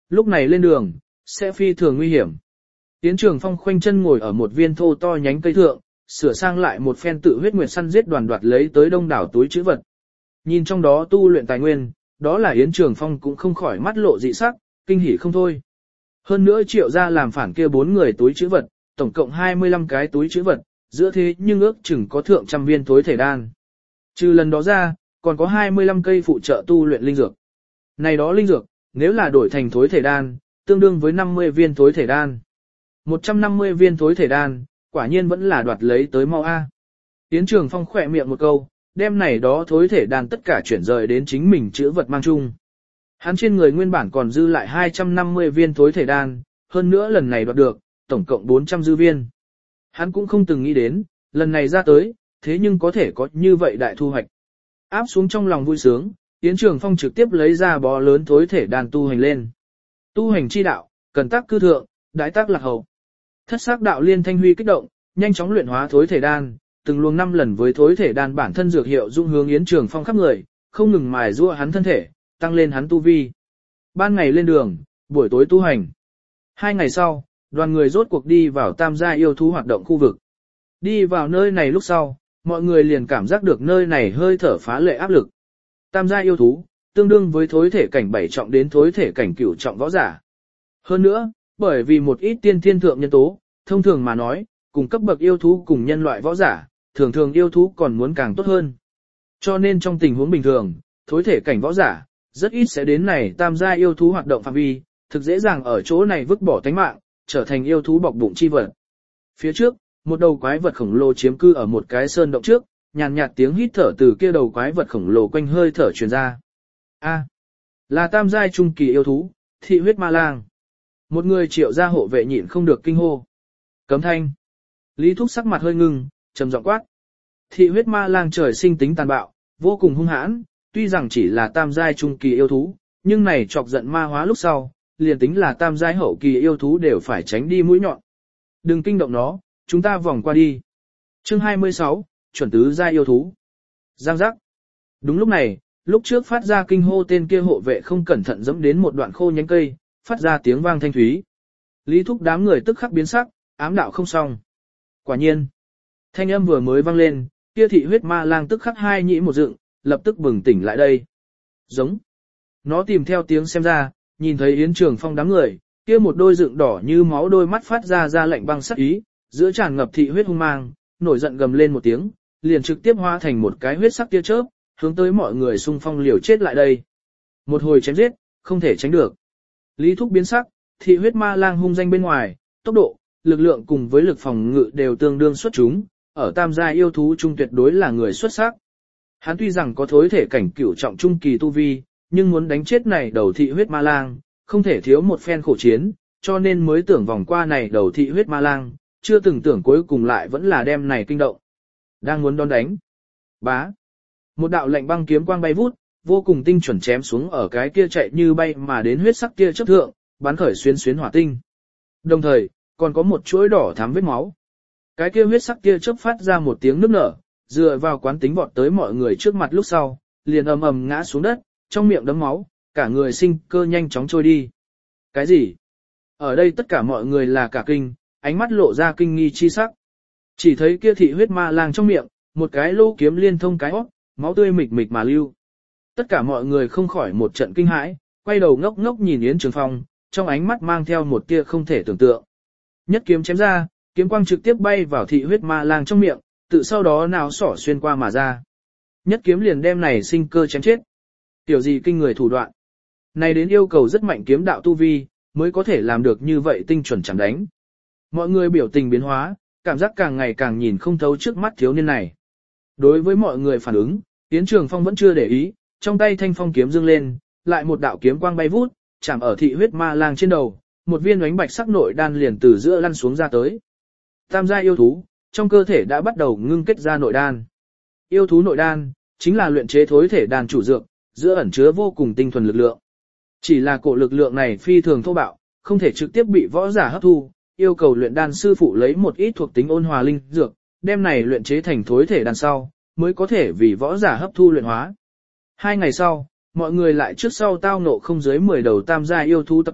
lúc này lên đường, sẽ phi thường nguy hiểm. Yến Trường Phong khoanh chân ngồi ở một viên thô to nhánh cây thượng, sửa sang lại một phen tự huyết nguyệt săn giết đoàn đoạt lấy tới đông đảo túi trữ vật. Nhìn trong đó tu luyện tài nguyên, đó là Yến Trường Phong cũng không khỏi mắt lộ dị sắc, kinh hỉ không thôi. Hơn nữa Triệu gia làm phản kia 4 người túi trữ vật, tổng cộng 25 cái túi trữ vật, giữa thế nhưng ước chừng có thượng trăm viên thối thể đan. Trừ lần đó ra, còn có 25 cây phụ trợ tu luyện linh dược. Này đó linh dược, nếu là đổi thành thối thể đan, tương đương với 50 viên thối thể đan. 150 viên thối thể đan, quả nhiên vẫn là đoạt lấy tới mau A. Yến Trường Phong khỏe miệng một câu, đem này đó thối thể đan tất cả chuyển rời đến chính mình chữ vật mang chung. Hắn trên người nguyên bản còn dư lại 250 viên thối thể đan, hơn nữa lần này đoạt được, tổng cộng 400 dư viên. Hắn cũng không từng nghĩ đến, lần này ra tới, thế nhưng có thể có như vậy đại thu hoạch. Áp xuống trong lòng vui sướng, Yến Trường Phong trực tiếp lấy ra bó lớn thối thể đan tu hành lên. Tu hành chi đạo, cần tác cư thượng, đái tác lạc hậu. Thất sắc đạo liên thanh huy kích động, nhanh chóng luyện hóa thối thể đan, từng luồng 5 lần với thối thể đan bản thân dược hiệu dung hướng Yến Trường Phong khắp người, không ngừng mài giũa hắn thân thể, tăng lên hắn tu vi. Ban ngày lên đường, buổi tối tu hành. 2 ngày sau, đoàn người rốt cuộc đi vào Tam gia yêu thú hoạt động khu vực. Đi vào nơi này lúc sau, mọi người liền cảm giác được nơi này hơi thở phá lệ áp lực. Tam gia yêu thú, tương đương với thối thể cảnh 7 trọng đến thối thể cảnh 9 trọng võ giả. Hơn nữa, bởi vì một ít tiên thiên thượng nhân tố, thông thường mà nói, cùng cấp bậc yêu thú cùng nhân loại võ giả, thường thường yêu thú còn muốn càng tốt hơn. Cho nên trong tình huống bình thường, thối thể cảnh võ giả, rất ít sẽ đến này tam gia yêu thú hoạt động phạm vi, thực dễ dàng ở chỗ này vứt bỏ tánh mạng, trở thành yêu thú bọc bụng chi vật. Phía trước, một đầu quái vật khổng lồ chiếm cư ở một cái sơn động trước, nhàn nhạt tiếng hít thở từ kia đầu quái vật khổng lồ quanh hơi thở truyền ra. A, là tam giai trung kỳ yêu thú, thị huyết ma lang. Một người Triệu gia hộ vệ nhịn không được kinh hô. Cấm thanh. Lý Thúc sắc mặt hơi ngưng, trầm giọng quát. Thị huyết ma lang trời sinh tính tàn bạo, vô cùng hung hãn, tuy rằng chỉ là tam giai trung kỳ yêu thú, nhưng này chọc giận ma hóa lúc sau, liền tính là tam giai hậu kỳ yêu thú đều phải tránh đi mũi nhọn. Đừng kinh động nó, chúng ta vòng qua đi. Chương 26, chuẩn tứ giai yêu thú. Giang giác. Đúng lúc này, lúc trước phát ra kinh hô tên kia hộ vệ không cẩn thận dẫm đến một đoạn khô nhánh cây, phát ra tiếng vang thanh thúy. Lý Thúc đám người tức khắc biến sắc, ám đạo không xong. Quả nhiên, thanh âm vừa mới vang lên, kia thị huyết ma lang tức khắc hai nhĩ một dựng, lập tức bừng tỉnh lại đây. Giống. Nó tìm theo tiếng xem ra, nhìn thấy Yến Trường Phong đám người, kia một đôi dựng đỏ như máu đôi mắt phát ra lạnh băng sắc ý, giữa tràn ngập thị huyết hung mang, nổi giận gầm lên một tiếng, liền trực tiếp hóa thành một cái huyết sắc tia chớp, hướng tới mọi người xung phong liều chết lại đây. Một hồi chém giết, không thể tránh được. Lý Thúc biến sắc, thị huyết ma lang hung danh bên ngoài, tốc độ, lực lượng cùng với lực phòng ngự đều tương đương xuất chúng, ở tam gia yêu thú trung tuyệt đối là người xuất sắc. Hắn tuy rằng có thối thể cảnh 9 trọng trung kỳ tu vi, nhưng muốn đánh chết này đầu thị huyết ma lang, không thể thiếu một phen khổ chiến, cho nên mới tưởng vòng qua này đầu thị huyết ma lang, chưa từng tưởng cuối cùng lại vẫn là đem này kinh động. Đang muốn đón đánh. Bá. Một đạo lạnh băng kiếm quang bay vút, vô cùng tinh chuẩn chém xuống ở cái kia chạy như bay mà đến huyết sắc kia chớp thượng, bắn khởi xuyến hỏa tinh. Đồng thời, còn có một chuỗi đỏ thắm vết máu. Cái kia huyết sắc kia chớp phát ra một tiếng nức nở, dựa vào quán tính vọt tới mọi người trước mặt lúc sau, liền ầm ầm ngã xuống đất, trong miệng đấm máu, cả người sinh cơ nhanh chóng trôi đi. Cái gì? Ở đây tất cả mọi người là cả kinh, ánh mắt lộ ra kinh nghi chi sắc. Chỉ thấy kia thị huyết ma lang trong miệng, một cái lô kiếm liên thông cái hót, máu tươi mịch mịch mà lưu. Tất cả mọi người không khỏi một trận kinh hãi, quay đầu ngốc ngốc nhìn Yến Trường Phong, trong ánh mắt mang theo một tia không thể tưởng tượng. Nhất kiếm chém ra, kiếm quang trực tiếp bay vào thị huyết ma lang trong miệng, tự sau đó nào xỏ xuyên qua mà ra. Nhất kiếm liền đem này sinh cơ chém chết. Tiểu gì kinh người thủ đoạn. Này đến yêu cầu rất mạnh kiếm đạo tu vi, mới có thể làm được như vậy tinh chuẩn chẳng đánh. Mọi người biểu tình biến hóa, cảm giác càng ngày càng nhìn không thấu trước mắt thiếu niên này. Đối với mọi người phản ứng, Yến Trường Phong vẫn chưa để ý, trong tay thanh phong kiếm dương lên, lại một đạo kiếm quang bay vút, chạm ở thị huyết ma lang trên đầu, một viên ánh bạch sắc nội đan liền từ giữa lăn xuống ra tới. Tam gia yêu thú, trong cơ thể đã bắt đầu ngưng kết ra nội đan. Yêu thú nội đan, chính là luyện chế thối thể đan chủ dược, giữa ẩn chứa vô cùng tinh thuần lực lượng. Chỉ là cổ lực lượng này phi thường thô bạo, không thể trực tiếp bị võ giả hấp thu, yêu cầu luyện đan sư phụ lấy một ít thuộc tính ôn hòa linh dược, đem này luyện chế thành thối thể đan sau, mới có thể vì võ giả hấp thu luyện hóa. 2 ngày sau, mọi người lại trước sau tao ngộ không dưới 10 đầu tam gia yêu thú tập kích,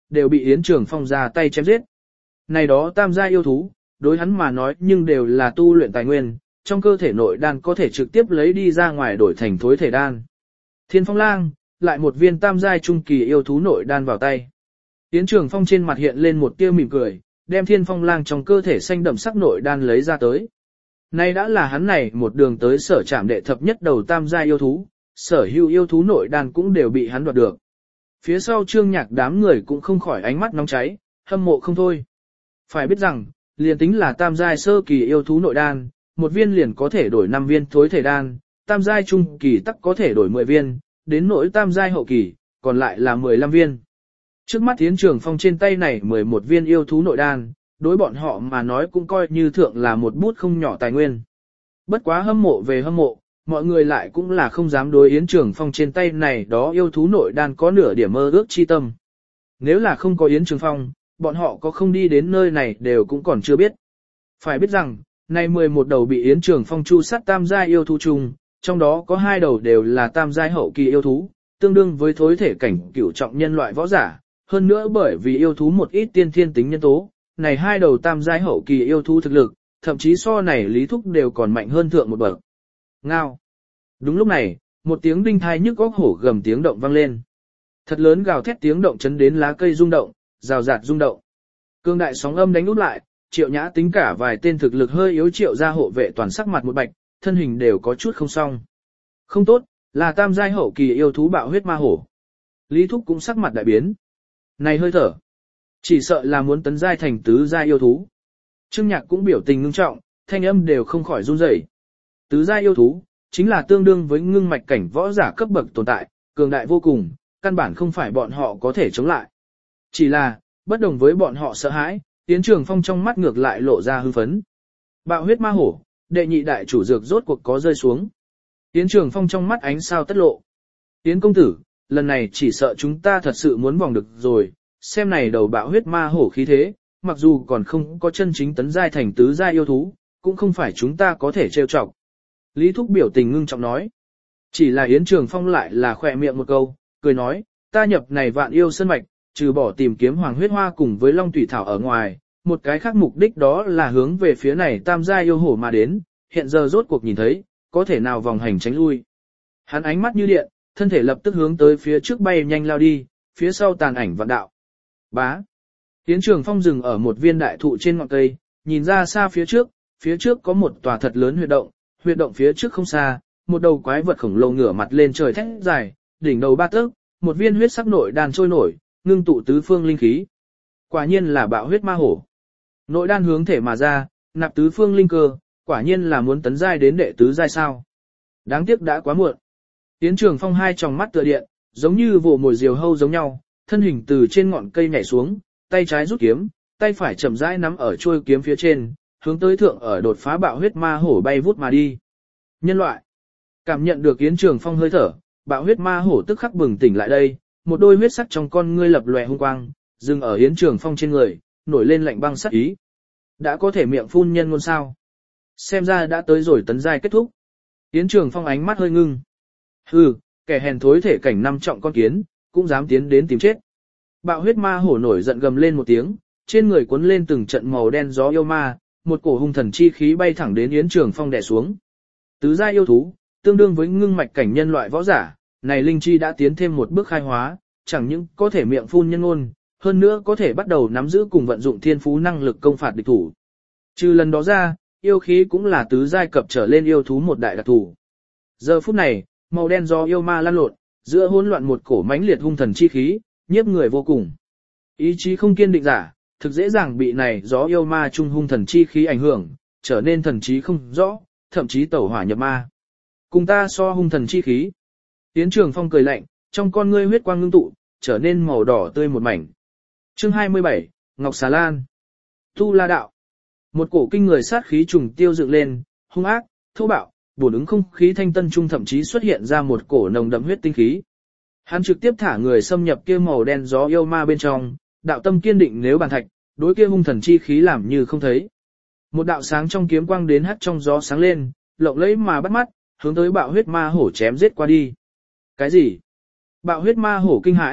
đều bị Yến Trường Phong ra tay chém giết. Này đó tam gia yêu thú, đối hắn mà nói nhưng đều là tu luyện tài nguyên, trong cơ thể nội đan có thể trực tiếp lấy đi ra ngoài đổi thành thối thể đan. Thiên Phong Lang, lại một viên tam giai trung kỳ yêu thú nội đan vào tay. Yến Trường Phong trên mặt hiện lên một tia mỉm cười, đem Thiên Phong Lang trong cơ thể xanh đậm sắc nội đan lấy ra tới. Nay đã là hắn này một đường tới sở trảm đệ thập nhất đầu tam giai yêu thú, sở hữu yêu thú nội đan cũng đều bị hắn đoạt được. Phía sau Trương Nhạc đám người cũng không khỏi ánh mắt nóng cháy, hâm mộ không thôi. Phải biết rằng, liền tính là tam giai sơ kỳ yêu thú nội đan, một viên liền có thể đổi 5 viên thối thể đan, tam giai trung kỳ tắc có thể đổi 10 viên, đến nỗi tam giai hậu kỳ, còn lại là 15 viên. Trước mắt Yến Trường Phong trên tay này 11 viên yêu thú nội đan, đối bọn họ mà nói cũng coi như thượng là một bút không nhỏ tài nguyên. Bất quá hâm mộ về hâm mộ, mọi người lại cũng là không dám đối Yến Trường Phong trên tay này đó yêu thú nội đan có nửa điểm mơ ước chi tâm. Nếu là không có Yến Trường Phong, bọn họ có không đi đến nơi này đều cũng còn chưa biết. Phải biết rằng, này 11 đầu bị Yến Trường Phong chu sát tam giai yêu thú chung, trong đó có 2 đầu đều là tam giai hậu kỳ yêu thú, tương đương với thối thể cảnh cửu trọng nhân loại võ giả, hơn nữa bởi vì yêu thú một ít tiên thiên tính nhân tố, này 2 đầu tam giai hậu kỳ yêu thú thực lực, thậm chí so này Lý Thúc đều còn mạnh hơn thượng một bậc. Ngao. Đúng lúc này, một tiếng đinh thai nhức óc hổ gầm tiếng động vang lên. Thật lớn gào thét tiếng động chấn đến lá cây rung động, rào rạt rung động. Cương đại sóng âm đánh úp lại, Triệu Nhã tính cả vài tên thực lực hơi yếu Triệu gia hộ vệ toàn sắc mặt một bạch, thân hình đều có chút không xong. Không tốt, là tam giai hậu kỳ yêu thú bạo huyết ma hổ. Lý Thúc cũng sắc mặt đại biến. Này hơi thở, chỉ sợ là muốn tấn giai thành tứ giai yêu thú. Trương Nhạc cũng biểu tình ngưng trọng, thanh âm đều không khỏi run rẩy. Tứ giai yêu thú, chính là tương đương với ngưng mạch cảnh võ giả cấp bậc tồn tại, cường đại vô cùng, căn bản không phải bọn họ có thể chống lại. Chỉ là, bất đồng với bọn họ sợ hãi, Yến Trường Phong trong mắt ngược lại lộ ra hưng phấn. Bạo huyết ma hổ, đệ nhị đại chủ dược rốt cuộc có rơi xuống. Yến Trường Phong trong mắt ánh sao tất lộ. Yến công tử, lần này chỉ sợ chúng ta thật sự muốn vòng được rồi, xem này đầu bạo huyết ma hổ khí thế, mặc dù còn không có chân chính tấn giai thành tứ giai yêu thú, cũng không phải chúng ta có thể trêu chọc. Lý Thúc biểu tình ngưng trọng nói. Chỉ là Yến Trường Phong lại là khỏe miệng một câu, cười nói, ta nhập này vạn yêu sơn mạch, trừ bỏ tìm kiếm hoàng huyết hoa cùng với long thủy thảo ở ngoài, một cái khác mục đích đó là hướng về phía này tam giai yêu hổ mà đến, hiện giờ rốt cuộc nhìn thấy, có thể nào vòng hành tránh lui. Hắn ánh mắt như điện, thân thể lập tức hướng tới phía trước bay nhanh lao đi, phía sau tàn ảnh vạn đạo. Bá. Yến Trường Phong dừng ở một viên đại thụ trên ngọn cây, nhìn ra xa phía trước có một tòa thật lớn huyệt động phía trước không xa, một đầu quái vật khổng lồ ngửa mặt lên trời thét dài, đỉnh đầu 3 tấc, một viên huyết sắc nội đan trôi nổi, ngưng tụ tứ phương linh khí. Quả nhiên là bạo huyết ma hổ. Nội đan hướng thể mà ra, nạp tứ phương linh cơ, quả nhiên là muốn tấn giai đến đệ tứ giai sao. Đáng tiếc đã quá muộn. Yến Trường Phong hai tròng mắt tựa điện, giống như vồ mồi diều hâu giống nhau, thân hình từ trên ngọn cây nhảy xuống, tay trái rút kiếm, tay phải chậm rãi nắm ở chuôi kiếm phía trên, hướng tới thượng ở đột phá bạo huyết ma hổ bay vút mà đi. Nhân loại cảm nhận được Yến Trường Phong hơi thở, bạo huyết ma hổ tức khắc bừng tỉnh lại đây, một đôi huyết sắc trong con ngươi lập lòe hung quang, dừng ở Yến Trường Phong trên người, nổi lên lạnh băng sắc ý. Đã có thể miệng phun nhân ngôn sao? Xem ra đã tới rồi tấn giai kết thúc. Yến Trường Phong ánh mắt hơi ngưng. Hừ, kẻ hèn thối thể cảnh 5 trọng con kiến, cũng dám tiến đến tìm chết. Bạo huyết ma hổ nổi giận gầm lên một tiếng, trên người cuốn lên từng trận màu đen gió yêu ma, một cổ hung thần chi khí bay thẳng đến Yến Trường Phong đè xuống. Tứ giai yêu thú, tương đương với ngưng mạch cảnh nhân loại võ giả, này linh chi đã tiến thêm một bước khai hóa, chẳng những có thể miệng phun nhân ngôn, hơn nữa có thể bắt đầu nắm giữ cùng vận dụng thiên phú năng lực công phạt địch thủ. Trừ lần đó ra, yêu khí cũng là tứ giai cập trở lên yêu thú một đại đặc thủ. Giờ phút này, màu đen do yêu ma lan lộn, giữa hỗn loạn một cổ mãnh liệt hung thần chi khí, nhiếp người vô cùng. Ý chí không kiên định giả, thực dễ dàng bị này gió yêu ma trung hung thần chi khí ảnh hưởng, trở nên thần trí không rõ, thậm chí tẩu hỏa nhập ma. Cùng ta so hung thần chi khí. Yến Trường Phong cười lạnh, trong con ngươi huyết quang ngưng tụ, trở nên màu đỏ tươi một mảnh. Chương 27, Ngọc Xà Lan. Tu La Đạo. Một cổ kinh người sát khí trùng tiêu dựng lên, hung ác, thô bạo, bổn ứng không khí thanh tân trung thậm chí xuất hiện ra một cổ nồng đậm huyết tinh khí. Hắn trực tiếp thả người xâm nhập kia màu đen gió yêu ma bên trong, đạo tâm kiên định nếu bàn thạch, đối kia hung thần chi khí làm như không thấy. Một đạo sáng trong kiếm quang đến hắt trong gió sáng lên, lộng lẫy mà bắt mắt, hướng tới bạo huyết ma hổ chém giết qua đi. Cái gì? Bạo huyết ma hổ kinh hãi,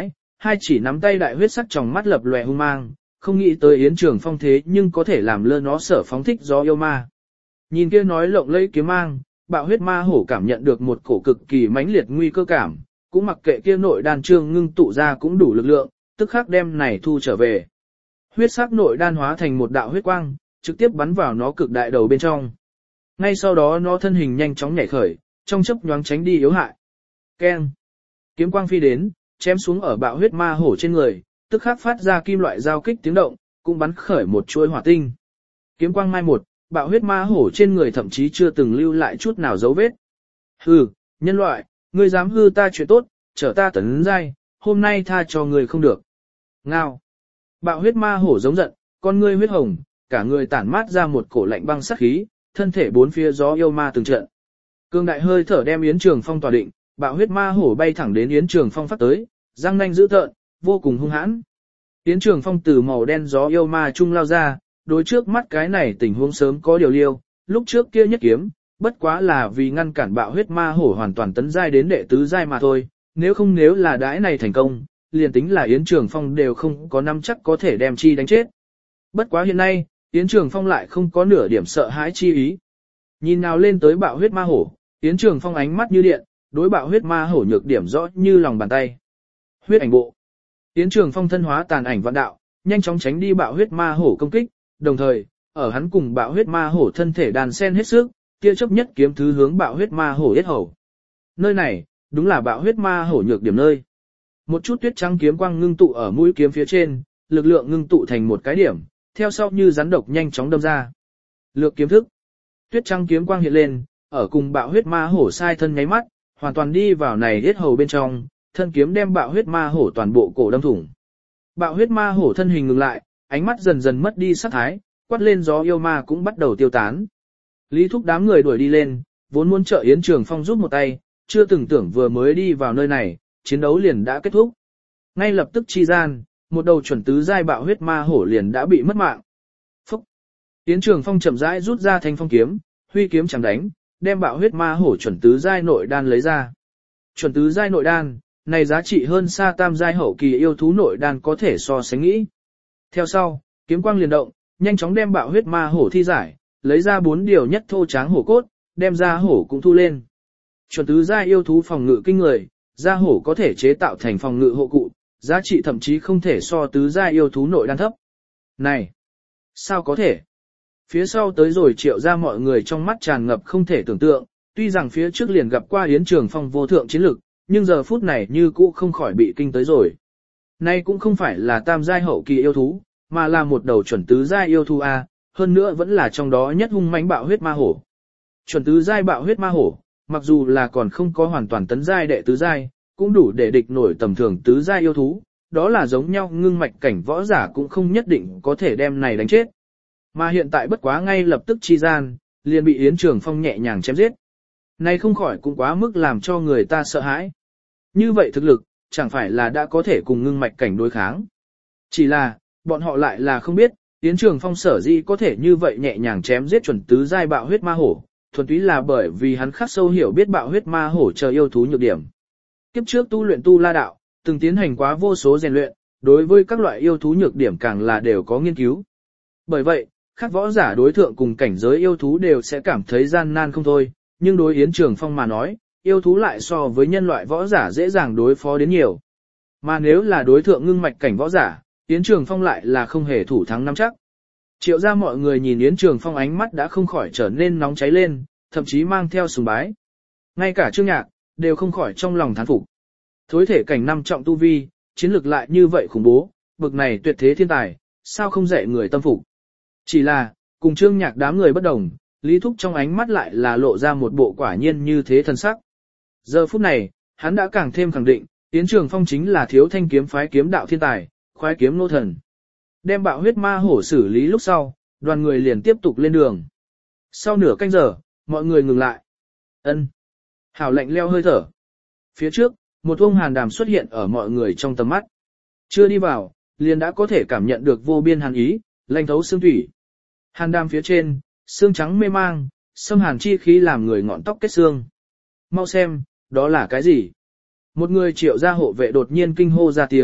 Hai chỉ nắm tay đại huyết sắc trong mắt lập lòe hung mang, không nghĩ tới Yến Trường Phong thế nhưng có thể làm lơ nó sở phóng thích gió yêu ma. Nhìn kia nói lộng lẫy kiếm mang, bạo huyết ma hổ cảm nhận được một cổ cực kỳ mãnh liệt nguy cơ cảm, cũng mặc kệ kia nội đan trương ngưng tụ ra cũng đủ lực lượng, tức khắc đem này thu trở về. Huyết sắc nội đan hóa thành một đạo huyết quang, trực tiếp bắn vào nó cực đại đầu bên trong. Ngay sau đó nó thân hình nhanh chóng nhảy khởi, trong chớp nhoáng tránh đi yếu hại. Keng! Kiếm quang phi đến, chém xuống ở bạo huyết ma hổ trên người, tức khắc phát ra kim loại giao kích tiếng động, cũng bắn khởi một chuỗi hỏa tinh. Kiếm quang mai một, bạo huyết ma hổ trên người thậm chí chưa từng lưu lại chút nào dấu vết. Hừ, nhân loại, ngươi dám hư ta chuyện tốt, trở ta tấn giai, hôm nay tha cho ngươi không được. Ngao. Bạo huyết ma hổ giống giận, con ngươi huyết hồng, cả người tản mát ra một cổ lạnh băng sát khí, thân thể bốn phía gió yêu ma từng trận. Cương đại hơi thở đem Yến Trường Phong tỏa định, bạo huyết ma hổ bay thẳng đến Yến Trường Phong phát tới, răng nanh dữ tợn, vô cùng hung hãn. Yến Trường Phong từ màu đen gió yêu ma trung lao ra, đối trước mắt cái này tình huống sớm có điều liêu, lúc trước kia nhất kiếm, bất quá là vì ngăn cản bạo huyết ma hổ hoàn toàn tấn giai đến đệ tứ giai mà thôi, nếu là đãi này thành công, liền tính là Yến Trường Phong đều không có nắm chắc có thể đem chi đánh chết. Bất quá hiện nay, Yến Trường Phong lại không có nửa điểm sợ hãi chi ý. Nhìn nào lên tới bạo huyết ma hổ, Yến Trường Phong ánh mắt như điện, đối bạo huyết ma hổ nhược điểm rõ như lòng bàn tay. Huyết ảnh bộ. Yến Trường Phong thân hóa tàn ảnh vạn đạo, nhanh chóng tránh đi bạo huyết ma hổ công kích, đồng thời, ở hắn cùng bạo huyết ma hổ thân thể đàn sen hết sức, tia chớp nhất kiếm thứ hướng bạo huyết ma hổ yết hầu. Nơi này, đúng là bạo huyết ma hổ nhược điểm nơi. Một chút tuyết trắng kiếm quang ngưng tụ ở mũi kiếm phía trên, lực lượng ngưng tụ thành một cái điểm, theo sau như rắn độc nhanh chóng đâm ra. Lược kiếm thức. Tuyết trắng kiếm quang hiện lên, ở cùng bạo huyết ma hổ sai thân nháy mắt, hoàn toàn đi vào này yết hầu bên trong, thân kiếm đem bạo huyết ma hổ toàn bộ cổ đâm thủng. Bạo huyết ma hổ thân hình ngừng lại, ánh mắt dần dần mất đi sắc thái, quát lên gió yêu ma cũng bắt đầu tiêu tán. Lý Thúc đám người đuổi đi lên, vốn muốn trợ Yến Trường Phong giúp một tay, chưa từng tưởng vừa mới đi vào nơi này, chiến đấu liền đã kết thúc. Ngay lập tức chi gian, một đầu chuẩn tứ giai bạo huyết ma hổ liền đã bị mất mạng. Phúc! Yến Trường Phong chậm rãi rút ra thanh phong kiếm, huy kiếm chẳng đánh, đem bạo huyết ma hổ chuẩn tứ giai nội đan lấy ra. Chuẩn tứ giai nội đan, này giá trị hơn xa tam giai hậu kỳ yêu thú nội đan có thể so sánh nghĩ. Theo sau, kiếm quang liền động, nhanh chóng đem bạo huyết ma hổ thi giải, lấy ra 4 điều nhất thô tráng hổ cốt, đem ra hổ cũng thu lên. Chuẩn tứ giai yêu thú phòng ngự kinh người, ra hổ có thể chế tạo thành phòng ngự hộ cụ, giá trị thậm chí không thể so tứ giai yêu thú nội đan thấp. Này, sao có thể? Phía sau tới rồi Triệu ra mọi người trong mắt tràn ngập không thể tưởng tượng, tuy rằng phía trước liền gặp qua Yến Trường Phong vô thượng chiến lực, nhưng giờ phút này như cũ không khỏi bị kinh tới rồi. Nay cũng không phải là tam giai hậu kỳ yêu thú, mà là một đầu chuẩn tứ giai yêu thú A, hơn nữa vẫn là trong đó nhất hung mãnh bạo huyết ma hổ. Chuẩn tứ giai bạo huyết ma hổ, mặc dù là còn không có hoàn toàn tấn giai đệ tứ giai, cũng đủ để địch nổi tầm thường tứ giai yêu thú, đó là giống nhau ngưng mạch cảnh võ giả cũng không nhất định có thể đem này đánh chết. Mà hiện tại bất quá ngay lập tức chi gian, liền bị Yến Trường Phong nhẹ nhàng chém giết. Này không khỏi cũng quá mức làm cho người ta sợ hãi. Như vậy thực lực, chẳng phải là đã có thể cùng ngưng mạch cảnh đối kháng. Chỉ là, bọn họ lại là không biết, Yến Trường Phong sở dĩ có thể như vậy nhẹ nhàng chém giết chuẩn tứ giai bạo huyết ma hổ, thuần túy là bởi vì hắn khắc sâu hiểu biết bạo huyết ma hổ chờ yêu thú nhược điểm. Kiếp trước tu luyện tu la đạo, từng tiến hành quá vô số rèn luyện, đối với các loại yêu thú nhược điểm càng là đều có nghiên cứu. Bởi vậy, các võ giả đối thượng cùng cảnh giới yêu thú đều sẽ cảm thấy gian nan không thôi, nhưng đối Yến Trường Phong mà nói, yêu thú lại so với nhân loại võ giả dễ dàng đối phó đến nhiều. Mà nếu là đối thượng ngưng mạch cảnh võ giả, Yến Trường Phong lại là không hề thủ thắng nắm chắc. Triệu ra mọi người nhìn Yến Trường Phong ánh mắt đã không khỏi trở nên nóng cháy lên, thậm chí mang theo sùng bái. Ngay cả Trương Nhạc, đều không khỏi trong lòng thán phục. Thối thể cảnh 5 trọng tu vi, chiến lược lại như vậy khủng bố, bực này tuyệt thế thiên tài, sao không dạy người tâm phục. Chỉ là, cùng Trương Nhạc đám người bất đồng, Lý Thúc trong ánh mắt lại là lộ ra một bộ quả nhiên như thế thần sắc. Giờ phút này, hắn đã càng thêm khẳng định, Yến Trường Phong chính là thiếu thanh kiếm phái kiếm đạo thiên tài, khoái kiếm nô thần. Đem bạo huyết ma hổ xử lý lúc sau, đoàn người liền tiếp tục lên đường. Sau nửa canh giờ, mọi người ngừng lại. Ân. Hảo lạnh leo hơi thở. Phía trước, một ông hàn đàm xuất hiện ở mọi người trong tầm mắt. Chưa đi vào, liền đã có thể cảm nhận được vô biên hàn ý, lạnh thấu xương thủy. Hàn đàm phía trên, xương trắng mê mang, xâm hàn chi khí làm người ngọn tóc kết xương. Mau xem, đó là cái gì? Một người Triệu gia hộ vệ đột nhiên kinh hô ra tiếng,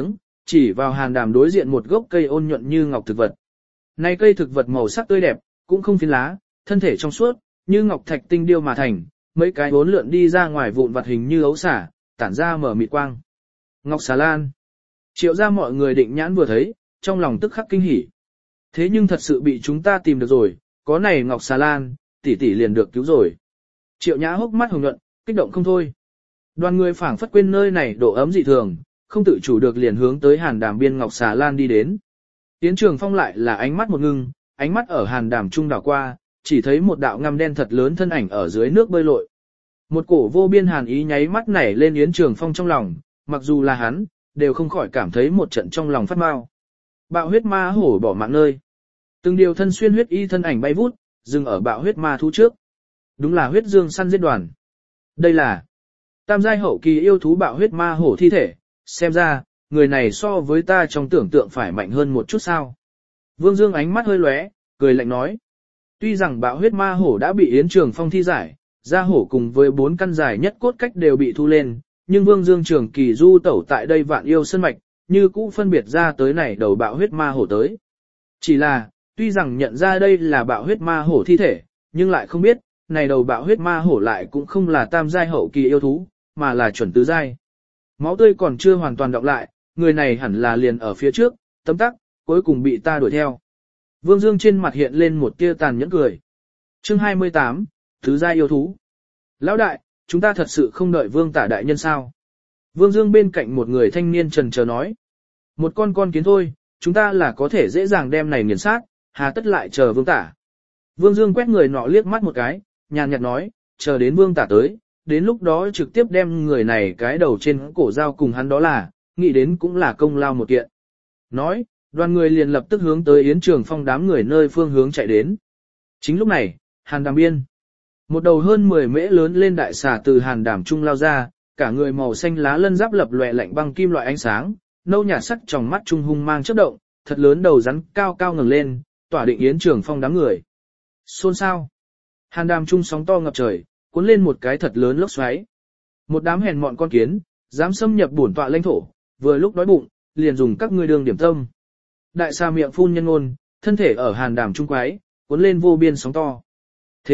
chỉ vào Hàn Đàm đối diện một gốc cây ôn nhuận như ngọc thực vật. Này cây thực vật màu sắc tươi đẹp, cũng không phiến lá, thân thể trong suốt, như ngọc thạch tinh điêu mà thành, mấy cái bốn lượn đi ra ngoài vụn vặt hình như ấu xả, tản ra mở mịt quang. Ngọc xà lan. Triệu ra mọi người định nhãn vừa thấy, trong lòng tức khắc kinh hỉ. Thế nhưng thật sự bị chúng ta tìm được rồi, có này ngọc xà lan, tỷ tỷ liền được cứu rồi. Triệu Nhã hốc mắt hồng nhuận, kích động không thôi. Đoàn người phảng phất quên nơi này độ ấm dị thường, không tự chủ được liền hướng tới Hàn Đàm biên ngọc xà lan đi đến. Tiến Trường Phong lại là ánh mắt một ngưng, ánh mắt ở Hàn Đàm trung đảo qua, chỉ thấy một đạo ngăm đen thật lớn thân ảnh ở dưới nước bơi lội. Một cổ vô biên hàn ý nháy mắt nảy lên Yến Trường Phong trong lòng, mặc dù là hắn, đều không khỏi cảm thấy một trận trong lòng phát mau. Bạo huyết ma hổ bỏ mạng nơi. Từng điều thân xuyên huyết y thân ảnh bay vút, dừng ở bạo huyết ma thú trước. Đúng là huyết dương săn giết đoàn. Đây là tam giai hậu kỳ yêu thú bạo huyết ma hổ thi thể, xem ra, người này so với ta trong tưởng tượng phải mạnh hơn một chút sao. Vương Dương ánh mắt hơi lóe, cười lạnh nói. Tuy rằng bạo huyết ma hổ đã bị Yến Trường Phong thi giải, da hổ cùng với 4 căn dài nhất cốt cách đều bị thu lên, nhưng Vương Dương trường kỳ du tẩu tại đây vạn yêu sân mạch, như cũ phân biệt ra tới này đầu bạo huyết ma hổ tới. Chỉ là, tuy rằng nhận ra đây là bạo huyết ma hổ thi thể, nhưng lại không biết, này đầu bạo huyết ma hổ lại cũng không là tam giai hậu kỳ yêu thú, mà là chuẩn tứ giai. Máu tươi còn chưa hoàn toàn đọng lại, người này hẳn là liền ở phía trước, tấm tắc, cuối cùng bị ta đuổi theo. Vương Dương trên mặt hiện lên một tia tàn nhẫn cười. Chương 28, tứ giai yêu thú. Lão đại, chúng ta thật sự không đợi Vương Tả đại nhân sao? Vương Dương bên cạnh một người thanh niên trần chờ nói. Một con kiến thôi, chúng ta là có thể dễ dàng đem này nghiền sát, hà tất lại chờ Vương Tả. Vương Dương quét người nọ liếc mắt một cái, nhàn nhạt nói, chờ đến Vương Tả tới, đến lúc đó trực tiếp đem người này cái đầu trên cổ dao cùng hắn đó là, nghĩ đến cũng là công lao một kiện. Nói, đoàn người liền lập tức hướng tới Yến Trường Phong đám người nơi phương hướng chạy đến. Chính lúc này, Hàn Đàm biên. Một đầu hơn 10 mễ lớn lên đại xà từ Hàn Đàm trung lao ra, cả người màu xanh lá lân giáp lập lòe lạnh băng kim loại ánh sáng, nâu nhạt sắc trong mắt trung hung mang chớp động, thật lớn đầu rắn cao cao ngẩng lên, tỏa định Yến Trường Phong đám người. Xôn xao. Hàn Đàm trung sóng to ngập trời, cuốn lên một cái thật lớn lốc xoáy. Một đám hèn mọn con kiến, dám xâm nhập bổn tọa lãnh thổ, vừa lúc đói bụng, liền dùng các ngươi đường điểm tâm. Đại xà miệng phun nhân ngôn, thân thể ở Hàn Đàm trung quái, cuốn lên vô biên sóng to. Thế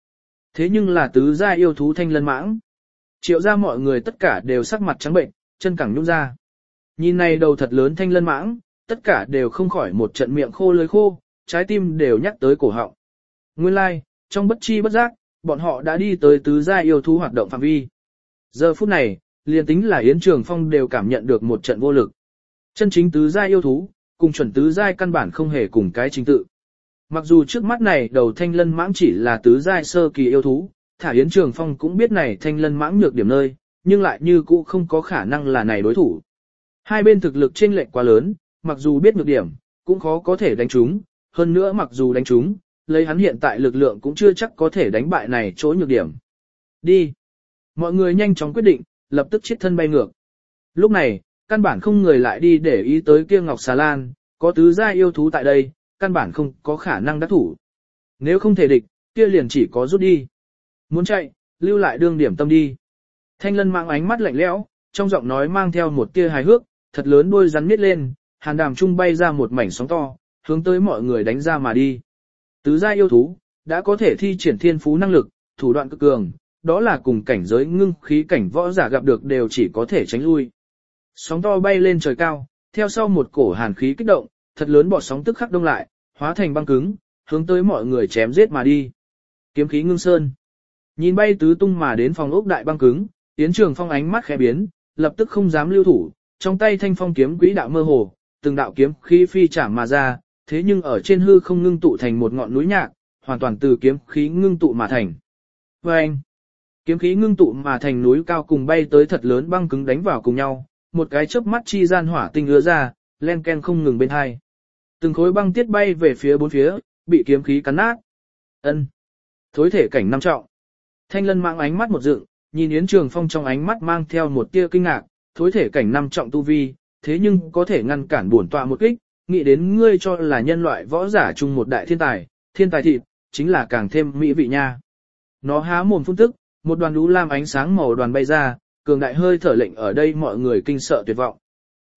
nhưng là tứ gia yêu thú thanh lân mãng. Triệu ra mọi người tất cả đều sắc mặt trắng bệnh, chân cẳng nhung ra. Nhìn này đầu thật lớn thanh lân mãng, tất cả đều không khỏi một trận miệng khô lưỡi khô, trái tim đều nhắc tới cổ họng. Nguyên lai, trong bất chi bất giác, bọn họ đã đi tới tứ gia yêu thú hoạt động phạm vi. Giờ phút này, liền tính là Yến Trường Phong đều cảm nhận được một trận vô lực. Chân chính tứ gia yêu thú, cùng chuẩn tứ giai căn bản không hề cùng cái trình tự. Mặc dù trước mắt này đầu thanh lân mãng chỉ là tứ giai sơ kỳ yêu thú, thả Yến Trường Phong cũng biết này thanh lân mãng nhược điểm nơi, nhưng lại như cũ không có khả năng là này đối thủ. Hai bên thực lực chênh lệch quá lớn, mặc dù biết nhược điểm, cũng khó có thể đánh trúng, hơn nữa mặc dù đánh trúng, lấy hắn hiện tại lực lượng cũng chưa chắc có thể đánh bại này chỗ nhược điểm. Đi! Mọi người nhanh chóng quyết định, lập tức chiết thân bay ngược. Lúc này, căn bản không người lại đi để ý tới kia ngọc xà lan, có tứ gia yêu thú tại đây, căn bản không có khả năng đắc thủ. Nếu không thể địch, kia liền chỉ có rút đi. Muốn chạy, lưu lại đương điểm tâm đi. Thanh lân mang ánh mắt lạnh lẽo, trong giọng nói mang theo một tia hài hước, thật lớn đuôi rắn miết lên, Hàn Đàm trung bay ra một mảnh sóng to, hướng tới mọi người đánh ra mà đi. Tứ gia yêu thú, đã có thể thi triển thiên phú năng lực, thủ đoạn cực cường, đó là cùng cảnh giới ngưng khí cảnh võ giả gặp được đều chỉ có thể tránh lui. Sóng to bay lên trời cao, theo sau một cổ hàn khí kích động, thật lớn bọt sóng tức khắc đông lại, hóa thành băng cứng, hướng tới mọi người chém giết mà đi. Kiếm khí ngưng sơn. Nhìn bay tứ tung mà đến phòng ốc đại băng cứng, Yến Trường Phong ánh mắt khẽ biến, lập tức không dám lưu thủ, trong tay thanh phong kiếm quỹ đạo mơ hồ, từng đạo kiếm khí phi chạm mà ra, thế nhưng ở trên hư không ngưng tụ thành một ngọn núi nhạc, hoàn toàn từ kiếm khí ngưng tụ mà thành. Vâng! Kiếm khí ngưng tụ mà thành núi cao cùng bay tới thật lớn băng cứng đánh vào cùng nhau, một cái chớp mắt chi gian hỏa tinh ứa ra, len ken không ngừng bên hai. Từng khối băng tiết bay về phía bốn phía, bị kiếm khí cắn nát. Ân, thối thể cảnh năm trọng. Thanh lân mạng ánh mắt một dựng, nhìn Yến Trường Phong trong ánh mắt mang theo một tia kinh ngạc, thối thể cảnh năm trọng tu vi, thế nhưng có thể ngăn cản bổn tọa một kích, nghĩ đến ngươi cho là nhân loại võ giả chung một đại thiên tài thịt, chính là càng thêm mỹ vị nha. Nó há mồm phun tức, một đoàn đú lam ánh sáng màu đoàn bay ra, cường đại hơi thở lệnh ở đây mọi người kinh sợ tuyệt vọng.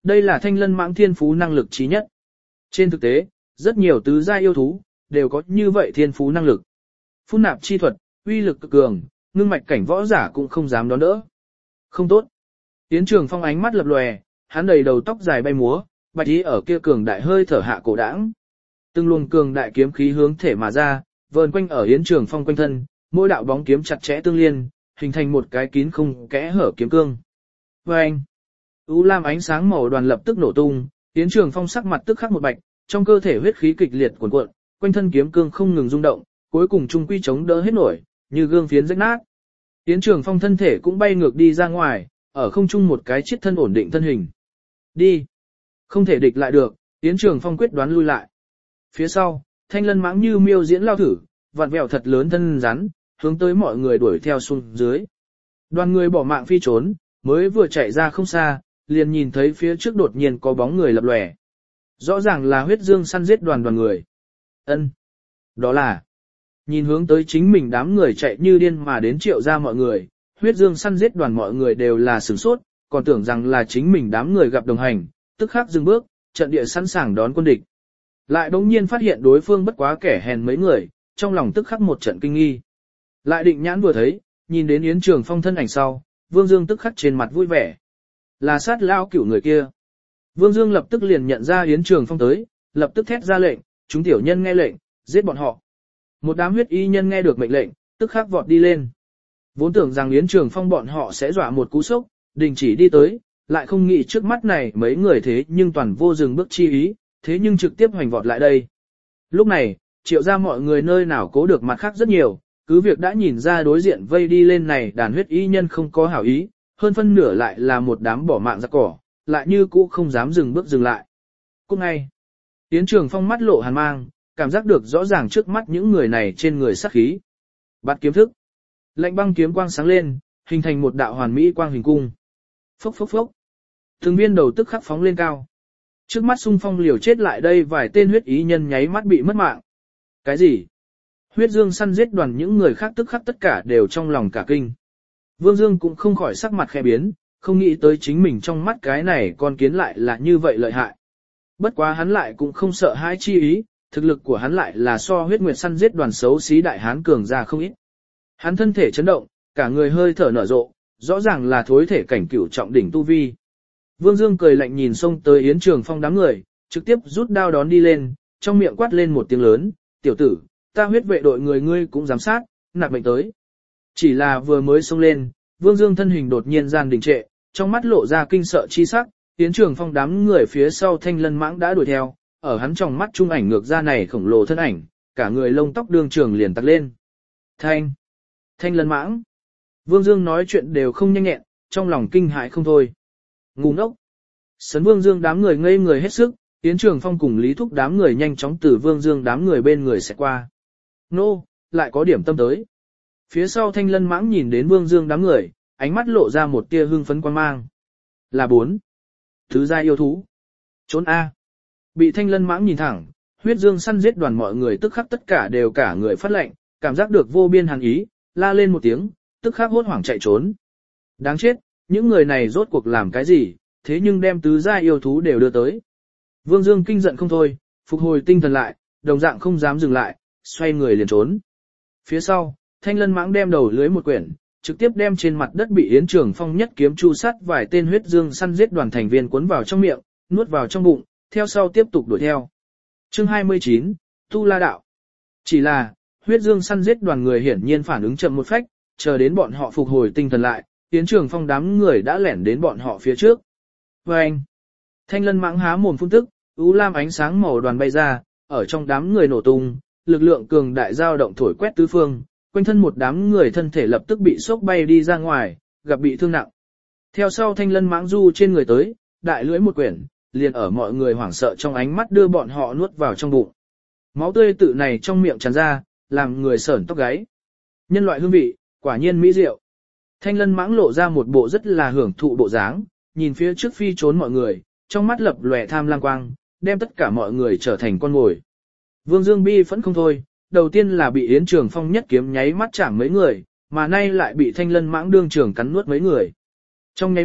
đây là thanh lân mãng thiên phú năng lực trí nhất. Trên thực tế, rất nhiều tứ gia yêu thú, đều có như vậy thiên phú năng lực. Phun nạp chi thuật, uy lực cực cường, ngưng mạch cảnh võ giả cũng không dám đón đỡ. Không tốt. Yến Trường Phong ánh mắt lập lòe, hắn đầy đầu tóc dài bay múa, bạch ý ở kia cường đại hơi thở hạ cổ đãng. Từng luồng cường đại kiếm khí hướng thể mà ra, vờn quanh ở Yến Trường Phong quanh thân, mỗi đạo bóng kiếm chặt chẽ tương liên, hình thành một cái kín không kẽ hở kiếm cương. Oeng! U lam ánh sáng màu đoàn lập tức nổ tung, Yến Trường Phong sắc mặt tức khắc một bạch, trong cơ thể huyết khí kịch liệt cuồn cuộn, quanh thân kiếm cương không ngừng rung động, cuối cùng trung quy chống đỡ hết nổi, như gương phiến rách nát. Yến Trường Phong thân thể cũng bay ngược đi ra ngoài, ở không trung một cái chiết thân ổn định thân hình. Đi! Không thể địch lại được, Yến Trường Phong quyết đoán lui lại. Phía sau, thanh lân mãng như miêu diễn lao thử, vặn vẹo thật lớn thân rắn, hướng tới mọi người đuổi theo xuống dưới. Đoàn người bỏ mạng phi trốn, mới vừa chạy ra không xa, liền nhìn thấy phía trước đột nhiên có bóng người lập lòe. Rõ ràng là huyết dương săn giết đoàn người. Ân, đó là. Nhìn hướng tới chính mình đám người chạy như điên mà đến Triệu gia mọi người, huyết dương săn giết đoàn mọi người đều là sửng sốt, còn tưởng rằng là chính mình đám người gặp đồng hành, tức khắc dừng bước, trận địa sẵn sàng đón quân địch. Lại đống nhiên phát hiện đối phương bất quá kẻ hèn mấy người, trong lòng tức khắc một trận kinh nghi. Lại định nhãn vừa thấy, nhìn đến Yến Trường Phong thân ảnh sau, Vương Dương tức khắc trên mặt vui vẻ. Là sát lao cửu người kia. Vương Dương lập tức liền nhận ra Yến Trường Phong tới, lập tức thét ra lệnh, chúng tiểu nhân nghe lệnh, giết bọn họ. Một đám huyết y nhân nghe được mệnh lệnh, tức khắc vọt đi lên. Vốn tưởng rằng Yến Trường Phong bọn họ sẽ dọa một cú sốc, đình chỉ đi tới, lại không nghĩ trước mắt này mấy người thế nhưng toàn vô dừng bước chi ý, thế nhưng trực tiếp hoành vọt lại đây. Lúc này, Triệu gia mọi người nơi nào cố được mặt khác rất nhiều, cứ việc đã nhìn ra đối diện vây đi lên này đàn huyết y nhân không có hảo ý, hơn phân nửa lại là một đám bỏ mạng giặc cỏ, lại như cũ không dám dừng bước dừng lại. Cũng ngay, Yến Trường Phong mắt lộ hàn mang, cảm giác được rõ ràng trước mắt những người này trên người sát khí. Bắt kiếm thức. Lạnh băng kiếm quang sáng lên, hình thành một đạo hoàn mỹ quang hình cung. Phốc phốc phốc. Từng viên đầu tức khắc phóng lên cao. Trước mắt xung phong liều chết lại đây vài tên huyết ý nhân nháy mắt bị mất mạng. Cái gì? Huyết Dương săn giết đoàn những người khác tức khắc tất cả đều trong lòng cả kinh. Vương Dương cũng không khỏi sắc mặt khẽ biến, không nghĩ tới chính mình trong mắt cái này con kiến lại là như vậy lợi hại. Bất quá hắn lại cũng không sợ hãi chi ý, thực lực của hắn lại là so huyết nguyệt săn giết đoàn xấu xí đại hán cường ra không ít. Hắn thân thể chấn động, cả người hơi thở nở rộ, rõ ràng là thối thể cảnh cửu trọng đỉnh tu vi. Vương Dương cười lạnh nhìn xông tới Yến Trường Phong đám người, trực tiếp rút đao đón đi lên, trong miệng quát lên một tiếng lớn, tiểu tử, ta huyết vệ đội người ngươi cũng giám sát, nạp mệnh tới. Chỉ là vừa mới xông lên, Vương Dương thân hình đột nhiên gian đình trệ, trong mắt lộ ra kinh sợ chi sắc, Yến Trường Phong đám người phía sau thanh lân mãng đã đuổi theo, ở hắn trong mắt trung ảnh ngược ra này khổng lồ thân ảnh, cả người lông tóc đương trường liền tặc lên. Thanh lân mãng. Vương Dương nói chuyện đều không nhanh nhẹn, trong lòng kinh hãi không thôi. Ngu ngốc. Sấn Vương Dương đám người ngây người hết sức, Yến Trường Phong cùng Lý Thúc đám người nhanh chóng từ Vương Dương đám người bên người sẽ qua. Nô, lại có điểm tâm tới. Phía sau thanh lân mãng nhìn đến Vương Dương đám người, ánh mắt lộ ra một tia hưng phấn quan mang. Là 4. Thứ gia yêu thú. Trốn A. Bị thanh lân mãng nhìn thẳng, huyết dương săn giết đoàn mọi người tức khắc tất cả đều cả người phát lệnh, cảm giác được vô biên hàn ý, la lên một tiếng, tức khắc hốt hoảng chạy trốn. Đáng chết, những người này rốt cuộc làm cái gì, thế nhưng đem tứ gia yêu thú đều đưa tới. Vương Dương kinh giận không thôi, phục hồi tinh thần lại, đồng dạng không dám dừng lại, xoay người liền trốn. Phía sau, thanh lân mãng đem đầu lưới một quyển, trực tiếp đem trên mặt đất bị Yến Trường Phong nhất kiếm chu sát vài tên huyết dương săn giết đoàn thành viên cuốn vào trong miệng, nuốt vào trong bụng, theo sau tiếp tục đuổi theo. Chương 29, Tu La Đạo. Chỉ là, huyết dương săn giết đoàn người hiển nhiên phản ứng chậm một phách, chờ đến bọn họ phục hồi tinh thần lại, Yến Trường Phong đám người đã lẻn đến bọn họ phía trước. Và anh, thanh lân mãng há mồm phun tức, u lam ánh sáng màu đoàn bay ra, ở trong đám người nổ tung, lực lượng cường đại dao động thổi quét tứ phương, quanh thân một đám người thân thể lập tức bị sốc bay đi ra ngoài, gặp bị thương nặng. Theo sau thanh lân mãng du trên người tới, đại lưỡi một quyển, liền ở mọi người hoảng sợ trong ánh mắt đưa bọn họ nuốt vào trong bụng. Máu tươi tự này trong miệng tràn ra, làm người sởn tóc gáy. Nhân loại hương vị, quả nhiên mỹ diệu. Thanh lân mãng lộ ra một bộ rất là hưởng thụ bộ dáng, nhìn phía trước phi trốn mọi người, trong mắt lập lòe tham lam quang, đem tất cả mọi người trở thành con mồi. Vương Dương bi phẫn không thôi, đầu tiên là bị Yến Trường Phong nhất kiếm nháy mắt chạm mấy người, mà nay lại bị thanh lân mãng đương trường cắn nuốt mấy người. Trong nháy mắt,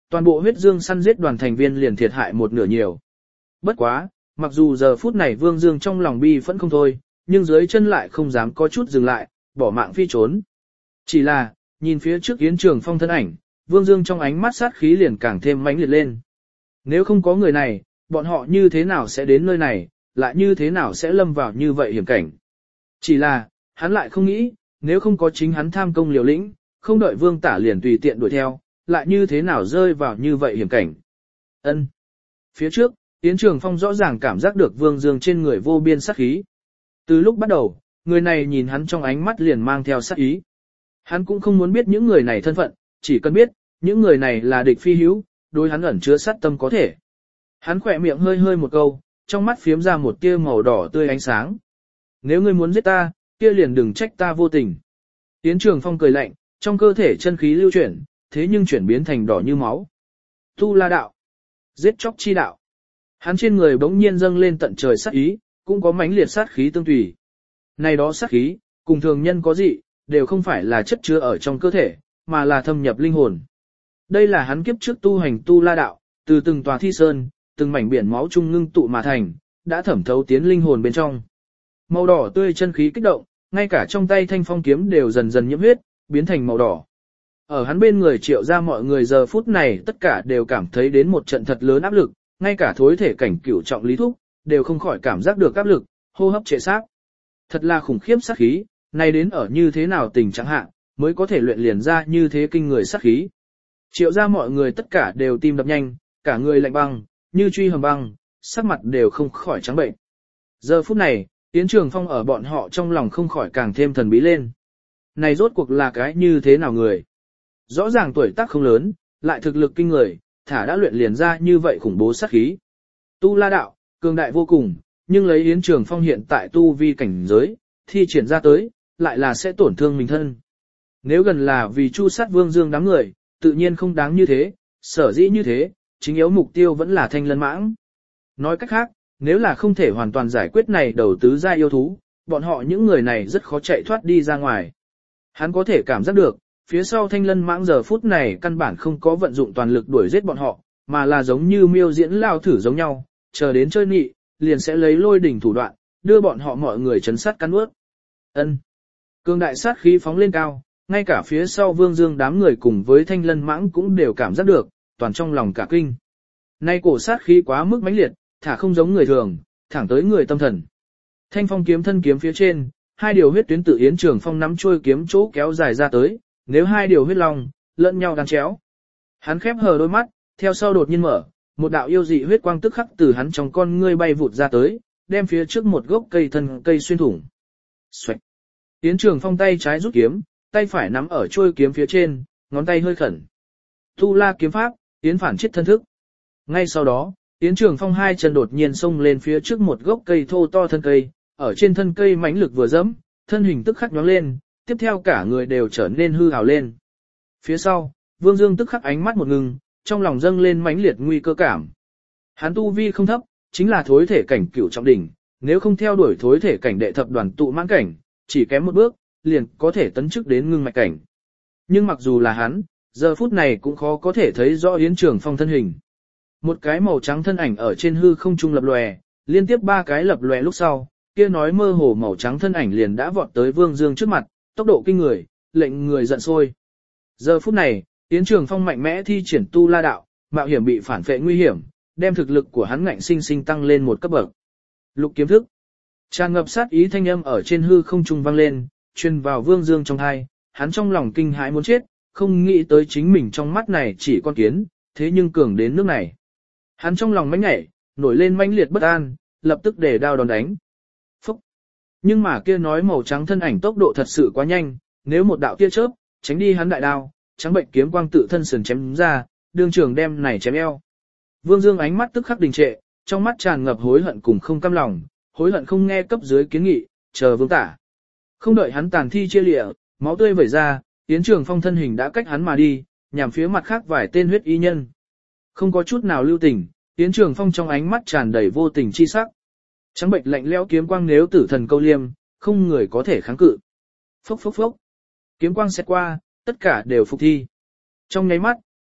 toàn bộ huyết dương săn giết đoàn thành viên liền thiệt hại một nửa nhiều. Bất quá, mặc dù giờ phút này Vương Dương trong lòng bi phẫn không thôi, nhưng dưới chân lại không dám có chút dừng lại, bỏ mạng phi trốn. Chỉ là, nhìn phía trước Yến Trường Phong thân ảnh, Vương Dương trong ánh mắt sát khí liền càng thêm mãnh liệt lên. Nếu không có người này, bọn họ như thế nào sẽ đến nơi này, lại như thế nào sẽ lâm vào như vậy hiểm cảnh. Chỉ là, hắn lại không nghĩ, nếu không có chính hắn tham công liều lĩnh, không đợi Vương Tả liền tùy tiện đuổi theo, lại như thế nào rơi vào như vậy hiểm cảnh. Ân. Phía trước, Yến Trường Phong rõ ràng cảm giác được Vương Dương trên người vô biên sát khí. Từ lúc bắt đầu, người này nhìn hắn trong ánh mắt liền mang theo sát ý. Hắn cũng không muốn biết những người này thân phận, chỉ cần biết, những người này là địch phi hữu, đối hắn ẩn chứa sát tâm có thể. Hắn khỏe miệng hơi hơi một câu, trong mắt phiếm ra một tia màu đỏ tươi ánh sáng. Nếu ngươi muốn giết ta, kia liền đừng trách ta vô tình. Yến Trường Phong cười lạnh, trong cơ thể chân khí lưu chuyển, thế nhưng chuyển biến thành đỏ như máu. Tu La đạo, giết chóc chi đạo. Hắn trên người bỗng nhiên dâng lên tận trời sát ý, cũng có mãnh liệt sát khí tương tùy. Này đó sát khí, cùng thường nhân có dị, đều không phải là chất chứa ở trong cơ thể, mà là thâm nhập linh hồn. Đây là hắn kiếp trước tu hành Tu La đạo, từ từng tòa thi sơn, từng mảnh biển máu chung ngưng tụ mà thành, đã thẩm thấu tiến linh hồn bên trong. Màu đỏ tươi chân khí kích động, ngay cả trong tay thanh phong kiếm đều dần dần nhiễm huyết, biến thành màu đỏ. Ở hắn bên người Triệu ra mọi người giờ phút này tất cả đều cảm thấy đến một trận thật lớn áp lực, ngay cả thối thể cảnh cửu trọng lý thúc, đều không khỏi cảm giác được áp lực, hô hấp trệ xác. Thật là khủng khiếp sát khí, này đến ở như thế nào tình trạng hạ, mới có thể luyện liền ra như thế kinh người sát khí. Triệu ra mọi người tất cả đều tim đập nhanh, cả người lạnh băng, như truy hầm băng, sắc mặt đều không khỏi trắng bệnh. Giờ phút này, Yến Trường Phong ở bọn họ trong lòng không khỏi càng thêm thần bí lên. Này rốt cuộc là cái như thế nào người? Rõ ràng tuổi tác không lớn, lại thực lực kinh người, thả đã luyện liền ra như vậy khủng bố sát khí. Tu La đạo, cường đại vô cùng, nhưng lấy Yến Trường Phong hiện tại tu vi cảnh giới, thi triển ra tới, lại là sẽ tổn thương mình thân. Nếu gần là vì chu sát Vương Dương đám người, tự nhiên không đáng như thế, sở dĩ như thế, chính yếu mục tiêu vẫn là Thanh Lân Mãng. Nói cách khác, nếu là không thể hoàn toàn giải quyết này đầu tứ gia yêu thú, bọn họ những người này rất khó chạy thoát đi ra ngoài. Hắn có thể cảm giác được, phía sau Thanh Lân Mãng giờ phút này căn bản không có vận dụng toàn lực đuổi giết bọn họ, mà là giống như miêu diễn lao thử giống nhau, chờ đến chơi nị, liền sẽ lấy lôi đỉnh thủ đoạn, đưa bọn họ mọi người chấn sát cắn nuốt. Ân. Cương đại sát khí phóng lên cao, ngay cả phía sau Vương Dương đám người cùng với Thanh Lân Mãng cũng đều cảm giác được, toàn trong lòng cả kinh. Nay cổ sát khí quá mức mãnh liệt, thả không giống người thường, thẳng tới người tâm thần. Thanh phong kiếm thân kiếm phía trên, hai điều huyết tuyến tự Yến Trường Phong nắm chuôi kiếm chỗ kéo dài ra tới, nếu hai điều huyết long, lẫn nhau đan chéo. Hắn khép hờ đôi mắt, theo sau đột nhiên mở, một đạo yêu dị huyết quang tức khắc từ hắn trong con ngươi bay vụt ra tới, đem phía trước một gốc cây thân cây xuyên thủng. Xoạch. Yến Trường Phong tay trái rút kiếm, tay phải nắm ở chuôi kiếm phía trên, ngón tay hơi khẩn. Tu La kiếm pháp, Yến phản chết thân thức. Ngay sau đó, Yến Trường Phong hai chân đột nhiên xông lên phía trước một gốc cây thô to thân cây, ở trên thân cây mãnh lực vừa dẫm, thân hình tức khắc nhoáng lên, tiếp theo cả người đều trở nên hư hào lên. Phía sau, Vương Dương tức khắc ánh mắt một ngừng, trong lòng dâng lên mãnh liệt nguy cơ cảm. Hắn tu vi không thấp, chính là thối thể cảnh cửu trọng đỉnh, nếu không theo đuổi thối thể cảnh đệ thập đoàn tụ mãn cảnh, chỉ kém một bước, liền có thể tấn chức đến ngưng mạch cảnh. Nhưng mặc dù là hắn, giờ phút này cũng khó có thể thấy rõ Yến Trường Phong thân hình. Một cái màu trắng thân ảnh ở trên hư không trung lập lòe, liên tiếp ba cái lập lòe lúc sau, kia nói mơ hồ màu trắng thân ảnh liền đã vọt tới Vương Dương trước mặt, tốc độ kinh người, lệnh người giận sôi. Giờ phút này, Yến Trường Phong mạnh mẽ thi triển Tu La đạo, mạo hiểm bị phản phệ nguy hiểm, đem thực lực của hắn ngạnh sinh sinh tăng lên một cấp bậc. Lục kiếm thức, tràn ngập sát ý thanh âm ở trên hư không trung vang lên, truyền vào Vương Dương trong tai, hắn trong lòng kinh hãi muốn chết, không nghĩ tới chính mình trong mắt này chỉ con kiến, thế nhưng cường đến nước này. Hắn trong lòng mãnh nhảy, nổi lên mãnh liệt bất an, lập tức để đao đòn đánh. Phúc! Nhưng mà kia nói màu trắng thân ảnh tốc độ thật sự quá nhanh, nếu một đạo tia chớp, tránh đi hắn đại đao, trắng bệnh kiếm quang tự thân sườn chém ra, đương trường đem này chém eo. Vương Dương ánh mắt tức khắc đình trệ, trong mắt tràn ngập hối hận cùng không cam lòng, hối hận không nghe cấp dưới kiến nghị, chờ Vương Tả. Không đợi hắn tàn thi chia lịa, máu tươi vẩy ra, Yến Trường Phong thân hình đã cách hắn mà đi, nhằm phía mặt khác vài tên huyết y nhân. Không có chút nào lưu tình, Yến Trường Phong trong ánh mắt tràn đầy vô tình chi sắc. Trắng bệnh lạnh lẽo kiếm quang nếu tử thần câu liêm, không người có thể kháng cự. Phốc phốc phốc. Kiếm quang xét qua, tất cả đều phục thi. Trong nháy mắt,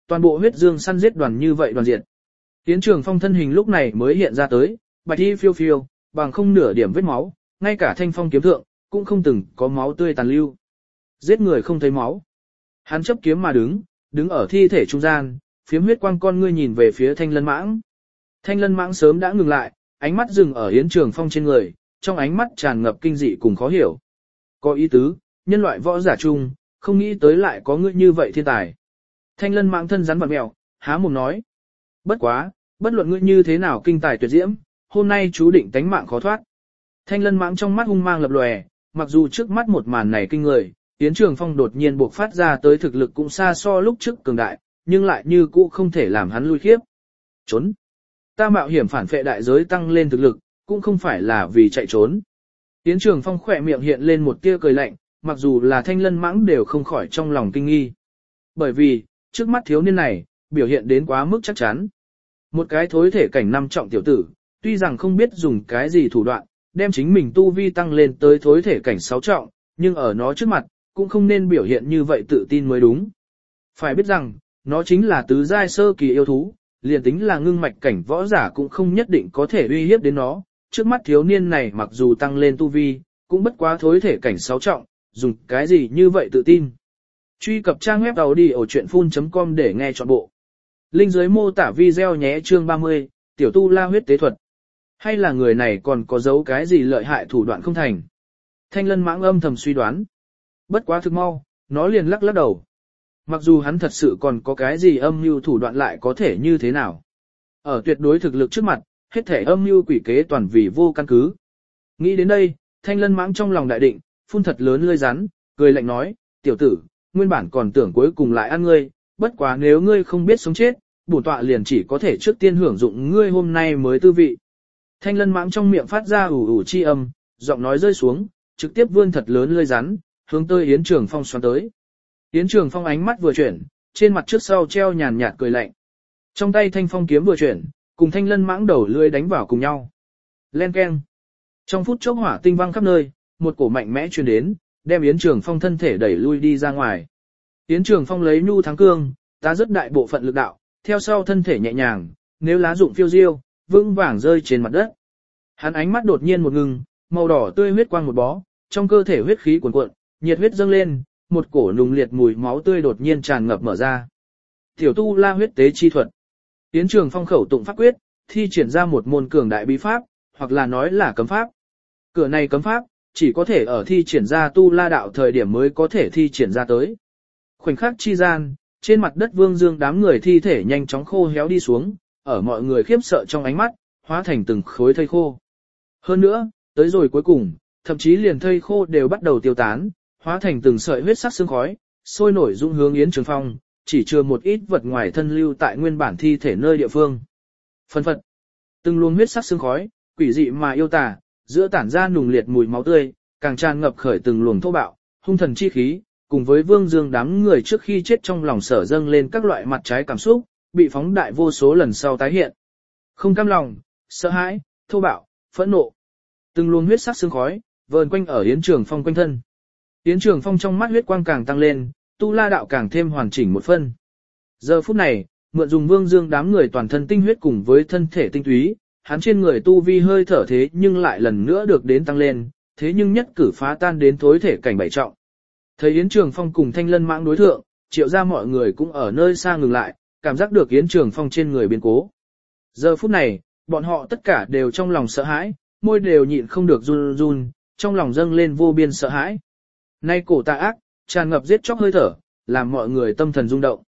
toàn bộ huyết dương săn giết đoàn như vậy đoàn diệt. Yến Trường Phong thân hình lúc này mới hiện ra tới, bạch y phiêu phiêu, bằng không nửa điểm vết máu, ngay cả thanh phong kiếm thượng, cũng không từng có máu tươi tàn lưu. Giết người không thấy máu. Hắn chấp kiếm mà đứng ở thi thể trung gian, phiếm huyết quang con ngươi nhìn về phía Thanh Lân Mãng. Thanh Lân Mãng sớm đã ngừng lại, ánh mắt dừng ở Yến Trường Phong trên người, trong ánh mắt tràn ngập kinh dị cùng khó hiểu. Có ý tứ, nhân loại võ giả chung, không nghĩ tới lại có ngươi như vậy thiên tài. Thanh Lân Mãng thân rắn vặn mèo, há mồm nói. Bất quá, bất luận ngươi như thế nào kinh tài tuyệt diễm, hôm nay chú định tánh mạng khó thoát. Thanh Lân Mãng trong mắt hung mang lập lòe, mặc dù trước mắt một màn này kinh người, Yến Trường Phong đột nhiên buộc phát ra tới thực lực cũng xa so lúc trước cường đại, nhưng lại như cũ không thể làm hắn lui khiếp. Trốn. Ta mạo hiểm phản phệ đại giới tăng lên thực lực, cũng không phải là vì chạy trốn. Yến Trường Phong khỏe miệng hiện lên một tia cười lạnh, mặc dù là Thanh Lân Mãng đều không khỏi trong lòng kinh nghi. Bởi vì, trước mắt thiếu niên này, biểu hiện đến quá mức chắc chắn. Một cái thối thể cảnh 5 trọng tiểu tử, tuy rằng không biết dùng cái gì thủ đoạn, đem chính mình tu vi tăng lên tới thối thể cảnh 6 trọng, nhưng ở nó trước mặt, cũng không nên biểu hiện như vậy tự tin mới đúng. Phải biết rằng, nó chính là tứ giai sơ kỳ yêu thú, liền tính là ngưng mạch cảnh võ giả cũng không nhất định có thể uy hiếp đến nó. Trước mắt thiếu niên này mặc dù tăng lên tu vi, cũng bất quá thối thể cảnh 6 trọng, dùng cái gì như vậy tự tin. Truy cập trang web audiochuyenphun.com để nghe trọn bộ. Link dưới mô tả video nhé. Chương 30, tiểu tu la huyết tế thuật. Hay là người này còn có giấu cái gì lợi hại thủ đoạn không thành? Thanh Lân Mãng âm thầm suy đoán. Bất quá thực mau, nó liền lắc đầu. Mặc dù hắn thật sự còn có cái gì âm mưu thủ đoạn lại có thể như thế nào. Ở tuyệt đối thực lực trước mặt, hết thể âm mưu quỷ kế toàn vì vô căn cứ. Nghĩ đến đây, Thanh Lân Mãng trong lòng đại định, phun thật lớn lưỡi rắn, cười lạnh nói, tiểu tử, nguyên bản còn tưởng cuối cùng lại ăn ngươi, bất quá nếu ngươi không biết sống chết, bổn tọa liền chỉ có thể trước tiên hưởng dụng ngươi hôm nay mới tư vị. Thanh Lân Mãng trong miệng phát ra ủ ủ chi âm, giọng nói rơi xuống, trực tiếp vươn thật lớn lưỡi rắn, hướng tới Yến Trường Phong xoắn tới. Yến Trường Phong ánh mắt vừa chuyển, trên mặt trước sau treo nhàn nhạt cười lạnh. Trong tay thanh phong kiếm vừa chuyển, cùng Thanh Lân Mãng đầu lưỡi đánh vào cùng nhau. Len keng. Trong phút chốc hỏa tinh văng khắp nơi, một cổ mạnh mẽ truyền đến, đem Yến Trường Phong thân thể đẩy lui đi ra ngoài. Yến Trường Phong lấy nhu thắng cương, tá rất đại bộ phận lực đạo, theo sau thân thể nhẹ nhàng, nếu lá dụng phiêu diêu, vững vàng rơi trên mặt đất. Hắn ánh mắt đột nhiên một ngừng, màu đỏ tươi huyết quang một bó, trong cơ thể huyết khí cuồn cuộn, nhiệt huyết dâng lên, một cổ nùng liệt mùi máu tươi đột nhiên tràn ngập mở ra. Tiểu tu la huyết tế chi thuật. Yến Trường Phong khẩu tụng pháp quyết, thi triển ra một môn cường đại bí pháp, hoặc là nói là cấm pháp. Cửa này cấm pháp, chỉ có thể ở thi triển ra tu la đạo thời điểm mới có thể thi triển ra tới. Khoảnh khắc chi gian, trên mặt đất Vương Dương đám người thi thể nhanh chóng khô héo đi xuống, ở mọi người khiếp sợ trong ánh mắt, hóa thành từng khối thây khô. Hơn nữa, tới rồi cuối cùng, thậm chí liền thây khô đều bắt đầu tiêu tán, hóa thành từng sợi huyết sắc sương khói, sôi nổi dung hướng Yến Trường Phong, chỉ chừa một ít vật ngoài thân lưu tại nguyên bản thi thể nơi địa phương. Phân phật, từng luồng huyết sắc sương khói, quỷ dị mà yêu tà, giữa tản ra nùng liệt mùi máu tươi, càng tràn ngập khởi từng luồng thô bạo, hung thần chi khí, cùng với Vương Dương đám người trước khi chết trong lòng sở dâng lên các loại mặt trái cảm xúc, bị phóng đại vô số lần sau tái hiện. Không cam lòng, sợ hãi, thô bạo, phẫn nộ. Từng luồng huyết sắc sương khói, vờn quanh ở Yến Trường Phong quanh thân. Yến Trường Phong trong mắt huyết quang càng tăng lên, tu la đạo càng thêm hoàn chỉnh một phân. Giờ phút này, mượn dùng Vương Dương đám người toàn thân tinh huyết cùng với thân thể tinh túy, hắn trên người tu vi hơi thở thế nhưng lại lần nữa được đến tăng lên, thế nhưng nhất cử phá tan đến thối thể cảnh 7 trọng. Thấy Yến Trường Phong cùng Thanh Lân Mãng đối thượng, Triệu ra mọi người cũng ở nơi xa ngừng lại, cảm giác được Yến Trường Phong trên người biến cố. Giờ phút này, bọn họ tất cả đều trong lòng sợ hãi, môi đều nhịn không được run run, trong lòng dâng lên vô biên sợ hãi. Nay cổ tà ác, tràn ngập giết chóc hơi thở, làm mọi người tâm thần rung động.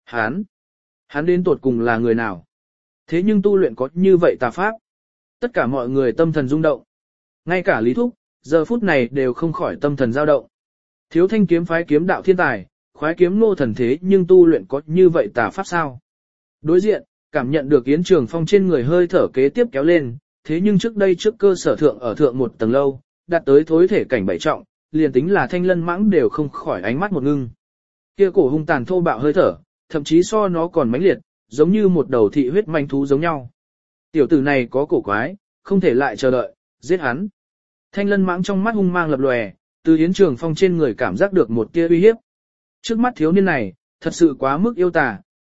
Hắn đến tột cùng là người nào? Thế nhưng tu luyện có như vậy tà pháp. Tất cả mọi người tâm thần rung động. Ngay cả Lý Thúc, giờ phút này đều không khỏi tâm thần dao động. Thiếu Thanh kiếm phái kiếm đạo thiên tài, khoái kiếm nô thần thế nhưng tu luyện có như vậy tà pháp sao? Đối diện, cảm nhận được Yến Trường Phong trên người hơi thở kế tiếp kéo lên, thế nhưng trước đây trước cơ sở thượng ở thượng một tầng lâu, đạt tới thối thể cảnh 7 trọng, liền tính là Thanh Lân Mãng đều không khỏi ánh mắt một ngưng. Kia cổ hung tàn thô bạo hơi thở, thậm chí so nó còn mãnh liệt, giống như một đầu thị huyết manh thú giống nhau. Tiểu tử này có cổ quái, không thể lại chờ đợi, giết hắn. Thanh Lân Mãng trong mắt hung mang lập lòe, từ Yến Trường Phong trên người cảm giác được một tia uy hiếp. Trước mắt thiếu niên này, thật sự quá mức yêu tà,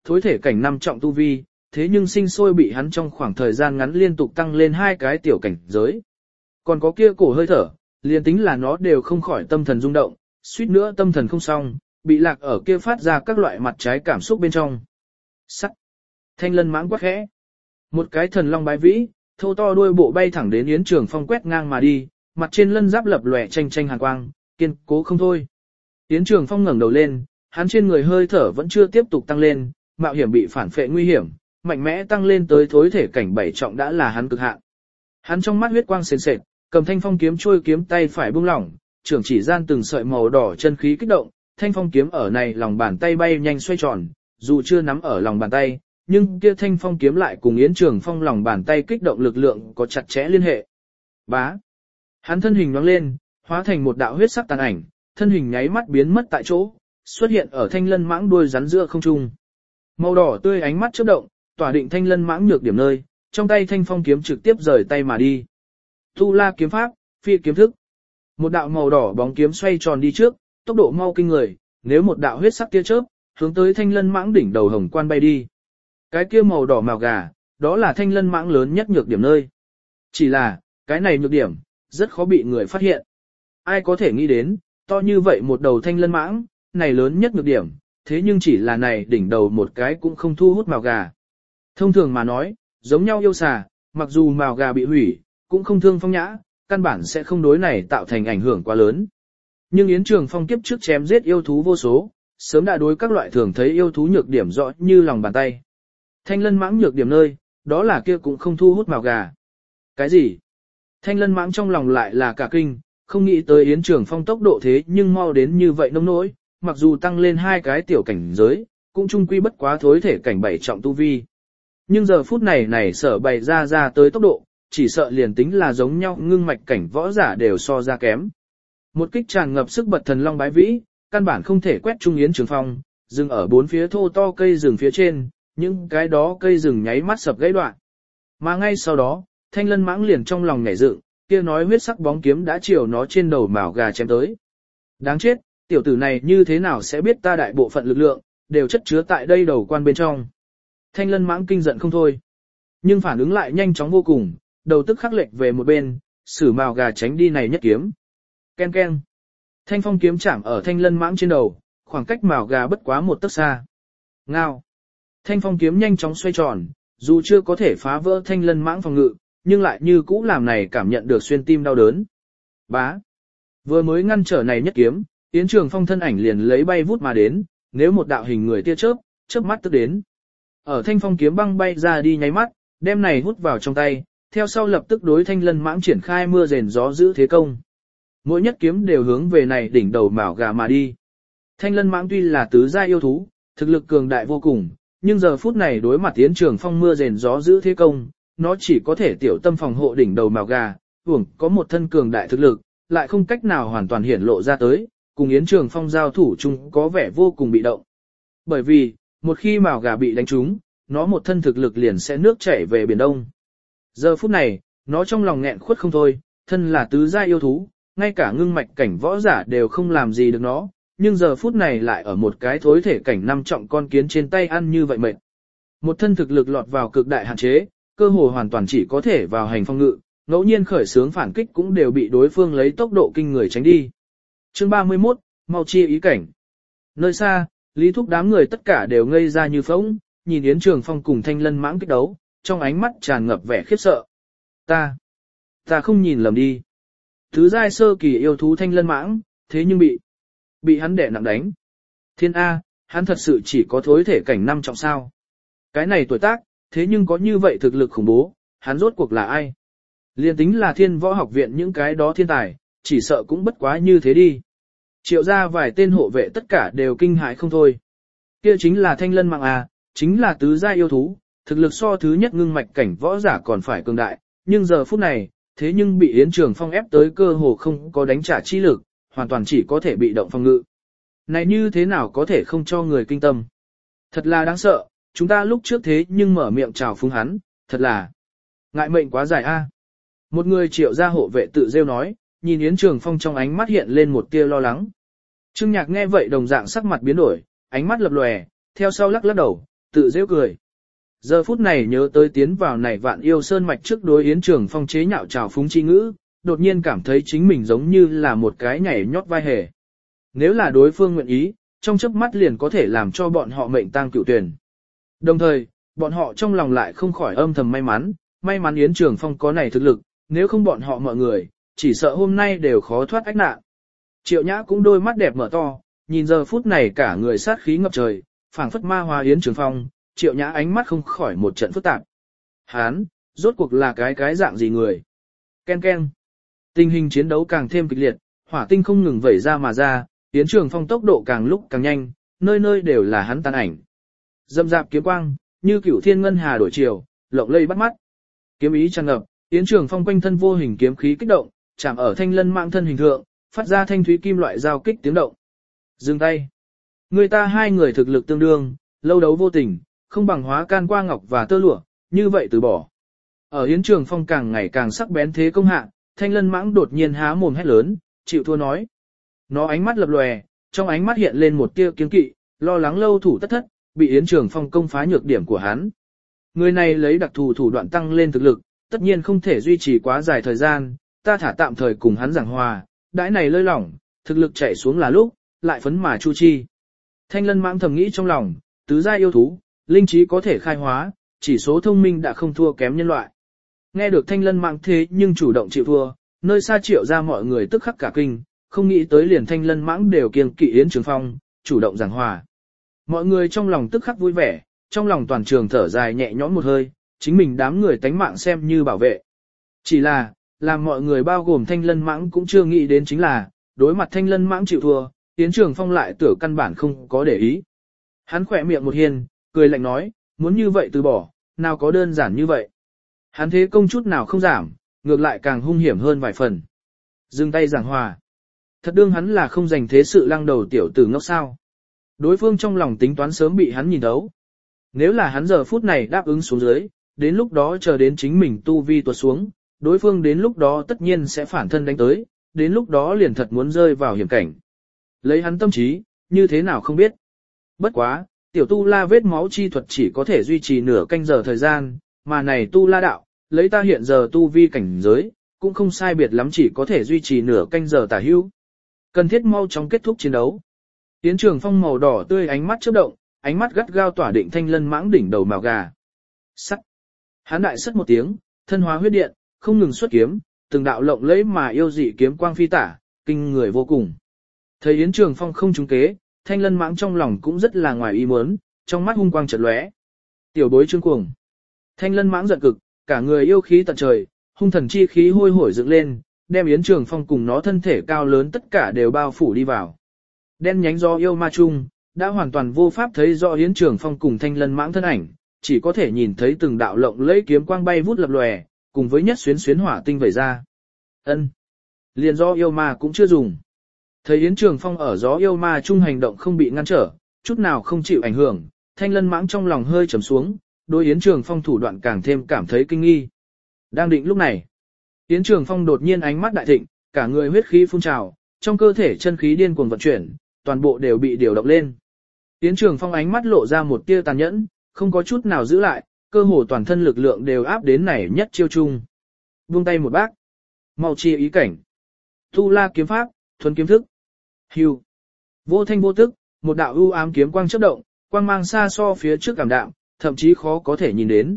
thối thể cảnh 5 trọng tu vi, thế nhưng sinh sôi bị hắn trong khoảng thời gian ngắn liên tục tăng lên 2 cái tiểu cảnh giới. Còn có kia cổ hơi thở, liền tính là nó đều không khỏi tâm thần rung động, suýt nữa tâm thần không xong, bị lạc ở kia phát ra các loại mặt trái cảm xúc bên trong. Sắc. Thanh lân mãng quát khẽ. Một cái thần long bái vĩ, thô to đuôi bộ bay thẳng đến Yến Trường Phong quét ngang mà đi, mặt trên lân giáp lập lòe tranh tranh hàn quang, kiên cố không thôi. Yến Trường Phong ngẩng đầu lên, hắn trên người hơi thở vẫn chưa tiếp tục tăng lên, mạo hiểm bị phản phệ nguy hiểm, mạnh mẽ tăng lên tới thối thể cảnh 7 trọng đã là hắn cực hạn. Hắn trong mắt huyết quang sền sệt, cầm thanh phong kiếm trôi kiếm tay phải buông lỏng, trưởng chỉ gian từng sợi màu đỏ chân khí kích động, thanh phong kiếm ở này lòng bàn tay bay nhanh xoay tròn, dù chưa nắm ở lòng bàn tay, nhưng kia thanh phong kiếm lại cùng Yến Trường Phong lòng bàn tay kích động lực lượng có chặt chẽ liên hệ. Bá. Hắn thân hình nhoáng lên, hóa thành một đạo huyết sắc tàn ảnh, thân hình nháy mắt biến mất tại chỗ, xuất hiện ở thanh lân mãng đuôi rắn giữa không trung. Màu đỏ tươi ánh mắt chớp động, tỏa định thanh lân mãng nhược điểm nơi, trong tay thanh phong kiếm trực tiếp rời tay mà đi. Tu La kiếm pháp, phi kiếm thức. Một đạo màu đỏ bóng kiếm xoay tròn đi trước, tốc độ mau kinh người, nếu một đạo huyết sắc tia chớp, hướng tới thanh lân mãng đỉnh đầu hồng quan bay đi. Cái kia màu đỏ màu gà, đó là thanh lân mãng lớn nhất nhược điểm nơi. Chỉ là, cái này nhược điểm, rất khó bị người phát hiện. Ai có thể nghĩ đến, to như vậy một đầu thanh lân mãng, này lớn nhất nhược điểm, thế nhưng chỉ là này đỉnh đầu một cái cũng không thu hút màu gà. Thông thường mà nói, giống nhau yêu xà, mặc dù màu gà bị hủy, cũng không thương phong nhã, căn bản sẽ không đối này tạo thành ảnh hưởng quá lớn. Nhưng Yến Trường Phong kiếp trước chém giết yêu thú vô số, sớm đã đối các loại thường thấy yêu thú nhược điểm rõ như lòng bàn tay. Thanh lân mãng nhược điểm nơi, đó là kia cũng không thu hút màu gà. Cái gì? Thanh lân mãng trong lòng lại là cả kinh, không nghĩ tới Yến Trường Phong tốc độ thế nhưng mau đến như vậy nông nỗi, mặc dù tăng lên 2 cái tiểu cảnh giới, cũng chung quy bất quá thối thể cảnh 7 trọng tu vi. Nhưng giờ phút này sở bày ra tới tốc độ, chỉ sợ liền tính là giống nhau ngưng mạch cảnh võ giả đều so ra kém. Một kích tràn ngập sức bật thần long bái vĩ, căn bản không thể quét trung Yến Trường Phong, dừng ở 4 phía thô to cây rừng phía trên, những cái đó cây rừng nháy mắt sập gãy đoạn. Mà ngay sau đó, thanh lân mãng liền trong lòng nhảy dựng, kia nói huyết sắc bóng kiếm đã chiều nó trên đầu mào gà chém tới. Đáng chết, tiểu tử này như thế nào sẽ biết ta đại bộ phận lực lượng, đều chất chứa tại đây đầu quan bên trong. Thanh lân mãng kinh giận không thôi. Nhưng phản ứng lại nhanh chóng vô cùng, đầu tức khắc lệch về một bên, sử mào gà tránh đi này nhất kiếm. Ken ken. Thanh phong kiếm chạm ở thanh lân mãng trên đầu, khoảng cách mào gà bất quá một tấc xa. Ngao. Thanh phong kiếm nhanh chóng xoay tròn, dù chưa có thể phá vỡ thanh lân mãng phòng ngự, nhưng lại như cũ làm này cảm nhận được xuyên tim đau đớn. Bá. Vừa mới ngăn trở này nhất kiếm, Yến Trường Phong thân ảnh liền lấy bay vút mà đến, nếu một đạo hình người tia chớp, chớp mắt tức đến. Ở thanh phong kiếm băng bay ra đi nháy mắt, đem này hút vào trong tay, theo sau lập tức đối thanh lân mãng triển khai mưa rền gió giữ thế công. Mỗi nhất kiếm đều hướng về này đỉnh đầu mảo gà mà đi. Thanh lân mãng tuy là tứ gia yêu thú, thực lực cường đại vô cùng, nhưng giờ phút này đối mặt Yến Trường Phong mưa rền gió giữ thế công, nó chỉ có thể tiểu tâm phòng hộ đỉnh đầu mảo gà, hưởng có một thân cường đại thực lực, lại không cách nào hoàn toàn hiển lộ ra tới, cùng Yến Trường Phong giao thủ chung có vẻ vô cùng bị động. Bởi vì, một khi mảo gà bị đánh trúng, nó một thân thực lực liền sẽ nước chảy về biển đông. Giờ phút này, nó trong lòng nghẹn khuất không thôi, thân là tứ gia yêu thú, ngay cả ngưng mạch cảnh võ giả đều không làm gì được nó, nhưng giờ phút này lại ở một cái thối thể cảnh 5 trọng con kiến trên tay ăn như vậy mệt. Một thân thực lực lọt vào cực đại hạn chế, cơ hồ hoàn toàn chỉ có thể vào hành phong ngự, ngẫu nhiên khởi xướng phản kích cũng đều bị đối phương lấy tốc độ kinh người tránh đi. Chương 31, mau chia ý cảnh. Nơi xa, Lý Thúc đám người tất cả đều ngây ra như phỗng, nhìn Yến Trường Phong cùng Thanh Lân mãng kích đấu, trong ánh mắt tràn ngập vẻ khiếp sợ. Ta không nhìn lầm đi. Thứ giai sơ kỳ yêu thú Thanh Lân mãng, thế nhưng bị hắn đè nặng đánh. Thiên A, hắn thật sự chỉ có thối thể cảnh 5 trọng sao. Cái này tuổi tác, thế nhưng có như vậy thực lực khủng bố, hắn rốt cuộc là ai? Liên tính là Thiên Võ Học Viện những cái đó thiên tài, chỉ sợ cũng bất quá như thế đi. Triệu ra vài tên hộ vệ tất cả đều kinh hãi không thôi. Kia chính là Thanh Lân mãng A, chính là tứ gia yêu thú, thực lực so thứ nhất ngưng mạch cảnh võ giả còn phải cường đại, nhưng giờ phút này, thế nhưng bị Yến Trường Phong ép tới cơ hồ không có đánh trả chi lực, hoàn toàn chỉ có thể bị động phòng ngự. Này như thế nào có thể không cho người kinh tâm? Thật là đáng sợ, chúng ta lúc trước thế nhưng mở miệng chào phúng hắn, thật là ngại mệnh quá dài a. Một người Triệu gia hộ vệ tự rêu nói, nhìn Yến Trường Phong trong ánh mắt hiện lên một tia lo lắng. Trương Nhạc nghe vậy đồng dạng sắc mặt biến đổi, ánh mắt lập lòe, theo sau lắc lắc đầu, tự giễu cười. Giờ phút này nhớ tới tiến vào này Vạn Yêu Sơn mạch trước đối Yến Trường Phong chế nhạo trào phúng chi ngữ, đột nhiên cảm thấy chính mình giống như là một cái nhảy nhót vai hề. Nếu là đối phương nguyện ý, trong chớp mắt liền có thể làm cho bọn họ mệnh tang cửu tuyển. Đồng thời, bọn họ trong lòng lại không khỏi âm thầm may mắn Yến Trường Phong có này thực lực, nếu không bọn họ mọi người, chỉ sợ hôm nay đều khó thoát ách nạn. Triệu Nhã cũng đôi mắt đẹp mở to, nhìn giờ phút này cả người sát khí ngập trời, phảng phất ma hóa Yến Trường Phong, Triệu Nhã ánh mắt không khỏi một trận phức tạp. Hán, rốt cuộc là cái dạng gì người? Ken ken. Tình hình chiến đấu càng thêm kịch liệt, hỏa tinh không ngừng vẩy ra mà ra, Yến Trường Phong tốc độ càng lúc càng nhanh, nơi nơi đều là hắn tàn ảnh. Dâm dạp kiếm quang, như cửu thiên ngân hà đổi chiều, lộng lây bắt mắt. Kiếm ý tràn ngập, Yến Trường Phong quanh thân vô hình kiếm khí kích động, chạm ở thanh lân mạng thân hình thượng, phát ra thanh thúy kim loại giao kích tiếng động. Dừng tay. Người ta hai người thực lực tương đương, lâu đấu vô tình, không bằng hóa can qua ngọc và tơ lụa, như vậy từ bỏ. Ở Yến Trường Phong càng ngày càng sắc bén thế công hạ, thanh lân mãng đột nhiên há mồm hét lớn, chịu thua nói. Nó ánh mắt lập lòe, trong ánh mắt hiện lên một tia kiêng kỵ, lo lắng lâu thủ tất thất, bị Yến Trường Phong công phá nhược điểm của hắn. Người này lấy đặc thù thủ đoạn tăng lên thực lực, tất nhiên không thể duy trì quá dài thời gian, ta thả tạm thời cùng hắn giảng hòa, đãi này lơi lỏng, thực lực chạy xuống là lúc, lại phấn mà chu chi. Thanh lân mãng thầm nghĩ trong lòng, tứ gia yêu thú, linh trí có thể khai hóa, chỉ số thông minh đã không thua kém nhân loại. Nghe được thanh lân mãng thế nhưng chủ động chịu thua, nơi xa Triệu ra mọi người tức khắc cả kinh, không nghĩ tới liền thanh lân mãng đều kiêng kỵ Yến Trường Phong, chủ động giảng hòa. Mọi người trong lòng tức khắc vui vẻ, trong lòng toàn trường thở dài nhẹ nhõm một hơi, chính mình đám người tánh mạng xem như bảo vệ. Chỉ là, làm mọi người bao gồm thanh lân mãng cũng chưa nghĩ đến chính là, đối mặt thanh lân mãng chịu thua, Yến Trường Phong lại tưởng căn bản không có để ý. Hắn khỏe miệng một hiên, cười lạnh nói, muốn như vậy từ bỏ, nào có đơn giản như vậy. Hắn thế công chút nào không giảm, ngược lại càng hung hiểm hơn vài phần. Dừng tay giảng hòa. Thật đương hắn là không dành thế sự lăng đầu tiểu tử ngốc sao. Đối phương trong lòng tính toán sớm bị hắn nhìn thấu. Nếu là hắn giờ phút này đáp ứng xuống dưới, đến lúc đó chờ đến chính mình tu vi tuột xuống, đối phương đến lúc đó tất nhiên sẽ phản thân đánh tới, đến lúc đó liền thật muốn rơi vào hiểm cảnh. Lấy hắn tâm trí, như thế nào không biết. Bất quá, tiểu tu la vết máu chi thuật chỉ có thể duy trì nửa canh giờ thời gian, mà này tu la đạo, lấy ta hiện giờ tu vi cảnh giới, cũng không sai biệt lắm chỉ có thể duy trì nửa canh giờ tả hữu. Cần thiết mau chóng kết thúc chiến đấu. Yến Trường Phong màu đỏ tươi ánh mắt chớp động, ánh mắt gắt gao tỏa định thanh lân mãng đỉnh đầu màu gà. Sắt. Hắn đại sắt một tiếng, thân hóa huyết điện, không ngừng xuất kiếm, từng đạo lộng lẫy mà yêu dị kiếm quang phi tả, kinh người vô cùng. Thấy Yến Trường Phong không trúng kế, thanh lân mãng trong lòng cũng rất là ngoài ý muốn, trong mắt hung quang chợt lóe. Tiểu bối trương cuồng. Thanh lân mãng giận cực, cả người yêu khí tận trời, hung thần chi khí hôi hổi dựng lên, đem Yến Trường Phong cùng nó thân thể cao lớn tất cả đều bao phủ đi vào. Đen nhánh do yêu ma chung, đã hoàn toàn vô pháp thấy rõ Yến Trường Phong cùng thanh lân mãng thân ảnh, chỉ có thể nhìn thấy từng đạo lộng lẫy kiếm quang bay vút lập lòe, cùng với nhất xuyến xuyến hỏa tinh vẩy ra. Ân, liền do yêu ma cũng chưa dùng. Thấy Yến Trường Phong ở gió yêu ma chung hành động không bị ngăn trở, chút nào không chịu ảnh hưởng, thanh lân mãng trong lòng hơi trầm xuống, đối Yến Trường Phong thủ đoạn càng thêm cảm thấy kinh nghi. Đang định lúc này, Yến Trường Phong đột nhiên ánh mắt đại thịnh, cả người huyết khí phun trào, trong cơ thể chân khí điên cuồng vận chuyển, toàn bộ đều bị điều động lên. Yến Trường Phong ánh mắt lộ ra một tia tàn nhẫn, không có chút nào giữ lại, cơ hồ toàn thân lực lượng đều áp đến này nhất chiêu chung. Buông tay một bác, mau chia ý cảnh. Tu La kiếm pháp, thuần kiếm thức. Hưu. Vô thanh vô tức, một đạo ưu ám kiếm quang chớp động, quang mang xa so phía trước cảm đạm, thậm chí khó có thể nhìn đến.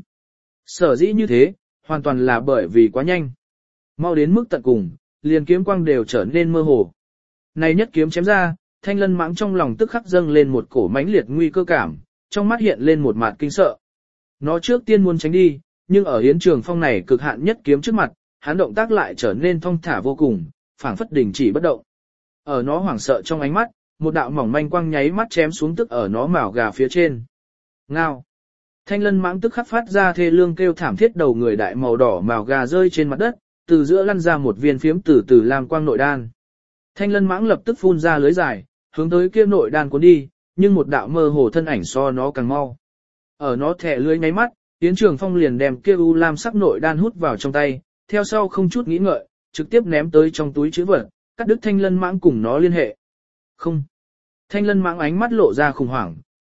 Sở dĩ như thế, hoàn toàn là bởi vì quá nhanh. Mau đến mức tận cùng, liền kiếm quang đều trở nên mơ hồ. Này nhất kiếm chém ra, thanh lân mãng trong lòng tức khắc dâng lên một cổ mãnh liệt nguy cơ cảm, trong mắt hiện lên một mặt kinh sợ. Nó trước tiên muốn tránh đi, nhưng ở Yến Trường Phong này cực hạn nhất kiếm trước mặt, hắn động tác lại trở nên thong thả vô cùng, phảng phất đình chỉ bất động. Ở nó hoảng sợ trong ánh mắt, một đạo mỏng manh quang nháy mắt chém xuống tức ở nó mào gà phía trên. Ngao. Thanh lân mãng tức khắc phát ra thê lương kêu thảm thiết, đầu người đại màu đỏ mào gà rơi trên mặt đất, từ giữa lăn ra một viên phiếm từ từ làm quang nội đan. Thanh lân mãng lập tức phun ra lưới dài, hướng tới kia nội đan cuốn đi, nhưng một đạo mơ hồ thân ảnh so nó càng mau. Ở nó thẻ lưới nháy mắt, Yến Trường Phong liền đem kia u lam sắc nội đan hút vào trong tay, theo sau không chút nghĩ ngợi, trực tiếp ném tới trong túi trữ vật, cắt đứt thanh lân mãng cùng nó liên hệ. Không. Thanh lân mãng ánh mắt lộ ra khủng hoảng,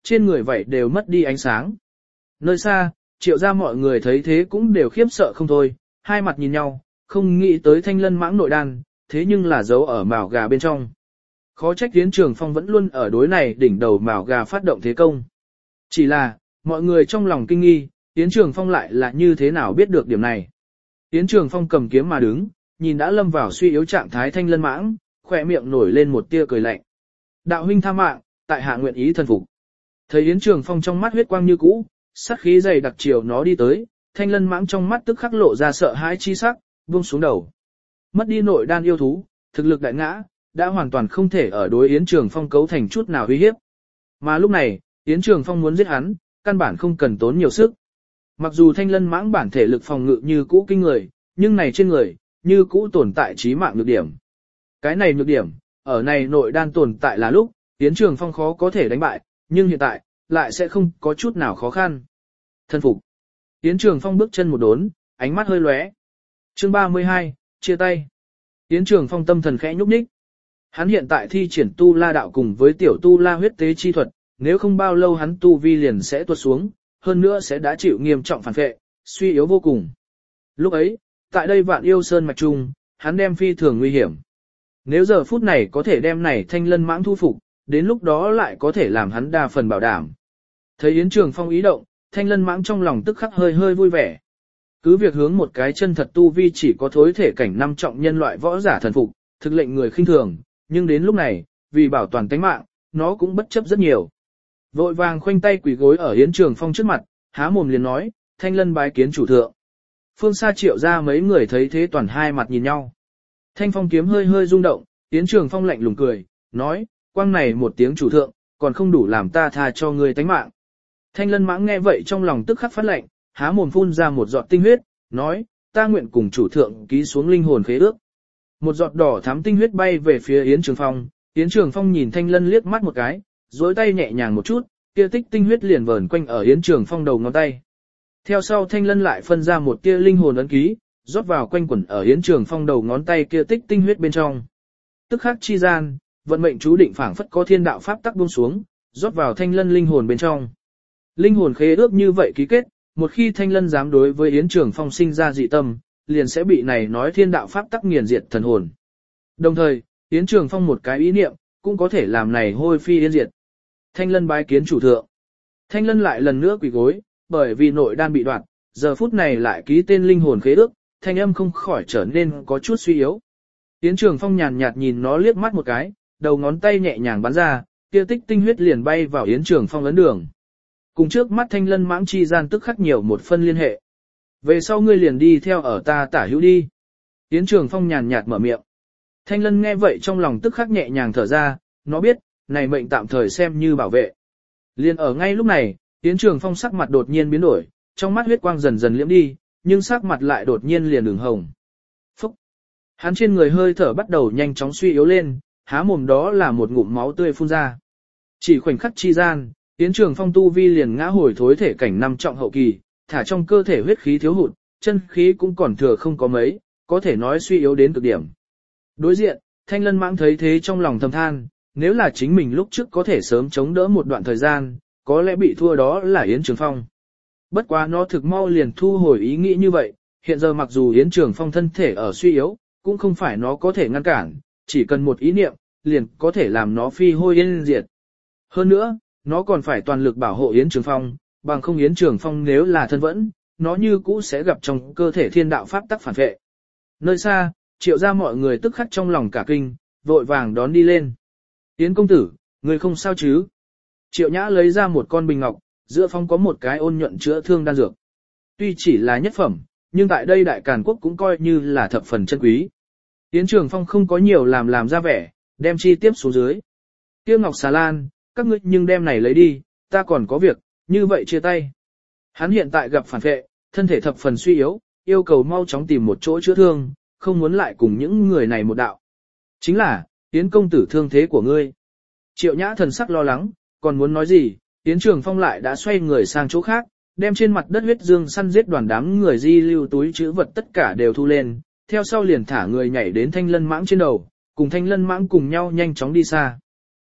trên người vậy đều mất đi ánh sáng. Nơi xa, Triệu gia mọi người thấy thế cũng đều khiếp sợ không thôi, hai mặt nhìn nhau, không nghĩ tới Thanh Lân mãng nội đan, thế nhưng là giấu ở mào gà bên trong. Khó trách Yến Trường Phong vẫn luôn ở đối này đỉnh đầu mào gà phát động thế công. Chỉ là, mọi người trong lòng kinh nghi, Yến Trường Phong lại là như thế nào biết được điểm này. Yến Trường Phong cầm kiếm mà đứng, nhìn đã lâm vào suy yếu trạng thái Thanh Lân mãng, khỏe miệng nổi lên một tia cười lạnh. Đạo huynh tha mạng, tại hạ nguyện ý thần phục. Thấy Yến Trường Phong trong mắt huyết quang như cũ, sát khí dày đặc chiều nó đi tới, Thanh Lân mãng trong mắt tức khắc lộ ra sợ hãi chi sắc, buông xuống đầu. Mất đi nội đan yêu thú, thực lực đại ngã, đã hoàn toàn không thể ở đối Yến Trường Phong cấu thành chút nào uy hiếp. Mà lúc này, Yến Trường Phong muốn giết hắn, căn bản không cần tốn nhiều sức. Mặc dù Thanh Lân mãng bản thể lực phòng ngự như cũ kinh người, nhưng này trên người, như cũ tồn tại chí mạng nhược điểm. Cái này nhược điểm, ở này nội đan tồn tại là lúc, Yến Trường Phong khó có thể đánh bại, nhưng hiện tại, lại sẽ không có chút nào khó khăn. Thân phục. Yến Trường Phong bước chân một đốn, ánh mắt hơi lóe. Chương 32, chia tay. Yến Trường Phong tâm thần khẽ nhúc nhích. Hắn hiện tại thi triển tu la đạo cùng với tiểu tu la huyết tế chi thuật, nếu không bao lâu hắn tu vi liền sẽ tuột xuống, hơn nữa sẽ đã chịu nghiêm trọng phản vệ, suy yếu vô cùng. Lúc ấy, tại đây Vạn Yêu Sơn mạch trung, hắn đem phi thường nguy hiểm. Nếu giờ phút này có thể đem này Thanh Lân mãng thu phục, đến lúc đó lại có thể làm hắn đa phần bảo đảm. Thấy Yến Trường Phong ý động, Thanh Lân mãng trong lòng tức khắc hơi hơi vui vẻ. Cứ việc hướng một cái chân thật tu vi chỉ có thối thể cảnh 5 trọng nhân loại võ giả thần phục, thực lệnh người khinh thường, nhưng đến lúc này, vì bảo toàn tánh mạng, nó cũng bất chấp rất nhiều. Vội vàng khoanh tay quỳ gối ở Yến Trường Phong trước mặt, há mồm liền nói, Thanh Lân bái kiến chủ thượng. Phương xa Triệu ra mấy người thấy thế toàn hai mặt nhìn nhau. Thanh phong kiếm hơi hơi rung động, Yến Trường Phong lạnh lùng cười, nói, quang này một tiếng chủ thượng, còn không đủ làm ta tha cho người tánh mạng. Thanh Lân mãng nghe vậy trong lòng tức khắc phát lạnh, há mồm phun ra một giọt tinh huyết, nói, ta nguyện cùng chủ thượng ký xuống linh hồn khế ước. Một giọt đỏ thắm tinh huyết bay về phía Yến Trường Phong, Yến Trường Phong nhìn Thanh Lân liếc mắt một cái, duỗi tay nhẹ nhàng một chút, kia tích tinh huyết liền vờn quanh ở Yến Trường Phong đầu ngón tay. Theo sau Thanh Lân lại phân ra một tia linh hồn ấn ký, rót vào quanh quẩn ở Yến Trường Phong đầu ngón tay kia tích tinh huyết bên trong. Tức khắc chi gian, vận mệnh chú định phảng phất có thiên đạo pháp tắc buông xuống, rót vào Thanh Lân linh hồn bên trong. Linh hồn khế ước như vậy ký kết, một khi Thanh Lân dám đối với Yến Trường Phong sinh ra dị tâm, liền sẽ bị này nói thiên đạo pháp tắc nghiền diệt thần hồn. Đồng thời, Yến Trường Phong một cái ý niệm, cũng có thể làm này hôi phi yên diệt. Thanh Lân bái kiến chủ thượng. Thanh Lân lại lần nữa quỳ gối, bởi vì nội đan bị đoạt, giờ phút này lại ký tên linh hồn khế ước, thanh âm không khỏi trở nên có chút suy yếu. Yến Trường Phong nhàn nhạt nhìn nó liếc mắt một cái, đầu ngón tay nhẹ nhàng bắn ra, kia tích tinh huyết liền bay vào Yến Trường Phong ấn đường. Cùng trước mắt Thanh Lân mãng chi gian tức khắc nhiều một phân liên hệ. Về sau ngươi liền đi theo ở ta tả hữu đi. Yến Trường Phong nhàn nhạt mở miệng. Thanh Lân nghe vậy trong lòng tức khắc nhẹ nhàng thở ra, nó biết, này mệnh tạm thời xem như bảo vệ. Liên ở ngay lúc này, Yến Trường Phong sắc mặt đột nhiên biến đổi, trong mắt huyết quang dần dần liễm đi, nhưng sắc mặt lại đột nhiên liền ửng hồng. Phúc! Hắn trên người hơi thở bắt đầu nhanh chóng suy yếu lên, há mồm đó là một ngụm máu tươi phun ra. Chỉ khoảnh khắc chi gian, Yến Trường Phong tu vi liền ngã hồi thối thể cảnh 5 trọng hậu kỳ, thả trong cơ thể huyết khí thiếu hụt, chân khí cũng còn thừa không có mấy, có thể nói suy yếu đến cực điểm. Đối diện, Thanh Lân mãng thấy thế trong lòng thầm than, nếu là chính mình lúc trước có thể sớm chống đỡ một đoạn thời gian, có lẽ bị thua đó là Yến Trường Phong. Bất quá nó thực mau liền thu hồi ý nghĩ như vậy, hiện giờ mặc dù Yến Trường Phong thân thể ở suy yếu, cũng không phải nó có thể ngăn cản, chỉ cần một ý niệm, liền có thể làm nó phi hôi yên diệt. Hơn nữa, nó còn phải toàn lực bảo hộ Yến Trường Phong, bằng không Yến Trường Phong nếu là thân vẫn, nó như cũ sẽ gặp trong cơ thể thiên đạo pháp tắc phản vệ. Nơi xa, Triệu ra mọi người tức khắc trong lòng cả kinh, vội vàng đón đi lên. Yến công tử, người không sao chứ? Triệu Nhã lấy ra một con bình ngọc, giữa phong có một cái ôn nhuận chữa thương đan dược. Tuy chỉ là nhất phẩm, nhưng tại đây Đại Càn Quốc cũng coi như là thập phần chân quý. Yến Trường Phong không có nhiều làm ra vẻ, đem chi tiếp xuống dưới. Tiêu Ngọc Xà Lan, các ngươi nhưng đem này lấy đi, ta còn có việc, như vậy chia tay. Hắn hiện tại gặp phản vệ, thân thể thập phần suy yếu, yêu cầu mau chóng tìm một chỗ chữa thương, không muốn lại cùng những người này một đạo. Chính là, Yến công tử thương thế của ngươi. Triệu Nhã thần sắc lo lắng, còn muốn nói gì, Yến Trường Phong lại đã xoay người sang chỗ khác, đem trên mặt đất huyết dương săn giết đoàn đám người di lưu túi trữ vật tất cả đều thu lên, theo sau liền thả người nhảy đến Thanh Lân mãng trên đầu, cùng Thanh Lân mãng cùng nhau nhanh chóng đi xa.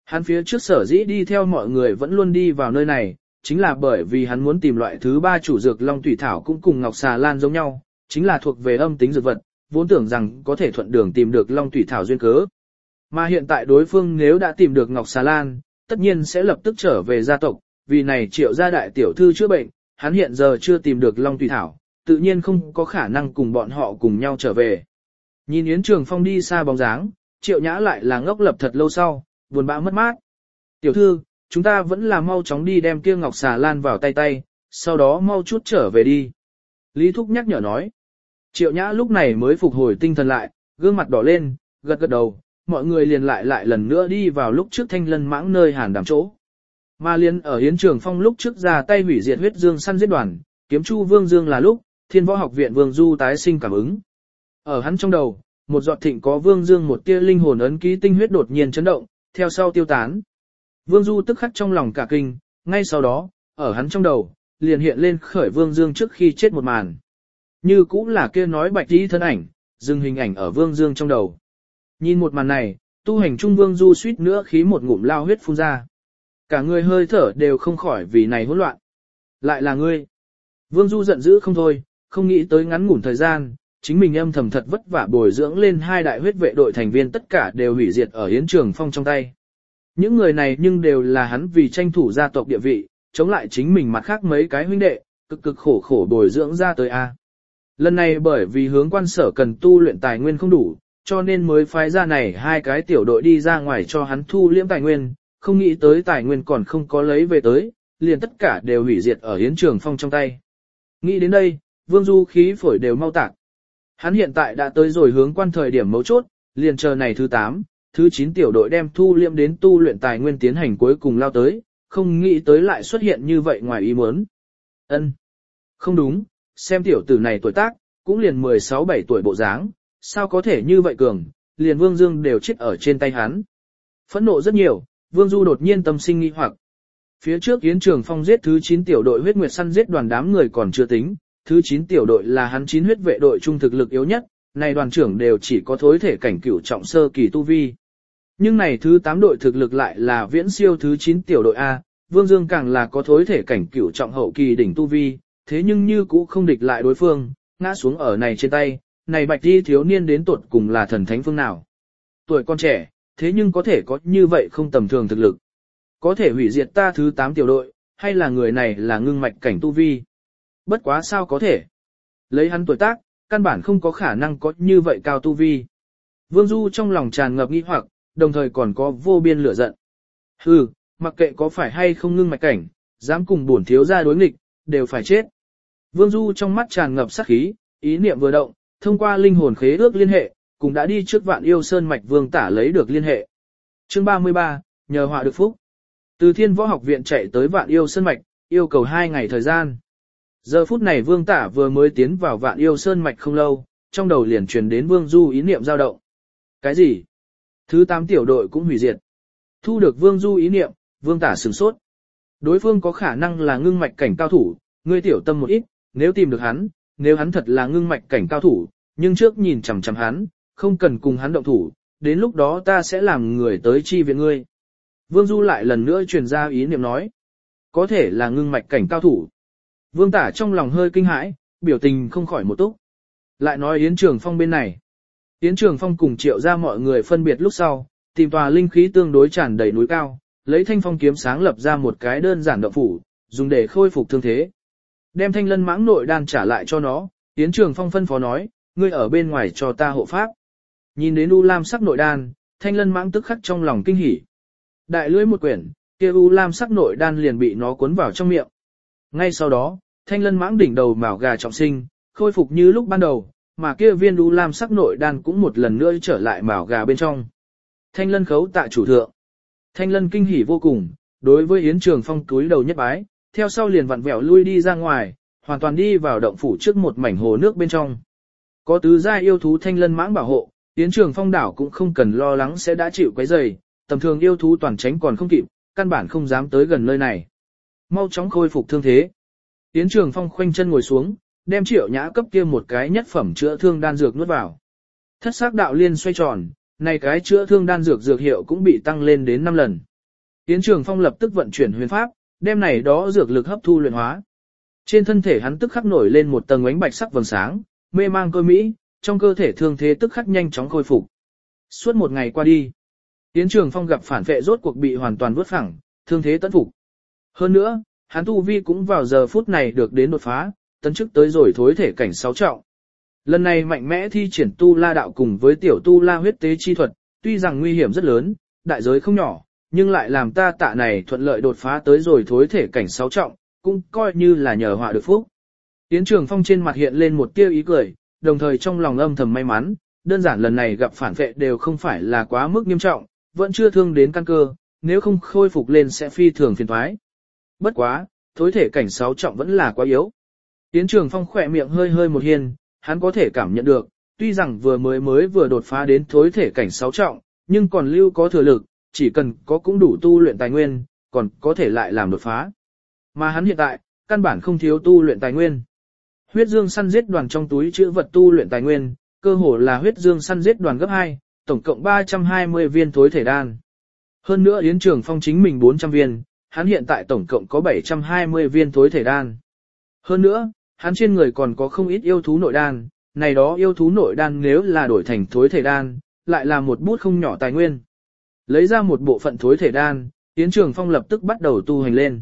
Hắn phía trước sở dĩ đi theo mọi người vẫn luôn đi vào nơi này, chính là bởi vì hắn muốn tìm loại thứ 3 chủ dược Long Thủy Thảo cũng cùng Ngọc Xà Lan giống nhau, chính là thuộc về âm tính dược vật, vốn tưởng rằng có thể thuận đường tìm được Long Thủy Thảo duyên cớ. Mà hiện tại đối phương nếu đã tìm được Ngọc Xà Lan, tất nhiên sẽ lập tức trở về gia tộc, vì này Triệu gia đại tiểu thư chữa bệnh, hắn hiện giờ chưa tìm được Long Thủy Thảo, tự nhiên không có khả năng cùng bọn họ cùng nhau trở về. Nhìn Yến Trường Phong đi xa bóng dáng, Triệu Nhã lại là ngốc lập thật lâu sau, buồn bã mất mát. Tiểu thư, chúng ta vẫn là mau chóng đi đem kia Ngọc Xà Lan vào tay, sau đó mau chút trở về đi. Lý Thúc nhắc nhở nói. Triệu Nhã lúc này mới phục hồi tinh thần lại, gương mặt đỏ lên, gật gật đầu, mọi người liền lại lần nữa đi vào lúc trước Thanh Lân Mãng nơi hàn đảm chỗ. Mà liền ở Yến Trường Phong lúc trước ra tay hủy diệt huyết dương săn giết đoàn, kiếm chu Vương Dương là lúc, Thiên Võ Học viện Vương Du tái sinh cảm ứng. Ở hắn trong đầu, một giọt thịnh có Vương Dương một tia linh hồn ấn ký tinh huyết đột nhiên chấn động, theo sau tiêu tán. Vương Du tức khắc trong lòng cả kinh, ngay sau đó, ở hắn trong đầu, liền hiện lên khởi Vương Dương trước khi chết một màn. Như cũng là kia nói bạch tí thân ảnh, dừng hình ảnh ở Vương Dương trong đầu. Nhìn một màn này, tu hành trung Vương Du suýt nữa khí một ngụm lao huyết phun ra. Cả người hơi thở đều không khỏi vì này hỗn loạn. Lại là ngươi. Vương Du giận dữ không thôi, không nghĩ tới ngắn ngủn thời gian, chính mình âm thầm thật vất vả bồi dưỡng lên 2 đại huyết vệ đội thành viên tất cả đều hủy diệt ở Yến Trường Phong trong tay. Những người này nhưng đều là hắn vì tranh thủ gia tộc địa vị, chống lại chính mình mặt khác mấy cái huynh đệ, cực khổ bồi dưỡng ra tới A. Lần này bởi vì hướng quan sở cần tu luyện tài nguyên không đủ, cho nên mới phái ra này 2 cái tiểu đội đi ra ngoài cho hắn thu liễm tài nguyên, không nghĩ tới tài nguyên còn không có lấy về tới, liền tất cả đều hủy diệt ở Yến Trường Phong trong tay. Nghĩ đến đây, Vương Du khí phổi đều mau tạc. Hắn hiện tại đã tới rồi hướng quan thời điểm mấu chốt, liền chờ này thứ 8, thứ 9 tiểu đội đem thu liễm đến tu luyện tài nguyên tiến hành cuối cùng lao tới, không nghĩ tới lại xuất hiện như vậy ngoài ý muốn. Ân, không đúng, xem tiểu tử này tuổi tác, cũng liền 16-17 tuổi bộ dáng, sao có thể như vậy cường, liền Vương Dương đều chết ở trên tay hắn. Phẫn nộ rất nhiều, Vương Du đột nhiên tâm sinh nghi hoặc. Phía trước Yến Trường Phong giết thứ 9 tiểu đội huyết nguyệt săn giết đoàn đám người còn chưa tính, thứ 9 tiểu đội là hắn 9 huyết vệ đội trung thực lực yếu nhất, này đoàn trưởng đều chỉ có thối thể cảnh cửu trọng sơ kỳ tu vi. Nhưng này thứ 8 đội thực lực lại là viễn siêu thứ 9 tiểu đội A, Vương Dương càng là có thối thể cảnh cửu trọng hậu kỳ đỉnh tu vi, thế nhưng như cũ không địch lại đối phương, ngã xuống ở này trên tay, này bạch đi thiếu niên đến tuột cùng là thần thánh phương nào. Tuổi con trẻ, thế nhưng có thể có như vậy không tầm thường thực lực. Có thể hủy diệt ta thứ 8 tiểu đội, hay là người này là ngưng mạch cảnh tu vi. Bất quá sao có thể. Lấy hắn tuổi tác, căn bản không có khả năng có như vậy cao tu vi. Vương Du trong lòng tràn ngập nghi hoặc, đồng thời còn có vô biên lửa giận. Hừ, mặc kệ có phải hay không ngưng mạch cảnh, dám cùng bổn thiếu gia đối nghịch, đều phải chết. Vương Du trong mắt tràn ngập sát khí, ý niệm vừa động, thông qua linh hồn khế ước liên hệ, cũng đã đi trước Vạn Yêu Sơn mạch Vương Tả lấy được liên hệ. Chương 33, nhờ họa được phúc. Từ Thiên Võ Học viện chạy tới Vạn Yêu Sơn mạch, yêu cầu 2 ngày thời gian. Giờ phút này Vương Tả vừa mới tiến vào Vạn Yêu Sơn mạch không lâu, trong đầu liền truyền đến Vương Du ý niệm dao động. Cái gì? Thứ 8 tiểu đội cũng hủy diệt. Thu được Vương Du ý niệm, Vương Tả sửng sốt. Đối phương có khả năng là ngưng mạch cảnh cao thủ, ngươi tiểu tâm một ít, nếu tìm được hắn, nếu hắn thật là ngưng mạch cảnh cao thủ, nhưng trước nhìn chằm chằm hắn, không cần cùng hắn động thủ, đến lúc đó ta sẽ làm người tới chi viện ngươi. Vương Du lại lần nữa truyền ra ý niệm nói, có thể là ngưng mạch cảnh cao thủ. Vương Tả trong lòng hơi kinh hãi, biểu tình không khỏi một túc. Lại nói Yến Trường Phong bên này. Yến Trường Phong cùng Triệu ra mọi người phân biệt lúc sau, tìm tòa linh khí tương đối tràn đầy núi cao, lấy thanh phong kiếm sáng lập ra một cái đơn giản động phủ, dùng để khôi phục thương thế. Đem Thanh Lân Mãng nội đan trả lại cho nó, Yến Trường Phong phân phó nói, ngươi ở bên ngoài cho ta hộ pháp. Nhìn đến u lam sắc nội đan, Thanh Lân Mãng tức khắc trong lòng kinh hỉ. Đại lưỡi một quyển, kia u lam sắc nội đan liền bị nó cuốn vào trong miệng. Ngay sau đó, Thanh Lân Mãng đỉnh đầu mào gà trọng sinh, khôi phục như lúc ban đầu, mà kia viên u lam sắc nội đan cũng một lần nữa trở lại mào gà bên trong. Thanh Lân khấu tạ chủ thượng. Thanh Lân kinh hỉ vô cùng, đối với Yến Trường Phong cúi đầu nhất bái, theo sau liền vặn vẹo lui đi ra ngoài, hoàn toàn đi vào động phủ trước một mảnh hồ nước bên trong. Có tứ giai yêu thú Thanh Lân Mãng bảo hộ, Yến Trường Phong đảo cũng không cần lo lắng sẽ đã chịu quấy rầy, tầm thường yêu thú toàn tránh còn không kịp, căn bản không dám tới gần nơi này. Mau chóng khôi phục thương thế. Yến Trường Phong khoanh chân ngồi xuống, đem Triệu Nhã cấp kia một cái nhất phẩm chữa thương đan dược nuốt vào. Thất sắc đạo liên xoay tròn, này cái chữa thương đan dược dược hiệu cũng bị tăng lên đến 5 lần. Yến Trường Phong lập tức vận chuyển huyền pháp, đem này đó dược lực hấp thu luyện hóa. Trên thân thể hắn tức khắc nổi lên một tầng ánh bạch sắc vầng sáng, mê mang cơ mỹ, trong cơ thể thương thế tức khắc nhanh chóng khôi phục. Suốt một ngày qua đi, Yến Trường Phong gặp phản vệ rốt cuộc bị hoàn toàn vớt phẳng, thương thế tận phục. Hơn nữa, hắn tu vi cũng vào giờ phút này được đến đột phá, tấn chức tới rồi thối thể cảnh 6 trọng. Lần này mạnh mẽ thi triển tu la đạo cùng với tiểu tu la huyết tế chi thuật, tuy rằng nguy hiểm rất lớn, đại giới không nhỏ, nhưng lại làm ta Tạ này thuận lợi đột phá tới rồi thối thể cảnh 6 trọng, cũng coi như là nhờ họa được phúc. Yến Trường Phong trên mặt hiện lên một tia ý cười, đồng thời trong lòng âm thầm may mắn, đơn giản lần này gặp phản vệ đều không phải là quá mức nghiêm trọng, vẫn chưa thương đến căn cơ, nếu không khôi phục lên sẽ phi thường phiền toái. Bất quá, thối thể cảnh 6 trọng vẫn là quá yếu. Yến Trường Phong khỏe miệng hơi hơi một hiên, hắn có thể cảm nhận được, tuy rằng vừa đột phá đến thối thể cảnh 6 trọng, nhưng còn lưu có thừa lực, chỉ cần có cũng đủ tu luyện tài nguyên, còn có thể lại làm đột phá. Mà hắn hiện tại, căn bản không thiếu tu luyện tài nguyên. Huyết dương săn giết đoàn trong túi chữ vật tu luyện tài nguyên, cơ hồ là huyết dương săn giết đoàn gấp 2, tổng cộng 320 viên thối thể đan. Hơn nữa Yến Trường Phong chính mình 400 viên, hắn hiện tại tổng cộng có 720 viên thối thể đan. Hơn nữa, hắn trên người còn có không ít yêu thú nội đan, này đó yêu thú nội đan nếu là đổi thành thối thể đan, lại là một bút không nhỏ tài nguyên. Lấy ra một bộ phận thối thể đan, Yến Trường Phong lập tức bắt đầu tu hành lên.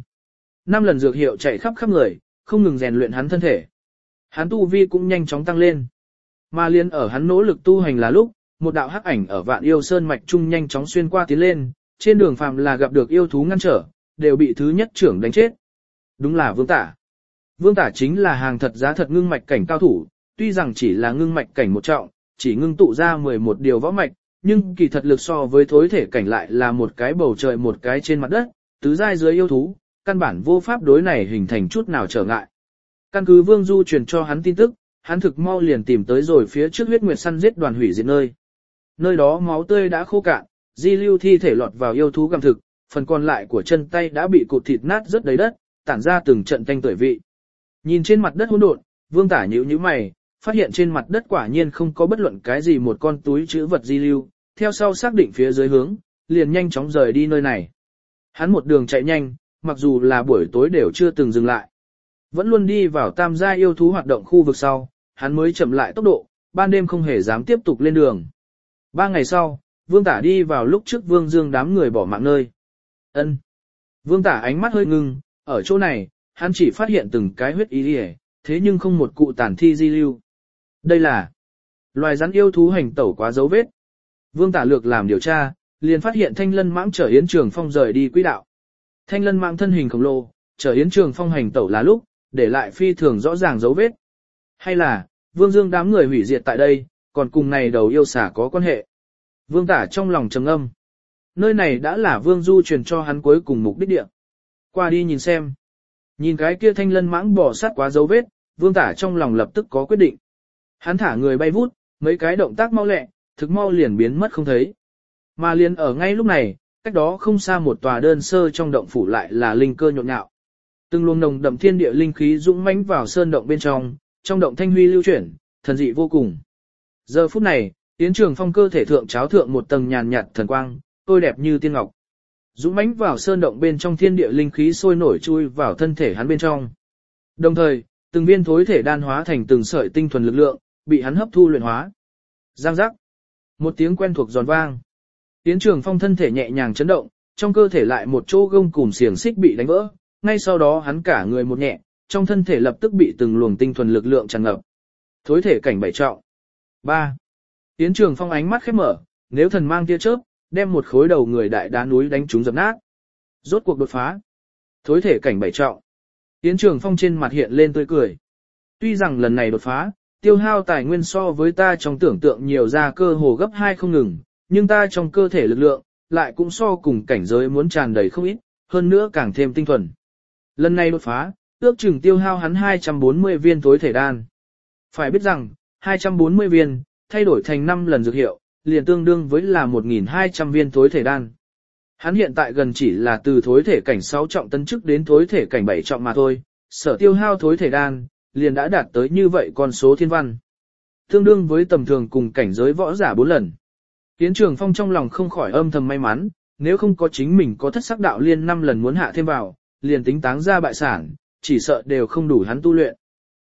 5 lần dược hiệu chạy khắp người, không ngừng rèn luyện hắn thân thể. Hắn tu vi cũng nhanh chóng tăng lên. Mà liên ở hắn nỗ lực tu hành là lúc, một đạo hắc ảnh ở Vạn Yêu Sơn mạch trung nhanh chóng xuyên qua tiến lên, trên đường phàm là gặp được yêu thú ngăn trở, đều bị thứ nhất trưởng đánh chết. Đúng là Vương Tả. Vương Tả chính là hàng thật giá thật ngưng mạch cảnh cao thủ, tuy rằng chỉ là ngưng mạch cảnh một trọng, chỉ ngưng tụ ra 11 điều võ mạch, nhưng kỳ thật lực so với thối thể cảnh lại là một cái bầu trời một cái trên mặt đất, tứ giai dưới yêu thú, căn bản vô pháp đối này hình thành chút nào trở ngại. Căn cứ Vương Du truyền cho hắn tin tức, hắn thực mau liền tìm tới rồi phía trước huyết nguyệt săn giết đoàn hủy diệt nơi. Nơi đó máu tươi đã khô cạn, di lưu thi thể lọt vào yêu thú gặm thực, phần còn lại của chân tay đã bị cụt thịt nát rất đầy đất, tản ra từng trận tanh tưởi vị. Nhìn trên mặt đất hỗn độn, Vương Tả nhíu nhíu mày, phát hiện trên mặt đất quả nhiên không có bất luận cái gì một con túi chữ vật di lưu, theo sau xác định phía dưới hướng, liền nhanh chóng rời đi nơi này. Hắn một đường chạy nhanh, mặc dù là buổi tối đều chưa từng dừng lại. Vẫn luôn đi vào tam gia yêu thú hoạt động khu vực sau, hắn mới chậm lại tốc độ, ban đêm không hề dám tiếp tục lên đường. 3 ngày sau, Vương Tả đi vào lúc trước Vương Dương đám người bỏ mạng nơi. Ân. Vương Tả ánh mắt hơi ngưng, ở chỗ này, hắn chỉ phát hiện từng cái huyết ý liễu, thế nhưng không một cụ tàn thi di lưu. Đây là loài rắn yêu thú hành tẩu quá dấu vết. Vương Tả lược làm điều tra, liền phát hiện Thanh Lân Mãng chở Yến Trường Phong rời đi quỹ đạo. Thanh Lân Mãng thân hình khổng lồ, chở Yến Trường Phong hành tẩu là lúc, để lại phi thường rõ ràng dấu vết. Hay là, Vương Dương đám người hủy diệt tại đây, còn cùng này đầu yêu xả có quan hệ. Vương Tả trong lòng trầm âm. Nơi này đã là Vương Du truyền cho hắn cuối cùng mục đích địa. Qua đi nhìn xem. Nhìn cái kia Thanh Lân Mãng bỏ sát quá dấu vết, Vương Tả trong lòng lập tức có quyết định. Hắn thả người bay vút, mấy cái động tác mau lẹ, thực mau liền biến mất không thấy. Mà liền ở ngay lúc này, cách đó không xa một tòa đơn sơ trong động phủ lại là linh cơ nhộn nhạo. Từng luồng nồng đậm thiên địa linh khí dũng mãnh vào sơn động bên trong động thanh huy lưu chuyển, thần dị vô cùng. Giờ phút này, Yến Trường Phong cơ thể thượng cháo thượng một tầng nhàn nhạt thần quang, tươi đẹp như tiên ngọc. Dũng mãnh vào sơn động bên trong thiên địa linh khí sôi nổi chui vào thân thể hắn bên trong. Đồng thời, từng viên thối thể đan hóa thành từng sợi tinh thuần lực lượng, bị hắn hấp thu luyện hóa. Giang giác. Một tiếng quen thuộc giòn vang. Yến Trường Phong thân thể nhẹ nhàng chấn động, trong cơ thể lại một chỗ gông cùm xiềng xích bị đánh vỡ, ngay sau đó hắn cả người một nhẹ, trong thân thể lập tức bị từng luồng tinh thuần lực lượng tràn ngập. Thối thể cảnh 7 trọng. 3. Yến Trường Phong ánh mắt khép mở, nếu thần mang tia chớp, đem một khối đầu người đại đá núi đánh trúng dập nát. Rốt cuộc đột phá. Thối thể cảnh 7 trọng. Yến Trường Phong trên mặt hiện lên tươi cười. Tuy rằng lần này đột phá, tiêu hao tài nguyên so với ta trong tưởng tượng nhiều ra cơ hồ gấp 2 không ngừng, nhưng ta trong cơ thể lực lượng, lại cũng so cùng cảnh giới muốn tràn đầy không ít, hơn nữa càng thêm tinh thuần. Lần này đột phá, ước chừng tiêu hao hắn 240 viên thối thể đan. Phải biết rằng, 240 viên, thay đổi thành 5 lần dược hiệu, liền tương đương với là 1.200 viên thối thể đan. Hắn hiện tại gần chỉ là từ thối thể cảnh 6 trọng tấn chức đến thối thể cảnh 7 trọng mà thôi, sở tiêu hao thối thể đan, liền đã đạt tới như vậy con số thiên văn. Tương đương với tầm thường cùng cảnh giới võ giả 4 lần. Yến Trường Phong trong lòng không khỏi âm thầm may mắn, nếu không có chính mình có thất sắc đạo liên 5 lần muốn hạ thêm vào, liền tính táng ra bại sản, chỉ sợ đều không đủ hắn tu luyện.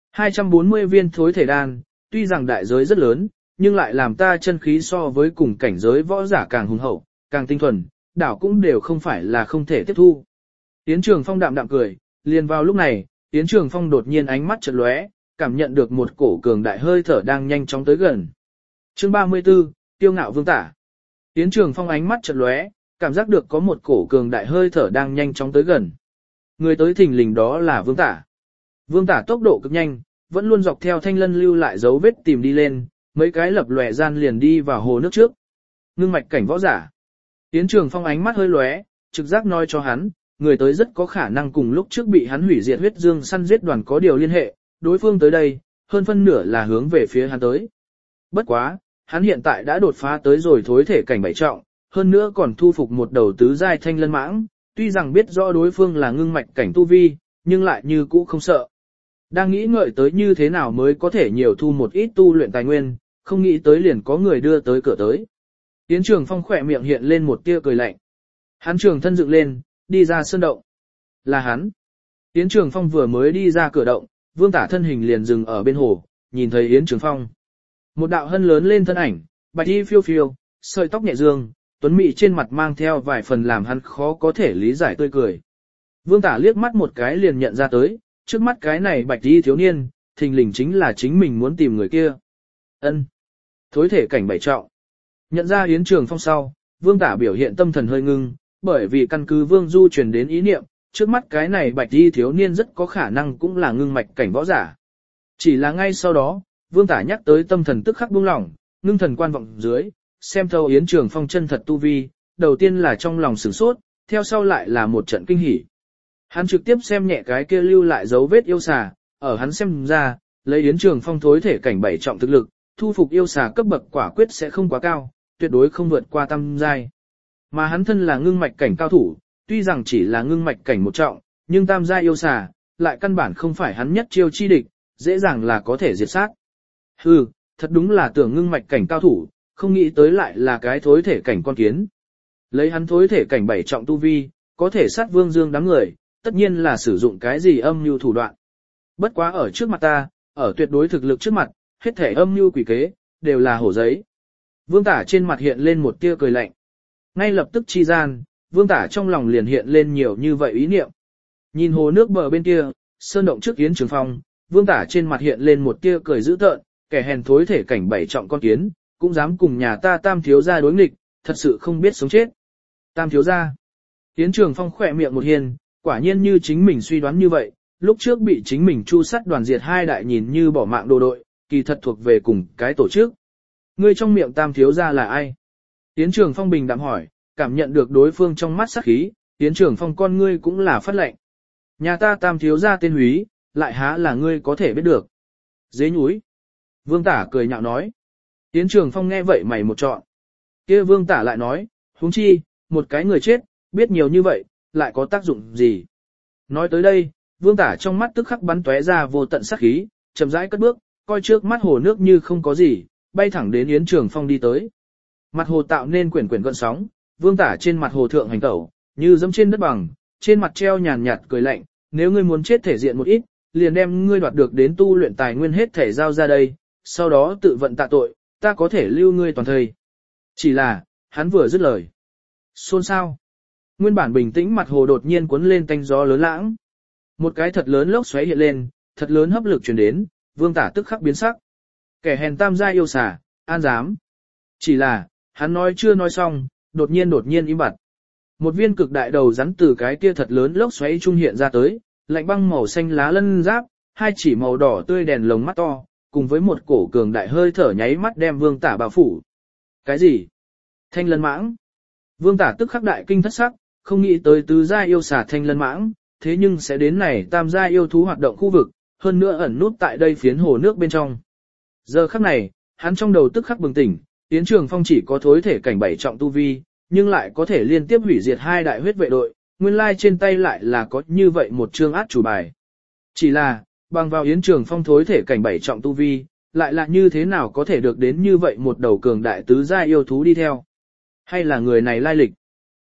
240 viên thối thể đan, tuy rằng đại giới rất lớn, nhưng lại làm ta chân khí so với cùng cảnh giới võ giả càng hùng hậu, càng tinh thuần, đảo cũng đều không phải là không thể tiếp thu. Yến Trường Phong đạm đạm cười, liền vào lúc này, Yến Trường Phong đột nhiên ánh mắt chợt lóe, cảm nhận được một cổ cường đại hơi thở đang nhanh chóng tới gần. Chương 34, Tiêu ngạo vương tả. Yến Trường Phong ánh mắt chợt lóe, cảm giác được có một cổ cường đại hơi thở đang nhanh chóng tới gần. Người tới thình lình đó là vương tả. Vương tả tốc độ cực nhanh, vẫn luôn dọc theo thanh lân lưu lại dấu vết tìm đi lên, mấy cái lập lòe gian liền đi vào hồ nước trước. Ngưng mạch cảnh võ giả. Yến Trường Phong ánh mắt hơi lóe, trực giác nói cho hắn, người tới rất có khả năng cùng lúc trước bị hắn hủy diệt huyết dương săn giết đoàn có điều liên hệ, đối phương tới đây, hơn phân nửa là hướng về phía hắn tới. Bất quá, hắn hiện tại đã đột phá tới rồi thối thể cảnh 7 trọng, hơn nữa còn thu phục một đầu tứ giai thanh lân mãng, tuy rằng biết rõ đối phương là ngưng mạch cảnh tu vi, nhưng lại như cũ không sợ. Đang nghĩ ngợi tới như thế nào mới có thể nhiều thu một ít tu luyện tài nguyên, không nghĩ tới liền có người đưa tới cửa tới. Yến Trường Phong khỏe miệng hiện lên một tia cười lạnh. Hắn trường thân dựng lên, đi ra sơn động. Là hắn. Yến Trường Phong vừa mới đi ra cửa động, Vương Tả thân hình liền dừng ở bên hồ, nhìn thấy Yến Trường Phong. Một đạo hân lớn lên thân ảnh, bạch y phiêu phiêu, sợi tóc nhẹ dương, tuấn mỹ trên mặt mang theo vài phần làm hắn khó có thể lý giải tươi cười. Vương Tả liếc mắt một cái liền nhận ra tới, trước mắt cái này bạch y thiếu niên, thình lình chính là chính mình muốn tìm người kia. Ân, thối thể cảnh 7 trọng. Nhận ra Yến Trường Phong sau, Vương Tả biểu hiện tâm thần hơi ngưng, bởi vì căn cứ Vương Du truyền đến ý niệm, trước mắt cái này bạch y thiếu niên rất có khả năng cũng là ngưng mạch cảnh võ giả. Chỉ là ngay sau đó, Vương Tả nhắc tới tâm thần tức khắc buông lỏng, ngưng thần quan vọng dưới, xem thấu Yến Trường Phong chân thật tu vi, đầu tiên là trong lòng sửng sốt, theo sau lại là một trận kinh hỉ. Hắn trực tiếp xem nhẹ cái kia lưu lại dấu vết yêu xà, ở hắn xem ra, lấy Yến Trường Phong thối thể cảnh 7 trọng thực lực, thu phục yêu xà cấp bậc quả quyết sẽ không quá cao, tuyệt đối không vượt qua tam giai. Mà hắn thân là ngưng mạch cảnh cao thủ, tuy rằng chỉ là ngưng mạch cảnh 1 trọng, nhưng tam giai yêu xà, lại căn bản không phải hắn nhất chiêu chi địch, dễ dàng là có thể diệt sát. Hừ, thật đúng là tưởng ngưng mạch cảnh cao thủ, không nghĩ tới lại là cái thối thể cảnh con kiến. Lấy hắn thối thể cảnh 7 trọng tu vi, có thể sát Vương Dương đám người, tất nhiên là sử dụng cái gì âm mưu thủ đoạn. Bất quá ở trước mặt ta, ở tuyệt đối thực lực trước mặt, hết thể âm mưu quỷ kế, đều là hổ giấy. Vương Tả trên mặt hiện lên một tia cười lạnh. Ngay lập tức chi gian, Vương Tả trong lòng liền hiện lên nhiều như vậy ý niệm. Nhìn hồ nước bờ bên kia, sơn động trước Yến Trường Phong, Vương Tả trên mặt hiện lên một tia cười dữ tợn, kẻ hèn thối thể cảnh 7 trọng con kiến, cũng dám cùng nhà ta Tam thiếu gia đối nghịch, thật sự không biết sống chết. Tam thiếu gia. Yến Trường Phong khỏe miệng một hiền, quả nhiên như chính mình suy đoán như vậy, lúc trước bị chính mình chu sát đoàn diệt hai đại nhìn như bỏ mạng đồ đội, kỳ thật thuộc về cùng cái tổ chức. Ngươi trong miệng Tam thiếu gia là ai? Yến Trường Phong bình đạm hỏi, cảm nhận được đối phương trong mắt sát khí, Yến Trường Phong con ngươi cũng là phát lệnh. Nhà ta Tam thiếu gia tên Húy, lại há là ngươi có thể biết được. Dế nhúi. Vương Tả cười nhạo nói. Yến Trường Phong nghe vậy mày một trọn. Kia Vương Tả lại nói, huống chi, một cái người chết, biết nhiều như vậy, lại có tác dụng gì? Nói tới đây, Vương Tả trong mắt tức khắc bắn tóe ra vô tận sát khí, chậm rãi cất bước, coi trước mắt hồ nước như không có gì, bay thẳng đến Yến Trường Phong đi tới. Mặt hồ tạo nên quyển quyển gợn sóng, Vương Tả trên mặt hồ thượng hành tẩu, như dẫm trên đất bằng, trên mặt treo nhàn nhạt cười lạnh, nếu ngươi muốn chết thể diện một ít, liền đem ngươi đoạt được đến tu luyện tài nguyên hết thể giao ra đây, sau đó tự vận tạ tội, ta có thể lưu ngươi toàn thời. Chỉ là, hắn vừa dứt lời. Xôn xao. Nguyên bản bình tĩnh mặt hồ đột nhiên cuốn lên tanh gió lớn lãng. Một cái thật lớn lốc xoáy hiện lên, thật lớn hấp lực truyền đến, Vương Tả tức khắc biến sắc. Kẻ hèn tam gia yêu xà, an dám. Chỉ là, hắn nói chưa nói xong, đột nhiên im bặt. Một viên cực đại đầu rắn từ cái kia thật lớn lốc xoáy trung hiện ra tới, lạnh băng màu xanh lá lân giáp, hai chỉ màu đỏ tươi đèn lồng mắt to, cùng với một cổ cường đại hơi thở nháy mắt đem Vương Tả bao phủ. Cái gì? Thanh lân mãng. Vương Tả tức khắc đại kinh thất sắc, không nghĩ tới tứ gia yêu xà thanh lân mãng, thế nhưng sẽ đến này tam gia yêu thú hoạt động khu vực, hơn nữa ẩn nút tại đây phiến hồ nước bên trong. Giờ khắc này, hắn trong đầu tức khắc bừng tỉnh, Yến Trường Phong chỉ có thối thể cảnh 7 trọng tu vi, nhưng lại có thể liên tiếp hủy diệt hai đại huyết vệ đội, nguyên lai trên tay lại là có như vậy một chương át chủ bài. Chỉ là, bằng vào Yến Trường Phong thối thể cảnh 7 trọng tu vi, lại là như thế nào có thể được đến như vậy một đầu cường đại tứ gia yêu thú đi theo? Hay là người này lai lịch?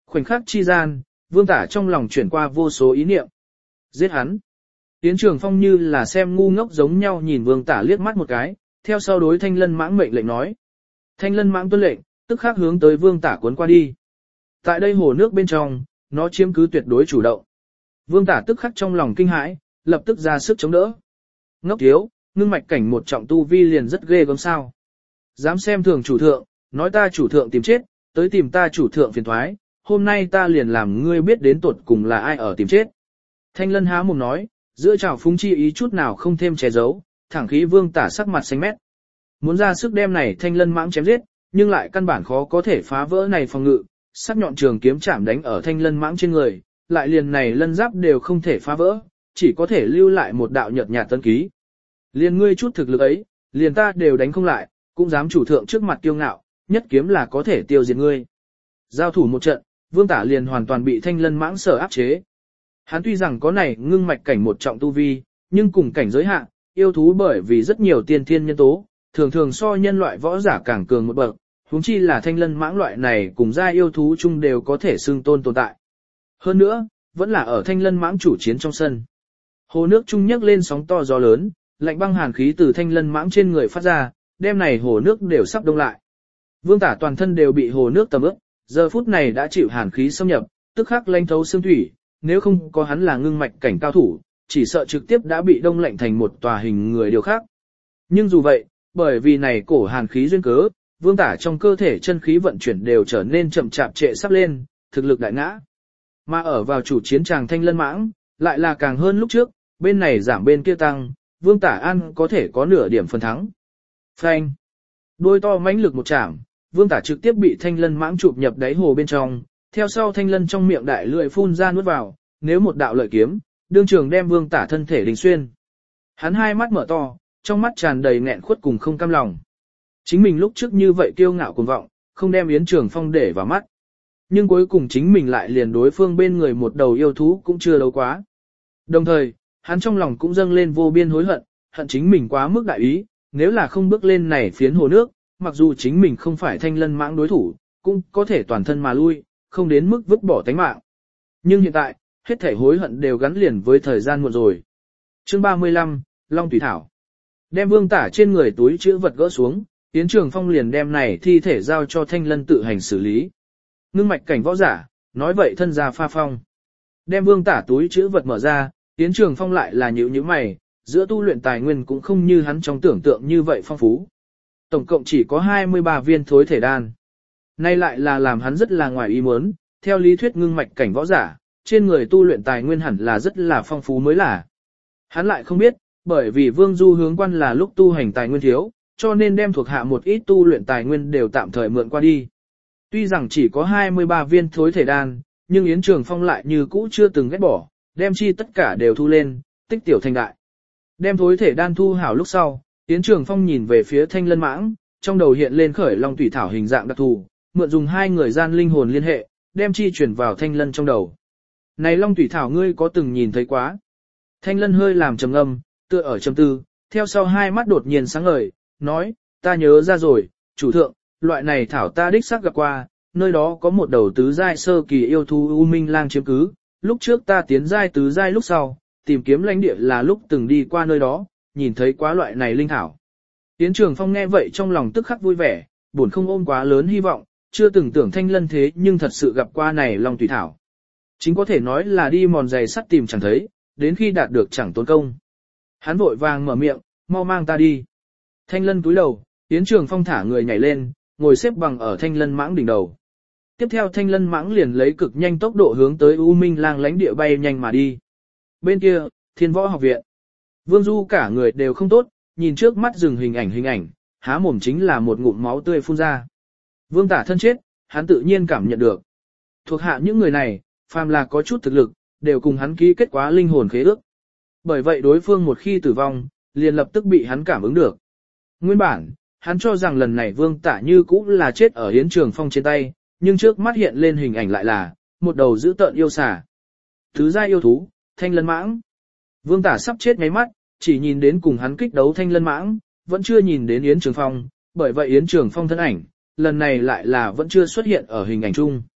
Khoảnh khắc chi gian, Vương Tả trong lòng chuyển qua vô số ý niệm. Giết hắn. Yến Trường Phong như là xem ngu ngốc giống nhau nhìn Vương Tả liếc mắt một cái, theo sau đối Thanh Lân Mãng mệnh lệnh nói. Thanh Lân Mãng tuân lệnh, tức khắc hướng tới Vương Tả cuốn qua đi. Tại đây hồ nước bên trong, nó chiếm cứ tuyệt đối chủ động. Vương Tả tức khắc trong lòng kinh hãi, lập tức ra sức chống đỡ. Ngốc thiếu, ngưng mạch cảnh một trọng tu vi liền rất ghê gớm sao. Dám xem thường chủ thượng, nói ta chủ thượng tìm chết, tới tìm ta chủ thượng phiền thoái, hôm nay ta liền làm ngươi biết đến tuột cùng là ai ở tìm chết. Thanh Lân há mồm nói, giữa trào phúng chi ý chút nào không thêm che giấu, thẳng khí Vương Tả sắc mặt xanh mét. Muốn ra sức đem này Thanh Lân Mãng chém giết, nhưng lại căn bản khó có thể phá vỡ này phòng ngự, sắc nhọn trường kiếm chạm đánh ở Thanh Lân Mãng trên người, lại liền này lân giáp đều không thể phá vỡ, chỉ có thể lưu lại một đạo nhợt nhạt tân ký. Liền ngươi chút thực lực ấy, liền ta đều đánh không lại, cũng dám chủ thượng trước mặt kiêu ngạo, nhất kiếm là có thể tiêu diệt ngươi. Giao thủ một trận, Vương Tả liền hoàn toàn bị Thanh Lân Mãng sở áp chế. Hắn tuy rằng có này ngưng mạch cảnh một trọng tu vi, nhưng cùng cảnh giới hạn, yêu thú bởi vì rất nhiều tiên thiên nhân tố, thường thường so nhân loại võ giả càng cường một bậc, huống chi là Thanh Lân Mãng loại này cùng gia yêu thú chung đều có thể xưng tôn tồn tại. Hơn nữa, vẫn là ở Thanh Lân Mãng chủ chiến trong sân. Hồ nước trung nhấc lên sóng to gió lớn, lạnh băng hàn khí từ Thanh Lân Mãng trên người phát ra, đêm này hồ nước đều sắp đông lại. Vương Tả toàn thân đều bị hồ nước tầm ướt, giờ phút này đã chịu hàn khí xâm nhập, tức khắc lanh thấu xương thủy, nếu không có hắn là ngưng mạch cảnh cao thủ, chỉ sợ trực tiếp đã bị đông lạnh thành một tòa hình người điều khác. Nhưng dù vậy, bởi vì này cổ hàn khí duyên cớ, Vương Tả trong cơ thể chân khí vận chuyển đều trở nên chậm chạp trệ sắp lên, thực lực đại ngã. Mà ở vào chủ chiến tràng Thanh Lân Mãng, lại là càng hơn lúc trước, bên này giảm bên kia tăng, Vương Tả An có thể có nửa điểm phần thắng. Phanh. Đôi to mãnh lực một chạm, Vương Tả trực tiếp bị Thanh Lân Mãng chụp nhập đáy hồ bên trong, theo sau Thanh Lân trong miệng đại lưỡi phun ra nuốt vào, nếu một đạo lợi kiếm, đương trường đem Vương Tả thân thể đình xuyên. Hắn hai mắt mở to, trong mắt tràn đầy nghẹn khuất cùng không cam lòng. Chính mình lúc trước như vậy kiêu ngạo cuồng vọng, không đem Yến Trường Phong để vào mắt. Nhưng cuối cùng chính mình lại liền đối phương bên người một đầu yêu thú cũng chưa đấu quá. Đồng thời, hắn trong lòng cũng dâng lên vô biên hối hận, hận chính mình quá mức đại ý, nếu là không bước lên này phiến hồ nước, mặc dù chính mình không phải Thanh Lân Mãng đối thủ, cũng có thể toàn thân mà lui, không đến mức vứt bỏ tánh mạng. Nhưng hiện tại, hết thể hối hận đều gắn liền với thời gian muộn rồi. Chương 35, Long Thủy Thảo. Đem Vương Tả trên người túi chữ vật gỡ xuống, Yến Trường Phong liền đem này thi thể giao cho Thanh Lân tự hành xử lý. Ngưng mạch cảnh võ giả, nói vậy thân gia pha phong. Đem Vương Tả túi chữ vật mở ra, Yến Trường Phong lại là nhíu mày, giữa tu luyện tài nguyên cũng không như hắn trong tưởng tượng như vậy phong phú. Tổng cộng chỉ có 23 viên thối thể đan. Nay lại là làm hắn rất là ngoài ý muốn, theo lý thuyết ngưng mạch cảnh võ giả, trên người tu luyện tài nguyên hẳn là rất là phong phú mới là. Hắn lại không biết, bởi vì Vương Du hướng quan là lúc tu hành tài nguyên thiếu, cho nên đem thuộc hạ một ít tu luyện tài nguyên đều tạm thời mượn qua đi. Tuy rằng chỉ có 23 viên thối thể đan, nhưng Yến Trường Phong lại như cũ chưa từng ghét bỏ, đem chi tất cả đều thu lên, tích tiểu thành đại. Đem thối thể đan thu hảo lúc sau, Yến Trường Phong nhìn về phía Thanh Lân Mãng, trong đầu hiện lên khởi Long Thủy Thảo hình dạng đặc thù, mượn dùng hai người gian linh hồn liên hệ, đem chi chuyển vào Thanh Lân trong đầu. Này Long Thủy Thảo ngươi có từng nhìn thấy quá? Thanh Lân hơi làm trầm ngâm, tựa ở trầm tư, theo sau hai mắt đột nhiên sáng ngời, nói, ta nhớ ra rồi, chủ thượng, loại này thảo ta đích xác gặp qua, nơi đó có một đầu tứ giai sơ kỳ yêu thú U Minh Lang chiếm cứ, lúc trước ta tiến giai tứ giai lúc sau, tìm kiếm lãnh địa là lúc từng đi qua nơi đó, nhìn thấy quá loại này linh thảo. Yến Trường Phong nghe vậy trong lòng tức khắc vui vẻ, buồn không ôm quá lớn hy vọng, chưa từng tưởng Thanh Lân thế nhưng thật sự gặp qua này Long Thủy Thảo. Chính có thể nói là đi mòn giày sắt tìm chẳng thấy, đến khi đạt được chẳng tốn công. Hắn vội vàng mở miệng, mau mang ta đi. Thanh Lân cúi đầu, Yến Trường Phong thả người nhảy lên, ngồi xếp bằng ở Thanh Lân Mãng đỉnh đầu. Tiếp theo Thanh Lân Mãng liền lấy cực nhanh tốc độ hướng tới U Minh Lang lãnh địa bay nhanh mà đi. Bên kia, Thiên Võ Học Viện. Vương Du cả người đều không tốt, nhìn trước mắt dừng hình ảnh, há mồm chính là một ngụm máu tươi phun ra. Vương Tả thân chết, hắn tự nhiên cảm nhận được. Thuộc hạ những người này, phàm là có chút thực lực, đều cùng hắn ký kết quá linh hồn khế ước. Bởi vậy đối phương một khi tử vong, liền lập tức bị hắn cảm ứng được. Nguyên bản, hắn cho rằng lần này Vương Tả như cũ là chết ở Yến Trường Phong trên tay, nhưng trước mắt hiện lên hình ảnh lại là một đầu dữ tợn yêu xà. Thứ giai yêu thú, Thanh Lân Mãng. Vương Tả sắp chết ngay mắt, chỉ nhìn đến cùng hắn kích đấu Thanh Lân Mãng, vẫn chưa nhìn đến Yến Trường Phong, bởi vậy Yến Trường Phong thân ảnh, lần này lại là vẫn chưa xuất hiện ở hình ảnh chung.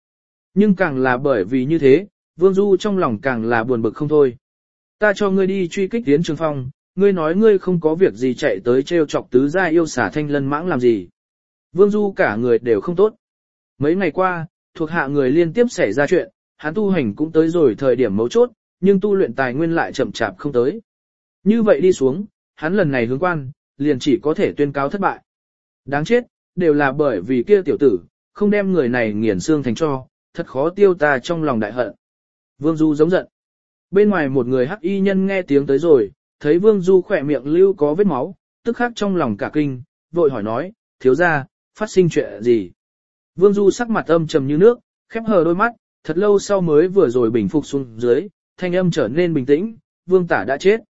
Nhưng càng là bởi vì như thế, Vương Du trong lòng càng là buồn bực không thôi. Ta cho ngươi đi truy kích Yến Trường Phong, ngươi nói ngươi không có việc gì chạy tới trêu chọc tứ gia yêu xả Thanh Lân mãng làm gì. Vương Du cả người đều không tốt. Mấy ngày qua, thuộc hạ người liên tiếp xảy ra chuyện, hắn tu hành cũng tới rồi thời điểm mấu chốt, nhưng tu luyện tài nguyên lại chậm chạp không tới. Như vậy đi xuống, hắn lần này hướng quan, liền chỉ có thể tuyên cáo thất bại. Đáng chết, đều là bởi vì kia tiểu tử, không đem người này nghiền xương thành tro, thật khó tiêu ta trong lòng đại hận. Vương Du giống giận. Bên ngoài một người hắc y nhân nghe tiếng tới rồi, thấy Vương Du khỏe miệng lưu có vết máu, tức khắc trong lòng cả kinh, vội hỏi nói, thiếu gia, phát sinh chuyện gì? Vương Du sắc mặt âm trầm như nước, khép hờ đôi mắt, thật lâu sau mới vừa rồi bình phục xuống dưới, thanh âm trở nên bình tĩnh, Vương Tả đã chết.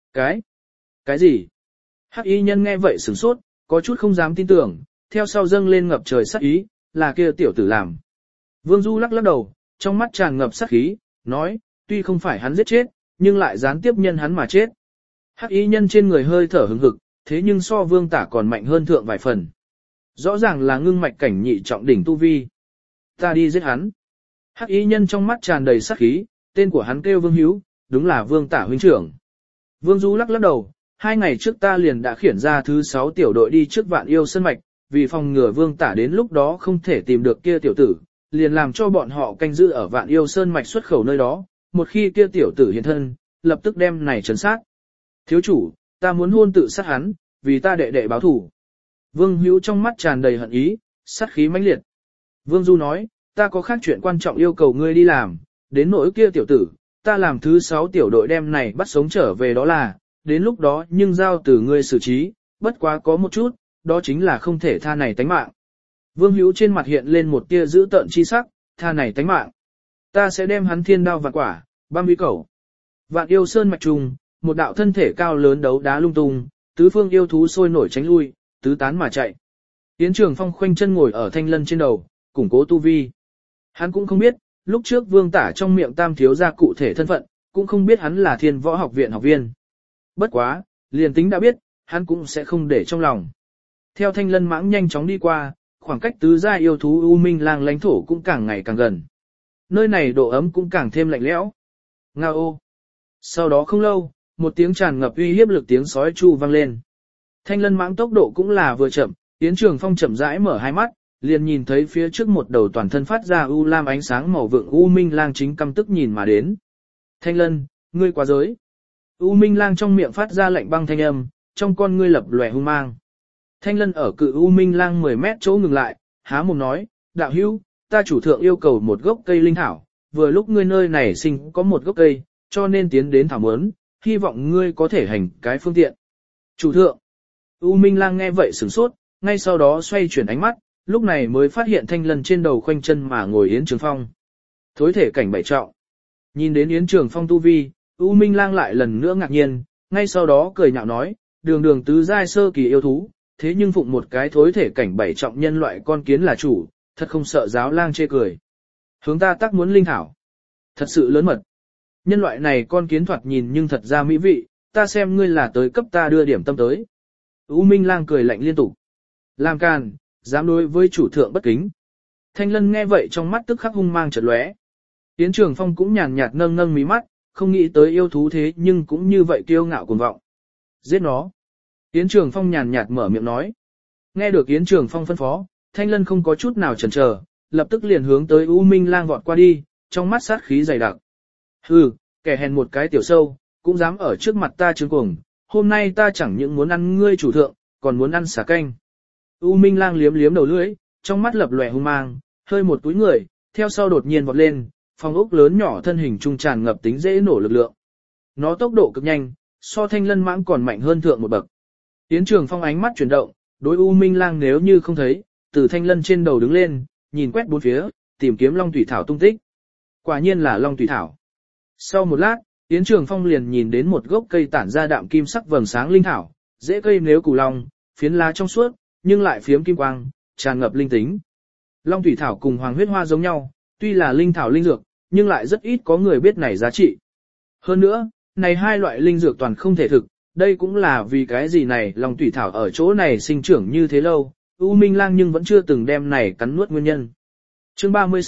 Cái gì? Hắc y nhân nghe vậy sửng sốt, có chút không dám tin tưởng, theo sau dâng lên ngập trời sát ý, là kia tiểu tử làm. Vương Du lắc lắc đầu, trong mắt tràn ngập sát khí, nói, tuy không phải hắn giết chết, nhưng lại gián tiếp nhân hắn mà chết. Hắc y nhân trên người hơi thở hứng hực, thế nhưng so Vương Tả còn mạnh hơn thượng vài phần. Rõ ràng là ngưng mạch cảnh nhị trọng đỉnh tu vi. Ta đi giết hắn. Hắc y nhân trong mắt tràn đầy sát khí, tên của hắn kêu Vương Hữu, đúng là Vương Tả huynh trưởng. Vương Du lắc lắc đầu, 2 ngày trước ta liền đã khiển ra thứ 6 tiểu đội đi trước Vạn Yêu Sơn Mạch, vì phòng ngừa Vương Tả đến lúc đó không thể tìm được kia tiểu tử, liền làm cho bọn họ canh giữ ở Vạn Yêu Sơn Mạch xuất khẩu nơi đó, một khi kia tiểu tử hiện thân, lập tức đem này trấn sát. Thiếu chủ, ta muốn hôn tự sát hắn, vì ta đệ đệ báo thủ. Vương Hữu trong mắt tràn đầy hận ý, sát khí mãnh liệt. Vương Du nói, ta có khác chuyện quan trọng yêu cầu ngươi đi làm, đến nỗi kia tiểu tử, ta làm thứ 6 tiểu đội đem này bắt sống trở về đó là, đến lúc đó nhưng giao từ ngươi xử trí, bất quá có một chút, đó chính là không thể tha này tánh mạng. Vương Hữu trên mặt hiện lên một tia dữ tợn chi sắc, tha này tánh mạng. Ta sẽ đem hắn thiên đao vạn quả, băm uy cẩu. Vạn Yêu Sơn mạch trùng, một đạo thân thể cao lớn đấu đá lung tung, tứ phương yêu thú sôi nổi tránh lui, tứ tán mà chạy. Yến Trường Phong khoanh chân ngồi ở thanh lân trên đầu, củng cố tu vi. Hắn cũng không biết, lúc trước Vương Tả trong miệng tam thiếu ra cụ thể thân phận, cũng không biết hắn là Thiên Võ Học viện học viên. Bất quá, liền tính đã biết, hắn cũng sẽ không để trong lòng. Theo thanh lân mãng nhanh chóng đi qua, khoảng cách tứ gia yêu thú U Minh Lang lãnh thổ cũng càng ngày càng gần. Nơi này độ ấm cũng càng thêm lạnh lẽo. Ngao ô. Sau đó không lâu, một tiếng tràn ngập uy hiếp lực tiếng sói chu vang lên. Thanh lân mãng tốc độ cũng là vừa chậm, Yến Trường Phong chậm rãi mở hai mắt, liền nhìn thấy phía trước một đầu toàn thân phát ra u lam ánh sáng màu vượng U Minh Lang chính căm tức nhìn mà đến. Thanh lân, ngươi quá giới. U Minh Lang trong miệng phát ra lạnh băng thanh âm, trong con ngươi lập lòe hung mang. Thanh lân ở cự U Minh Lang 10 mét chỗ ngừng lại, há mồm nói, đạo hữu, ta chủ thượng yêu cầu một gốc cây linh thảo, vừa lúc ngươi nơi này sinh có một gốc cây, cho nên tiến đến thảo mớn, hy vọng ngươi có thể hành cái phương tiện. Chủ thượng, U Minh Lang nghe vậy sửng sốt, ngay sau đó xoay chuyển ánh mắt, lúc này mới phát hiện thanh lân trên đầu khoanh chân mà ngồi Yến Trường Phong. Thối thể cảnh 7 trọng. Nhìn đến Yến Trường Phong tu vi, U Minh Lang lại lần nữa ngạc nhiên, ngay sau đó cười nhạo nói, đường đường tứ giai sơ kỳ yêu thú, thế nhưng phụng một cái thối thể cảnh 7 trọng nhân loại con kiến là chủ, thật không sợ giáo lang chê cười. Hướng ta tác muốn linh thảo. Thật sự lớn mật. Nhân loại này con kiến thoạt nhìn nhưng thật ra mỹ vị, ta xem ngươi là tới cấp ta đưa điểm tâm tới. U Minh Lang cười lạnh liên tục. Làm càn, dám đối với chủ thượng bất kính. Thanh lân nghe vậy trong mắt tức khắc hung mang chợt lóe. Yến Trường Phong cũng nhàn nhạt nâng nâng mí mắt, không nghĩ tới yêu thú thế nhưng cũng như vậy kiêu ngạo cuồng vọng. Giết nó. Yến Trường Phong nhàn nhạt mở miệng nói. Nghe được Yến Trường Phong phân phó, Thanh lân không có chút nào chần chờ, lập tức liền hướng tới U Minh Lang vọt qua đi, trong mắt sát khí dày đặc. Hừ, kẻ hèn một cái tiểu sâu, cũng dám ở trước mặt ta trướng cuồng, hôm nay ta chẳng những muốn ăn ngươi chủ thượng, còn muốn ăn xả canh. U Minh Lang liếm liếm đầu lưỡi, trong mắt lập lòe hung mang, hơi một túi người, theo sau đột nhiên vọt lên, phòng ốc lớn nhỏ thân hình trung tràn ngập tính dễ nổ lực lượng. Nó tốc độ cực nhanh, so thanh lân mãng còn mạnh hơn thượng một bậc. Yến Trường Phong ánh mắt chuyển động, đối U Minh Lang nếu như không thấy, từ thanh lân trên đầu đứng lên, nhìn quét bốn phía, tìm kiếm long thủy thảo tung tích. Quả nhiên là long thủy thảo. Sau một lát, Yến Trường Phong liền nhìn đến một gốc cây tản ra đạm kim sắc vầng sáng linh thảo, rễ cây nếu củ long, phiến lá trong suốt, nhưng lại phiếm kim quang, tràn ngập linh tính. Long thủy thảo cùng hoàng huyết hoa giống nhau, tuy là linh thảo linh dược, nhưng lại rất ít có người biết này giá trị. Hơn nữa, này hai loại linh dược toàn không thể thực, đây cũng là vì cái gì này long thủy thảo ở chỗ này sinh trưởng như thế lâu, U Minh Lang nhưng vẫn chưa từng đem này cắn nuốt nguyên nhân. Chương 36,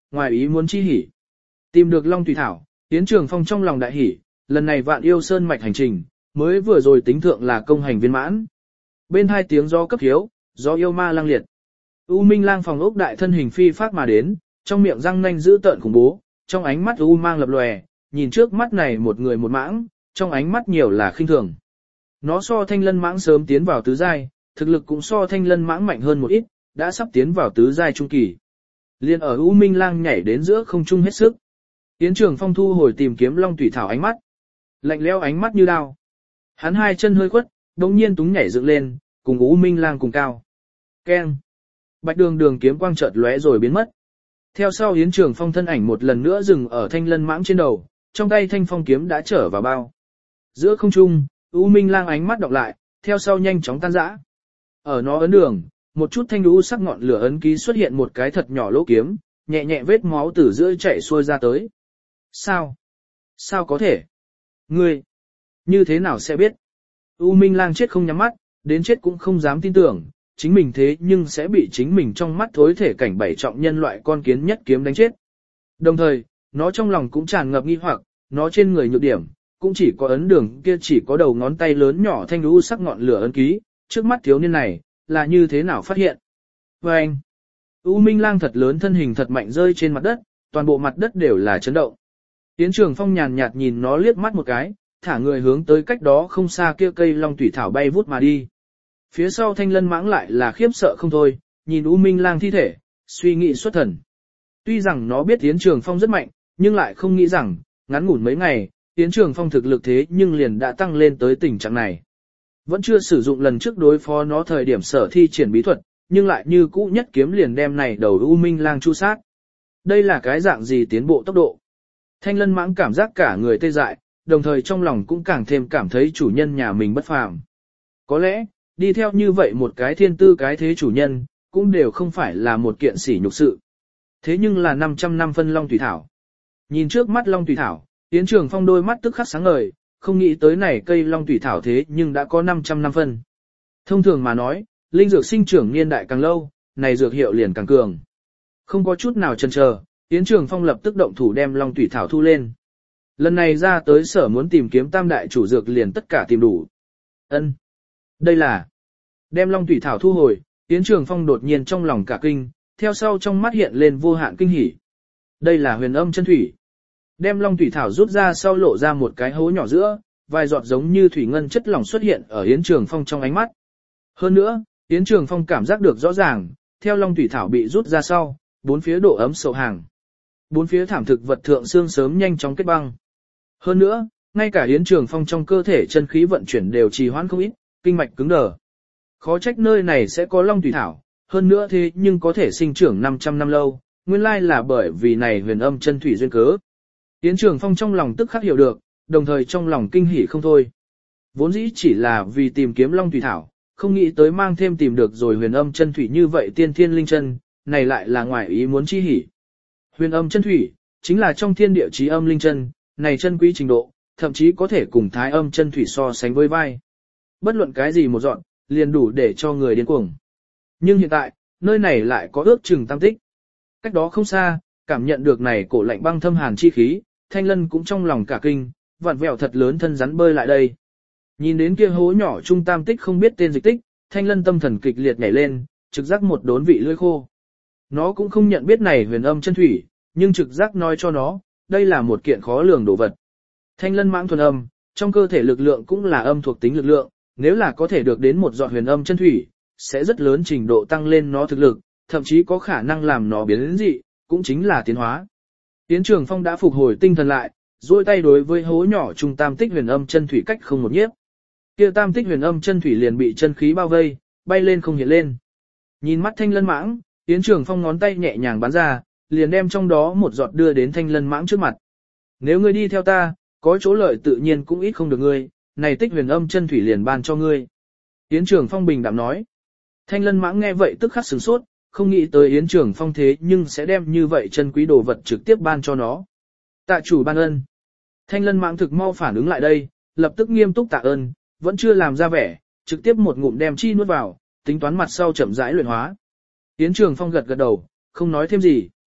ngoài ý muốn chi hỉ. Tìm được Long Thủy Thảo, Yến Trường Phong trong lòng đại hỉ, lần này Vạn Yêu Sơn mạch hành trình, mới vừa rồi tính thượng là công hành viên mãn. Bên hai tiếng gió cấp thiếu, gió yêu ma lang liệt. U Minh Lang phòng ốc đại thân hình phi phát mà đến, trong miệng răng nanh dữ tợn khủng bố, trong ánh mắt u mang lập lòe, nhìn trước mắt này một người một mãng, trong ánh mắt nhiều là khinh thường. Nó so Thanh Lân mãng sớm tiến vào tứ giai, thực lực cũng so Thanh Lân mãng mạnh hơn một ít, đã sắp tiến vào tứ giai trung kỳ. Liên ở U Minh Lang nhảy đến giữa không trung hết sức. Yến Trường Phong thu hồi tìm kiếm Long Thủy Thảo ánh mắt. Lạnh lẽo ánh mắt như đao. Hắn hai chân hơi khuất, đột nhiên túng nhảy dựng lên, cùng U Minh Lang cùng cao. Keng. Bạch đường đường kiếm quang chợt lóe rồi biến mất. Theo sau Yến Trường Phong thân ảnh một lần nữa dừng ở Thanh Lân mãng trên đầu, trong tay thanh phong kiếm đã trở vào bao. Giữa không trung, U Minh Lang ánh mắt đọc lại, theo sau nhanh chóng tan rã. Ở nó ấn đường, một chút thanh đu sắc ngọn lửa ấn ký xuất hiện một cái thật nhỏ lỗ kiếm, nhẹ nhẹ vết máu từ giữa chảy xuôi ra tới. Sao? Sao có thể? Ngươi, như thế nào sẽ biết? U Minh Lang chết không nhắm mắt, đến chết cũng không dám tin tưởng, chính mình thế nhưng sẽ bị chính mình trong mắt thối thể cảnh bảy trọng nhân loại con kiến nhất kiếm đánh chết. Đồng thời, nó trong lòng cũng tràn ngập nghi hoặc, nó trên người nhược điểm, cũng chỉ có ấn đường kia chỉ có đầu ngón tay lớn nhỏ thanh đu sắc ngọn lửa ấn ký, trước mắt thiếu niên này, là như thế nào phát hiện? Và anh, U Minh Lang thật lớn thân hình thật mạnh rơi trên mặt đất, toàn bộ mặt đất đều là chấn động. Yến Trường Phong nhàn nhạt nhìn nó liếc mắt một cái, thả người hướng tới cách đó không xa kia cây long thủy thảo bay vút mà đi. Phía sau Thanh Lân mãng lại là khiếp sợ không thôi, nhìn U Minh Lang thi thể, suy nghĩ xuất thần. Tuy rằng nó biết Yến Trường Phong rất mạnh, nhưng lại không nghĩ rằng, ngắn ngủn mấy ngày, Yến Trường Phong thực lực thế nhưng liền đã tăng lên tới tình trạng này. Vẫn chưa sử dụng lần trước đối phó nó thời điểm sở thi triển bí thuật, nhưng lại như cũ nhất kiếm liền đem này đầu U Minh Lang chu sát. Đây là cái dạng gì tiến bộ tốc độ? Thanh Lân mãng cảm giác cả người tê dại, đồng thời trong lòng cũng càng thêm cảm thấy chủ nhân nhà mình bất phàm. Có lẽ, đi theo như vậy một cái thiên tư cái thế chủ nhân, cũng đều không phải là một kiện sỉ nhục sự. Thế nhưng là 500 năm phân Long Thủy Thảo. Nhìn trước mắt Long Thủy Thảo, Yến Trường Phong đôi mắt tức khắc sáng ngời, không nghĩ tới này cây Long Thủy Thảo thế nhưng đã có 500 năm phân. Thông thường mà nói, linh dược sinh trưởng niên đại càng lâu, này dược hiệu liền càng cường. Không có chút nào chần chờ, Yến Trường Phong lập tức động thủ đem Long Thủy Thảo thu lên. Lần này ra tới sở muốn tìm kiếm tam đại chủ dược liền tất cả tìm đủ. Ân, đây là đem Long Thủy Thảo thu hồi, Yến Trường Phong đột nhiên trong lòng cả kinh, theo sau trong mắt hiện lên vô hạn kinh hỉ. Đây là huyền âm chân thủy. Đem Long Thủy Thảo rút ra sau lộ ra một cái hố nhỏ giữa, vài giọt giống như thủy ngân chất lỏng xuất hiện ở Yến Trường Phong trong ánh mắt. Hơn nữa, Yến Trường Phong cảm giác được rõ ràng, theo Long Thủy Thảo bị rút ra sau, bốn phía độ ấm sậu hàng. Bốn phía thảm thực vật thượng xương sớm nhanh chóng kết băng. Hơn nữa, ngay cả Yến Trường Phong trong cơ thể chân khí vận chuyển đều trì hoãn không ít, kinh mạch cứng đờ. Khó trách nơi này sẽ có Long Thủy Thảo, hơn nữa thế nhưng có thể sinh trưởng 500 năm lâu, nguyên lai là bởi vì này huyền âm chân thủy duyên cớ. Yến Trường Phong trong lòng tức khắc hiểu được, đồng thời trong lòng kinh hỉ không thôi. Vốn dĩ chỉ là vì tìm kiếm Long Thủy Thảo, không nghĩ tới mang thêm tìm được rồi huyền âm chân thủy như vậy tiên thiên linh chân, này lại là ngoài ý muốn chi hỉ. Huyền âm chân thủy, chính là trong thiên địa chí âm linh chân, này chân quý trình độ, thậm chí có thể cùng thái âm chân thủy so sánh với vai. Bất luận cái gì một dọn, liền đủ để cho người điên cuồng. Nhưng hiện tại, nơi này lại có ước chừng tam tích. Cách đó không xa, cảm nhận được này cổ lạnh băng thâm hàn chi khí, Thanh Lân cũng trong lòng cả kinh, vặn vẹo thật lớn thân rắn bơi lại đây. Nhìn đến kia hố nhỏ trung tam tích không biết tên dịch tích, Thanh Lân tâm thần kịch liệt nhảy lên, trực giác một đốn vị lưỡi khô. Nó cũng không nhận biết này huyền âm chân thủy, nhưng trực giác nói cho nó, đây là một kiện khó lường đồ vật. Thanh Lân mãng thuần âm, trong cơ thể lực lượng cũng là âm thuộc tính lực lượng, nếu là có thể được đến một giọt huyền âm chân thủy, sẽ rất lớn trình độ tăng lên nó thực lực, thậm chí có khả năng làm nó biến đến dị, cũng chính là tiến hóa. Yến Trường Phong đã phục hồi tinh thần lại, duỗi tay đối với hố nhỏ trung tam tích huyền âm chân thủy cách không một nhiếp. Kia tam tích huyền âm chân thủy liền bị chân khí bao vây, bay lên không hiện lên. Nhìn mắt Thanh Lân mãng, Yến Trường Phong ngón tay nhẹ nhàng bắn ra, liền đem trong đó một giọt đưa đến Thanh Lân mãng trước mặt. Nếu ngươi đi theo ta, có chỗ lợi tự nhiên cũng ít không được ngươi, này tích huyền âm chân thủy liền ban cho ngươi. Yến Trường Phong bình đạm nói. Thanh Lân mãng nghe vậy tức khắc sửng sốt, không nghĩ tới Yến Trường Phong thế nhưng sẽ đem như vậy chân quý đồ vật trực tiếp ban cho nó. Tạ chủ ban ân. Thanh Lân mãng thực mau phản ứng lại đây, lập tức nghiêm túc tạ ơn, vẫn chưa làm ra vẻ, trực tiếp một ngụm đem chi nuốt vào, tính toán mặt sau chậm rãi luyện hóa. Yến Trường Phong gật gật đầu, không nói thêm gì.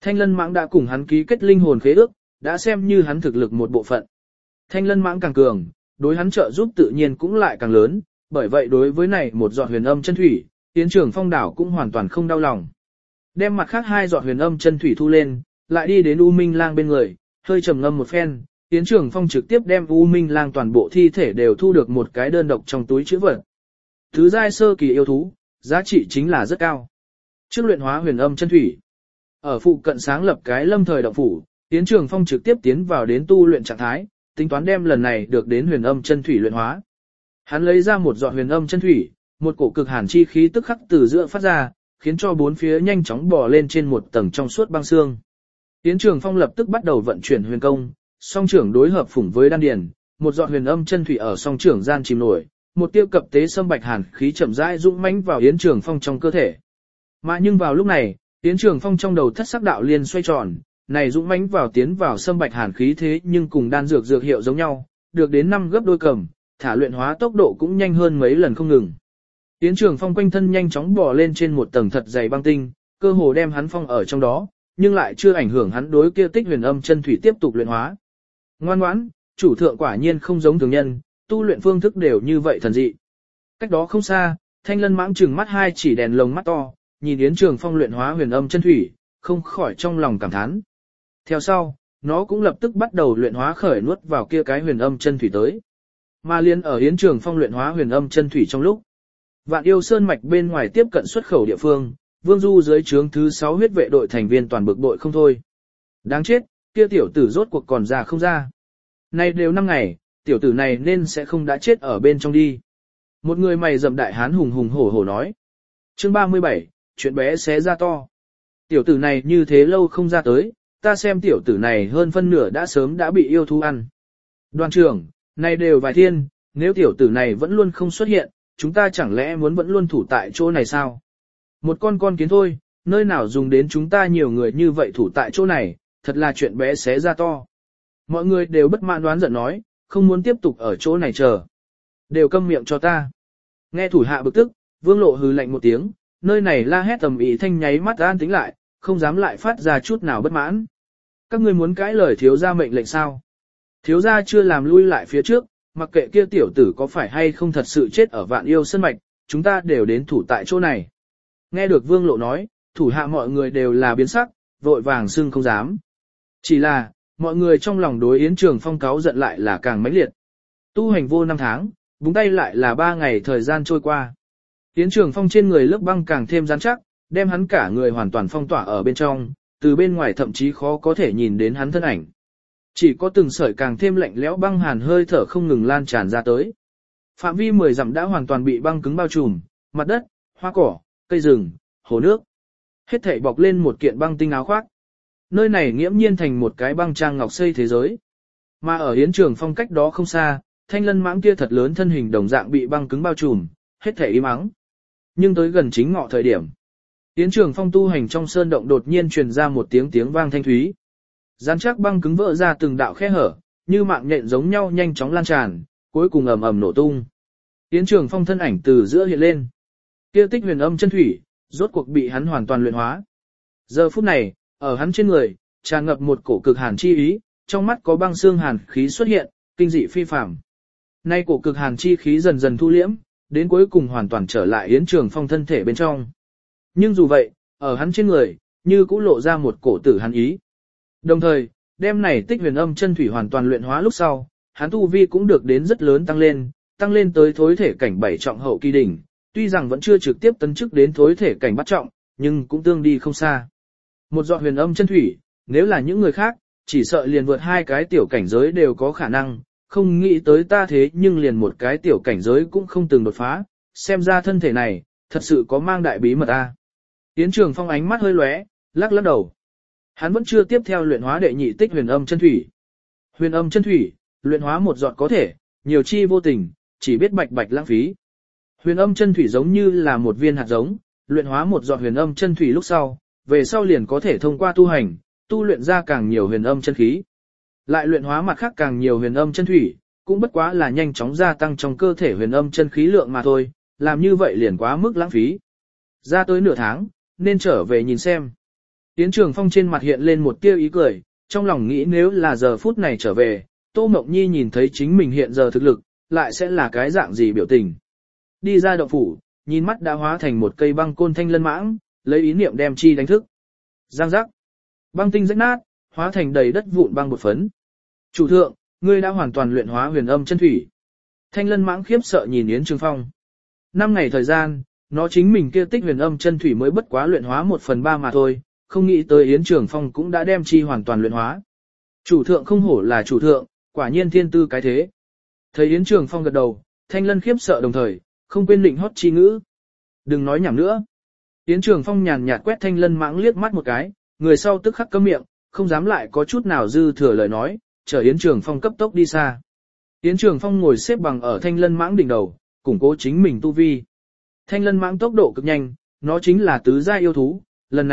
Thanh Lân Mãng đã cùng hắn ký kết linh hồn khế ước, đã xem như hắn thực lực một bộ phận. Thanh Lân Mãng càng cường, đối hắn trợ giúp tự nhiên cũng lại càng lớn, bởi vậy đối với này một giọt huyền âm chân thủy, Yến Trường Phong đảo cũng hoàn toàn không đau lòng. Đem mặt khác 2 giọt huyền âm chân thủy thu lên, lại đi đến U Minh Lang bên người, hơi trầm ngâm một phen, Yến Trường Phong trực tiếp đem U Minh Lang toàn bộ thi thể đều thu được một cái đơn độc trong túi trữ vật. Thứ giai sơ kỳ yêu thú, giá trị chính là rất cao. Trước luyện hóa huyền âm chân thủy, ở phụ cận sáng lập cái lâm thời động phủ, Yến Trường Phong trực tiếp tiến vào đến tu luyện trạng thái, tính toán đem lần này được đến huyền âm chân thủy luyện hóa. Hắn lấy ra một giọt huyền âm chân thủy, một cổ cực hàn chi khí tức khắc từ giữa phát ra, khiến cho bốn phía nhanh chóng bò lên trên một tầng trong suốt băng xương. Yến Trường Phong lập tức bắt đầu vận chuyển huyền công, song trưởng đối hợp phủng với đan điền, một giọt huyền âm chân thủy ở song trưởng gian chìm nổi, một tiêu cập tế sâm bạch hàn khí chậm rãi dũng mãnh vào Yến Trường Phong trong cơ thể. Mà nhưng vào lúc này, Yến Trường Phong trong đầu thất sắc đạo liên xoay tròn, này dũng mãnh vào tiến vào sâm bạch hàn khí thế nhưng cùng đan dược hiệu giống nhau, được đến 5 gấp đôi cầm, thả luyện hóa tốc độ cũng nhanh hơn mấy lần không ngừng. Yến Trường Phong quanh thân nhanh chóng bò lên trên một tầng thật dày băng tinh, cơ hồ đem hắn phong ở trong đó, nhưng lại chưa ảnh hưởng hắn đối kia tích huyền âm chân thủy tiếp tục luyện hóa. Ngoan ngoãn, chủ thượng quả nhiên không giống thường nhân, tu luyện phương thức đều như vậy thần dị. Cách đó không xa, Thanh Lân Mãng trừng mắt 2 chỉ đèn lồng mắt to, nhìn Yến Trường Phong luyện hóa huyền âm chân thủy, không khỏi trong lòng cảm thán. Theo sau, nó cũng lập tức bắt đầu luyện hóa khởi nuốt vào kia cái huyền âm chân thủy tới. Mà liên ở Yến Trường Phong luyện hóa huyền âm chân thủy trong lúc, Vạn Yêu Sơn mạch bên ngoài tiếp cận xuất khẩu địa phương, Vương Du dưới trướng thứ 6 huyết vệ đội thành viên toàn bực bội không thôi. Đáng chết, kia tiểu tử rốt cuộc còn ra không ra. Nay đều 5 ngày, tiểu tử này nên sẽ không đã chết ở bên trong đi. Một người mày rậm đại hán hùng hùng hổ hổ nói. Chương 37, chuyện bé xé ra to. Tiểu tử này như thế lâu không ra tới, ta xem tiểu tử này hơn phân nửa đã sớm đã bị yêu thú ăn. Đoàn trưởng, này đều vài thiên, nếu tiểu tử này vẫn luôn không xuất hiện, chúng ta chẳng lẽ muốn vẫn luôn thủ tại chỗ này sao? Một con kiến thôi, nơi nào dùng đến chúng ta nhiều người như vậy thủ tại chỗ này, thật là chuyện bé xé ra to. Mọi người đều bất mãn đoán giận nói, không muốn tiếp tục ở chỗ này chờ. Đều câm miệng cho ta. Nghe thủ hạ bực tức, Vương Lộ hừ lạnh một tiếng, nơi này la hét tầm ý thanh nháy mắt an tĩnh lại, không dám lại phát ra chút nào bất mãn. Các ngươi muốn cãi lời thiếu gia mệnh lệnh sao? Thiếu gia chưa làm lui lại phía trước, mặc kệ kia tiểu tử có phải hay không thật sự chết ở Vạn Yêu Sơn mạch, chúng ta đều đến thủ tại chỗ này. Nghe được Vương Lộ nói, thủ hạ mọi người đều là biến sắc, vội vàng xưng không dám. Chỉ là, mọi người trong lòng đối Yến Trường Phong cáu giận lại là càng mãnh liệt. Tu hành vô 5 tháng, búng tay lại là 3 ngày thời gian trôi qua. Yến Trường Phong trên người lớp băng càng thêm rắn chắc, đem hắn cả người hoàn toàn phong tỏa ở bên trong, từ bên ngoài thậm chí khó có thể nhìn đến hắn thân ảnh. Chỉ có từng sợi càng thêm lạnh lẽo băng hàn hơi thở không ngừng lan tràn ra tới. Phạm vi 10 dặm đã hoàn toàn bị băng cứng bao trùm, mặt đất, hoa cỏ, cây rừng, hồ nước. Hết thảy bọc lên một kiện băng tinh áo khoác. Nơi này nghiễm nhiên thành một cái băng trang ngọc xây thế giới. Mà ở Yến Trường Phong cách đó không xa, Thanh Lân Mãng kia thật lớn thân hình đồng dạng bị băng cứng bao trùm, hết thảy im ắng. Nhưng tới gần chính ngọ thời điểm, Yến Trường Phong tu hành trong sơn động đột nhiên truyền ra một tiếng vang thanh thúy. Rắn chắc băng cứng vỡ ra từng đạo khe hở, như mạng nhện giống nhau nhanh chóng lan tràn, cuối cùng ầm ầm nổ tung. Yến Trường Phong thân ảnh từ giữa hiện lên. Kia tích huyền âm chân thủy, rốt cuộc bị hắn hoàn toàn luyện hóa. Giờ phút này, ở hắn trên người, tràn ngập một cổ cực hàn chi ý, trong mắt có băng xương hàn khí xuất hiện, kinh dị phi phàm. Nay cổ cực hàn chi khí dần dần thu liễm, đến cuối cùng hoàn toàn trở lại Yến Trường Phong thân thể bên trong. Nhưng dù vậy, ở hắn trên người, như cũng lộ ra một cổ tử hàn ý. Đồng thời, đêm này tích huyền âm chân thủy hoàn toàn luyện hóa lúc sau, hắn tu vi cũng được đến rất lớn tăng lên tới thối thể cảnh 7 trọng hậu kỳ đỉnh, tuy rằng vẫn chưa trực tiếp tấn chức đến thối thể cảnh bắt trọng, nhưng cũng tương đi không xa. Một giọt huyền âm chân thủy, nếu là những người khác, chỉ sợ liền vượt 2 cái tiểu cảnh giới đều có khả năng, không nghĩ tới ta thế nhưng liền một cái tiểu cảnh giới cũng không từng đột phá, xem ra thân thể này, thật sự có mang đại bí mật a. Yến Trường Phong ánh mắt hơi lóe, lắc lắc đầu. Hắn vẫn chưa tiếp theo luyện hóa đệ nhị tích huyền âm chân thủy. Huyền âm chân thủy, luyện hóa một giọt có thể, nhiều chi vô tình, chỉ biết bạch bạch lãng phí. Huyền âm chân thủy giống như là một viên hạt giống, luyện hóa một giọt huyền âm chân thủy lúc sau, về sau liền có thể thông qua tu hành, tu luyện ra càng nhiều huyền âm chân khí. Lại luyện hóa mặt khác càng nhiều huyền âm chân thủy, cũng bất quá là nhanh chóng gia tăng trong cơ thể huyền âm chân khí lượng mà thôi, làm như vậy liền quá mức lãng phí. Ra tới nửa tháng, nên trở về nhìn xem. Yến Trường Phong trên mặt hiện lên một tia ý cười, trong lòng nghĩ nếu là giờ phút này trở về, Tô Mộng Nhi nhìn thấy chính mình hiện giờ thực lực, lại sẽ là cái dạng gì biểu tình. Đi ra động phủ, nhìn mắt đã hóa thành một cây băng côn thanh lân mãng, lấy ý niệm đem chi đánh thức. Giang giác. Băng tinh rách nát, hóa thành đầy đất vụn băng bột phấn. Chủ thượng, ngươi đã hoàn toàn luyện hóa huyền âm chân thủy. Thanh lân mãng khiếp sợ nhìn Yến Trường Phong. 5 ngày thời gian, nó chính mình kia tích huyền âm chân thủy mới bất quá luyện hóa 1/3 mà thôi, không nghĩ tới Yến Trường Phong cũng đã đem chi hoàn toàn luyện hóa. Chủ thượng không hổ là chủ thượng, quả nhiên thiên tư cái thế. Thấy Yến Trường Phong gật đầu, Thanh Lân khiếp sợ đồng thời, không quên định hót chi ngữ. Đừng nói nhảm nữa. Yến Trường Phong nhàn nhạt quét Thanh Lân mãng liếc mắt một cái, người sau tức khắc câm miệng, không dám lại có chút nào dư thừa lời nói, chờ Yến Trường Phong cấp tốc đi xa. Yến Trường Phong ngồi xếp bằng ở Thanh Lân mãng đỉnh đầu, củng cố chính mình tu vi. Thanh Lân mãng tốc độ cực nhanh, nó chính là tứ gia yêu thú, lần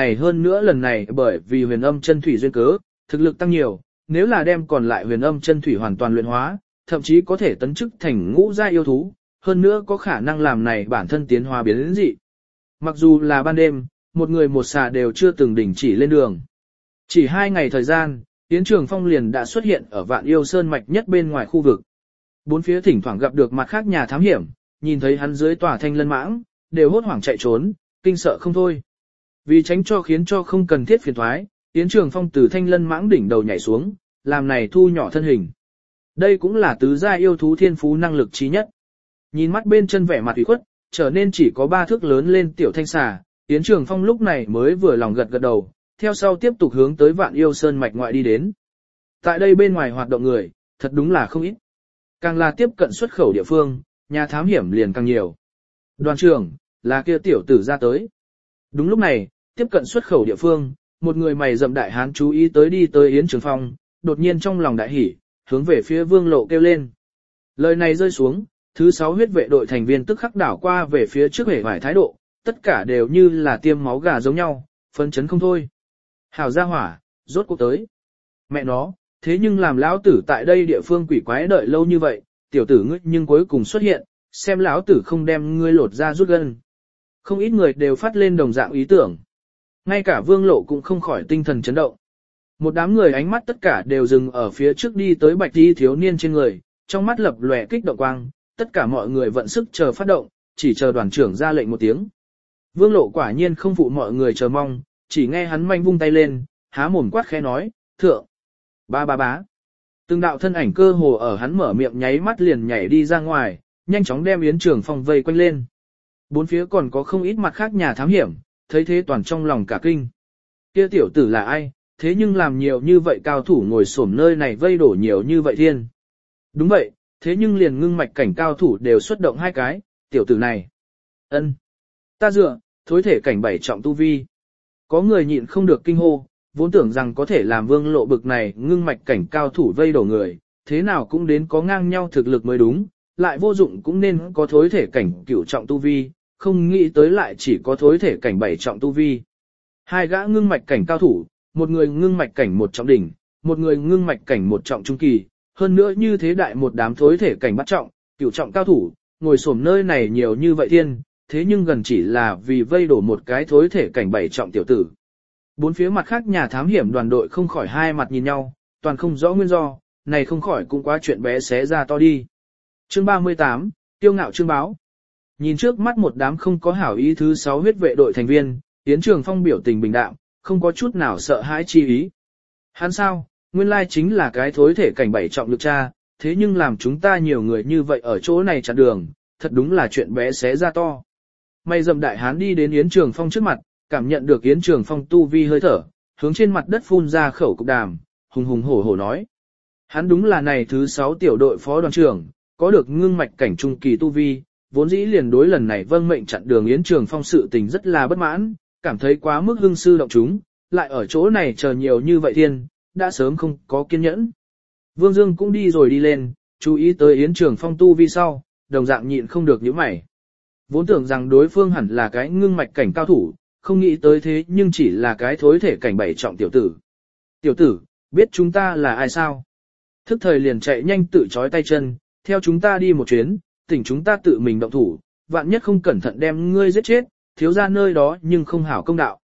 này bởi vì huyền âm chân thủy duyên cớ, thực lực tăng nhiều, nếu là đem còn lại huyền âm chân thủy hoàn toàn luyện hóa, thậm chí có thể tấn chức thành ngũ gia yêu thú, hơn nữa có khả năng làm này bản thân tiến hóa biến đến dị. Mặc dù là ban đêm, một người một xà đều chưa từng đình chỉ lên đường. Chỉ 2 ngày thời gian, Yến Trường Phong liền đã xuất hiện ở Vạn Yêu Sơn mạch nhất bên ngoài khu vực. Bốn phía thỉnh thoảng gặp được mặt khác nhà thám hiểm, nhìn thấy hắn dưới tòa thanh lân mãng, đều hốt hoảng chạy trốn, kinh sợ không thôi. Vì tránh cho khiến cho không cần thiết phiền toái, Yến Trường Phong từ thanh lân mãng đỉnh đầu nhảy xuống, làm này thu nhỏ thân hình. Đây cũng là tứ gia yêu thú thiên phú năng lực trí nhất. Nhìn mắt bên chân vẻ mặt ủy khuất, trở nên chỉ có 3 thước lớn lên tiểu thanh xà, Yến Trường Phong lúc này mới vừa lòng gật gật đầu, theo sau tiếp tục hướng tới Vạn Yêu Sơn mạch ngoại đi đến. Tại đây bên ngoài hoạt động người, thật đúng là không ít. Càng là tiếp cận xuất khẩu địa phương, nhà thám hiểm liền càng nhiều. Đoàn trưởng, là kia tiểu tử ra tới. Đúng lúc này, tiếp cận xuất khẩu địa phương, một người mày rậm đại hán chú ý đi tới Yến Trường Phong, đột nhiên trong lòng đại hỉ, hướng về phía Vương Lộ kêu lên. Lời này rơi xuống, thứ 6 huyết vệ đội thành viên tức khắc đảo qua về phía trước hề vải thái độ, tất cả đều như là tiêm máu gà giống nhau, phấn chấn không thôi. Hảo gia hỏa, rốt cuộc tới. Mẹ nó, thế nhưng làm lão tử tại đây địa phương quỷ quái đợi lâu như vậy, tiểu tử ngươi nhưng cuối cùng xuất hiện, xem lão tử không đem ngươi lột ra rút gân. Không ít người đều phát lên đồng dạng ý tưởng. Ngay cả Vương Lộ cũng không khỏi tinh thần chấn động. Một đám người ánh mắt tất cả đều dừng ở phía trước đi tới bạch y thiếu niên trên người, trong mắt lập lòe kích động quang, tất cả mọi người vận sức chờ phát động, chỉ chờ đoàn trưởng ra lệnh một tiếng. Vương Lộ quả nhiên không phụ mọi người chờ mong, chỉ nghe hắn manh vung tay lên, há mồm quát khẽ nói, thượng, bá. Từng đạo thân ảnh cơ hồ ở hắn mở miệng nháy mắt liền nhảy đi ra ngoài, nhanh chóng đem Yến Trường Phong vây quanh lên. Bốn phía còn có không ít mặt khác nhà thám hiểm, thấy thế toàn trong lòng cả kinh. Kia tiểu tử là ai, thế nhưng làm nhiều như vậy cao thủ ngồi xổm nơi này vây đổ nhiều như vậy thiên. Đúng vậy, thế nhưng liền ngưng mạch cảnh cao thủ đều xuất động 2 cái, tiểu tử này. Ân, ta dựa, thối thể cảnh 7 trọng tu vi. Có người nhịn không được kinh hô, vốn tưởng rằng có thể làm Vương Lộ bực này ngưng mạch cảnh cao thủ vây đổ người, thế nào cũng đến có ngang nhau thực lực mới đúng, lại vô dụng cũng nên có thối thể cảnh 9 trọng tu vi, không nghĩ tới lại chỉ có thối thể cảnh 7 trọng tu vi. 2 gã ngưng mạch cảnh cao thủ, một người ngưng mạch cảnh 1 trọng đỉnh, một người ngưng mạch cảnh 1 trọng trung kỳ, hơn nữa như thế đại một đám thối thể cảnh 8 trọng, 9 trọng cao thủ, ngồi xổm nơi này nhiều như vậy thiên, thế nhưng gần chỉ là vì vây đổ một cái thối thể cảnh 7 trọng tiểu tử. Bốn phía mặt khác nhà thám hiểm đoàn đội không khỏi hai mặt nhìn nhau, toàn không rõ nguyên do, này không khỏi cũng quá chuyện bé xé ra to đi. Chương 38, Tiêu ngạo trương báo. Nhìn trước mắt một đám không có hảo ý thứ 6 huyết vệ đội thành viên, Yến Trường Phong biểu tình bình đạm, không có chút nào sợ hãi chi ý. Hắn sao, nguyên lai chính là cái thối thể cảnh 7 trọng lực cha, thế nhưng làm chúng ta nhiều người như vậy ở chỗ này chặn đường, thật đúng là chuyện bé xé ra to. Mày rậm đại hán đi đến Yến Trường Phong trước mặt, cảm nhận được Yến Trường Phong tu vi hơi thở, hướng trên mặt đất phun ra khẩu cục đàm, hùng hùng hổ hổ nói. Hắn đúng là này thứ 6 tiểu đội phó đoàn trưởng, có được ngưng mạch cảnh trung kỳ tu vi, vốn dĩ liền đối lần này vâng mệnh chặn đường Yến Trường Phong sự tình rất là bất mãn, cảm thấy quá mức hưng sư động chúng, lại ở chỗ này chờ nhiều như vậy thiên, đã sớm không có kiên nhẫn. Vương Dương cũng đi rồi đi lên, chú ý tới Yến Trường Phong tu vi sau, đồng dạng nhịn không được nhíu mày. Vốn tưởng rằng đối phương hẳn là cái ngưng mạch cảnh cao thủ, không nghĩ tới thế nhưng chỉ là cái thối thể cảnh 7 trọng tiểu tử. Tiểu tử, biết chúng ta là ai sao? Thức thời liền chạy nhanh tự trói tay chân, theo chúng ta đi một chuyến, tỉnh chúng ta tự mình động thủ, vạn nhất không cẩn thận đem ngươi giết chết, thiếu ra nơi đó nhưng không hảo công đạo.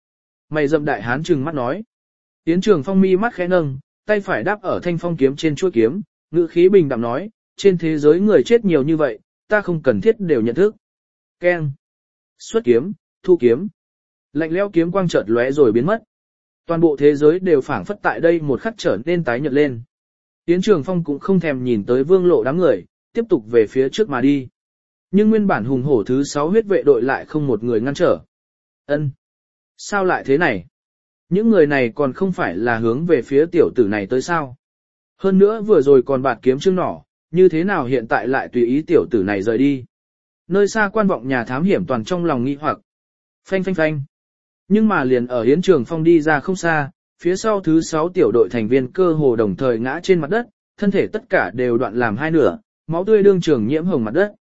Mày rậm đại hán trừng mắt nói. Yến Trường Phong mi mắt khẽ nâng, tay phải đáp ở thanh phong kiếm trên chuôi kiếm, ngữ khí bình đạm nói, trên thế giới người chết nhiều như vậy, ta không cần thiết đều nhận thức. Keng. Xuất kiếm, thu kiếm. Lạnh lẽo kiếm quang chợt lóe rồi biến mất. Toàn bộ thế giới đều phảng phất tại đây một khắc trở nên tái nhợt lên. Yến Trường Phong cũng không thèm nhìn tới Vương Lộ đám người, tiếp tục về phía trước mà đi. Nhưng nguyên bản hùng hổ thứ 6 huyết vệ đội lại không một người ngăn trở. Ân, sao lại thế này? Những người này còn không phải là hướng về phía tiểu tử này tới sao? Hơn nữa vừa rồi còn bạt kiếm chương nỏ, như thế nào hiện tại lại tùy ý tiểu tử này rời đi? Nơi xa quan vọng nhà thám hiểm toàn trong lòng nghi hoặc. Phanh phanh phanh. Nhưng mà liền ở Yến Trường Phong đi ra không xa, phía sau thứ 6 tiểu đội thành viên cơ hồ đồng thời ngã trên mặt đất, thân thể tất cả đều đoạn làm hai nửa, máu tươi đương trường nhiễm hồng mặt đất.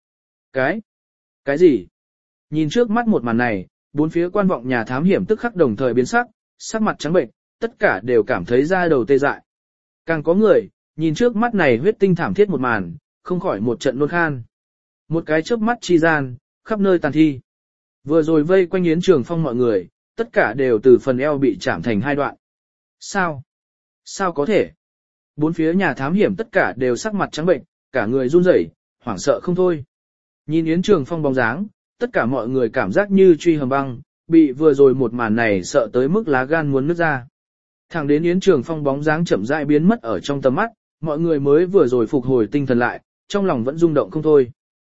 Cái gì? Nhìn trước mắt một màn này, bốn phía quan vọng nhà thám hiểm tức khắc đồng thời biến sắc, sắc mặt trắng bệnh, tất cả đều cảm thấy da đầu tê dại. Càng có người, nhìn trước mắt này huyết tinh thảm thiết một màn, không khỏi một trận nôn khan. Một cái chớp mắt chi gian, khắp nơi tàn thi. Vừa rồi vây quanh Yến Trường Phong mọi người, tất cả đều từ phần eo bị chạm thành hai đoạn. Sao? Sao có thể? Bốn phía nhà thám hiểm tất cả đều sắc mặt trắng bệnh, cả người run rẩy, hoảng sợ không thôi. Nhìn Yến Trường Phong bóng dáng, tất cả mọi người cảm giác như truy hầm băng, bị vừa rồi một màn này sợ tới mức lá gan muốn nứt ra. Thẳng đến Yến Trường Phong bóng dáng chậm rãi biến mất ở trong tầm mắt, mọi người mới vừa rồi phục hồi tinh thần lại, trong lòng vẫn rung động không thôi.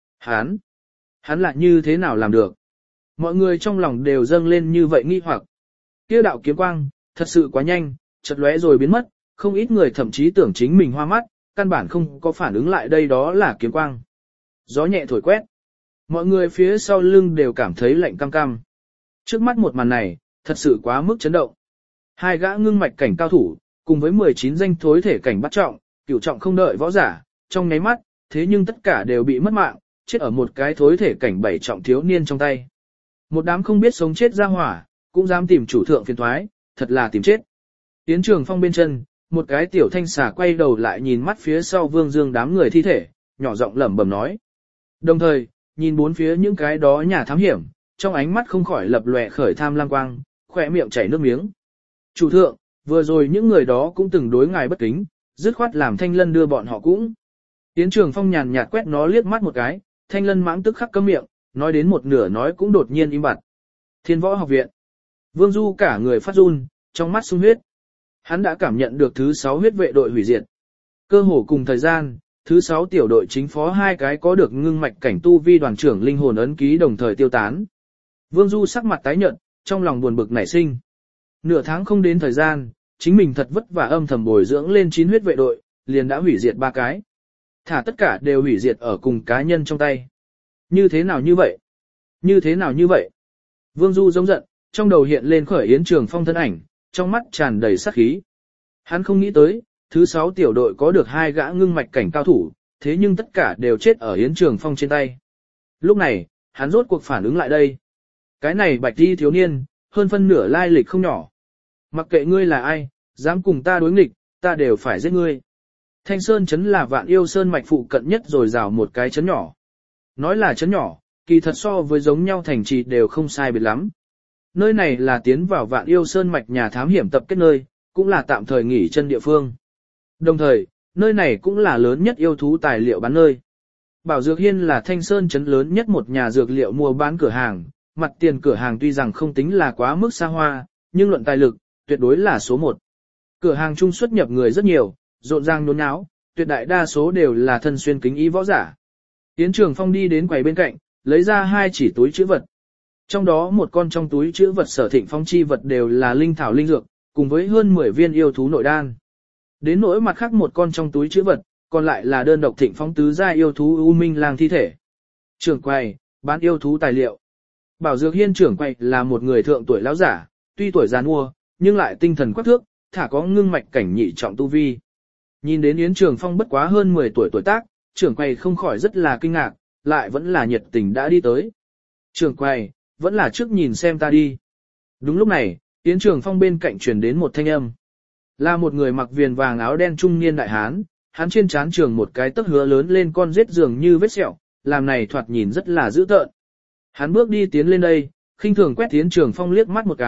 Hắn lại như thế nào làm được? Mọi người trong lòng đều dâng lên như vậy nghi hoặc. Kia đạo kiếm quang, thật sự quá nhanh, chợt lóe rồi biến mất, không ít người thậm chí tưởng chính mình hoa mắt, căn bản không có phản ứng lại đây đó là kiếm quang. Gió nhẹ thổi quét. Mọi người phía sau lưng đều cảm thấy lạnh cam cam. Trước mắt một màn này, thật sự quá mức chấn động. Hai gã ngưng mạch cảnh cao thủ, cùng với 19 danh thối thể cảnh bắt trọng, cửu trọng không đợi võ giả, trong nháy mắt, thế nhưng tất cả đều bị mất mạng, chết ở một cái thối thể cảnh 7 trọng thiếu niên trong tay. Một đám không biết sống chết ra hỏa, cũng dám tìm chủ thượng phiền thoái, thật là tìm chết. Yến Trường Phong bên chân, một cái tiểu thanh xà quay đầu lại nhìn mắt phía sau Vương Dương đám người thi thể, nhỏ giọng lẩm bẩm nói. Đồng thời, nhìn bốn phía những cái đó nhà thám hiểm, trong ánh mắt không khỏi lập lòe khởi tham lam quang, khỏe miệng chảy nước miếng. Chủ thượng, vừa rồi những người đó cũng từng đối ngài bất kính, dứt khoát làm Thanh Lân đưa bọn họ cũng. Yến Trường Phong nhàn nhạt quét nó liếc mắt một cái, Thanh Lân mãng tức khắc câm miệng, nói đến một nửa nói cũng đột nhiên im bặt. Thiên Võ Học Viện. Vương Du cả người phát run, trong mắt sung huyết. Hắn đã cảm nhận được thứ 6 huyết vệ đội hủy diệt. Cơ hồ cùng thời gian, thứ 6 tiểu đội chính phó hai cái có được ngưng mạch cảnh tu vi đoàn trưởng linh hồn ấn ký đồng thời tiêu tán. Vương Du sắc mặt tái nhợt, trong lòng buồn bực nảy sinh. Nửa tháng không đến thời gian, chính mình thật vất vả âm thầm bồi dưỡng lên 9 huyết vệ đội, liền đã hủy diệt 3 cái. Thả tất cả đều hủy diệt ở cùng cá nhân trong tay. Như thế nào như vậy? Như thế nào như vậy? Vương Du giống giận, trong đầu hiện lên khởi Yến Trường Phong thân ảnh, trong mắt tràn đầy sát khí. Hắn không nghĩ tới, thứ 6 tiểu đội có được 2 gã ngưng mạch cảnh cao thủ, thế nhưng tất cả đều chết ở Yến Trường Phong trên tay. Lúc này, hắn rốt cuộc phản ứng lại đây. Cái này bạch đi thiếu niên, hơn phân nửa lai lịch không nhỏ. Mặc kệ ngươi là ai, dám cùng ta đối nghịch, ta đều phải giết ngươi. Thanh Sơn Trấn là Vạn Yêu Sơn mạch phụ cận nhất rồi rào một cái trấn nhỏ. Nói là trấn nhỏ, kỳ thật so với giống nhau thành trì đều không sai biệt lắm. Nơi này là tiến vào Vạn Yêu Sơn mạch nhà thám hiểm tập kết nơi, cũng là tạm thời nghỉ chân địa phương. Đồng thời, nơi này cũng là lớn nhất yêu thú tài liệu bán nơi. Bảo Dược Hiên là Thanh Sơn Trấn lớn nhất một nhà dược liệu mua bán cửa hàng, mặt tiền cửa hàng tuy rằng không tính là quá mức xa hoa, nhưng luận tài lực, tuyệt đối là số 1. Cửa hàng trung xuất nhập người rất nhiều, rộn ràng nhốn nháo, tuyệt đại đa số đều là thân xuyên kính y võ giả. Yến Trường Phong đi đến quầy bên cạnh, lấy ra 2 chỉ túi trữ vật. Trong đó một con trong túi trữ vật Sở Thịnh Phong chi vật đều là linh thảo linh dược, cùng với hơn 10 viên yêu thú nội đan. Đến nỗi mặt khác một con trong túi trữ vật, còn lại là đơn độc Thịnh Phong tứ gia yêu thú U Minh Lang thi thể. Trưởng quầy, bán yêu thú tài liệu. Bảo Dược Hiên trưởng quầy là một người thượng tuổi lão giả, tuy tuổi già nua, nhưng lại tinh thần quắc thước, thả có ngưng mạch cảnh nhị trọng tu vi. Nhìn đến Yến Trường Phong bất quá hơn 10 tuổi tuổi tác, trưởng quầy không khỏi rất là kinh ngạc, lại vẫn là nhiệt tình đã đi tới. Trưởng quầy, vẫn là trước nhìn xem ta đi. Đúng lúc này, Yến Trường Phong bên cạnh truyền đến một thanh âm. Là một người mặc viền vàng áo đen trung niên đại hán, hắn trên trán trường một cái tấc hứa lớn lên con rết dường như vết sẹo, làm này thoạt nhìn rất là dữ tợn. Hắn bước đi tiến lên đây, khinh thường quét Yến Trường Phong liếc mắt một cái,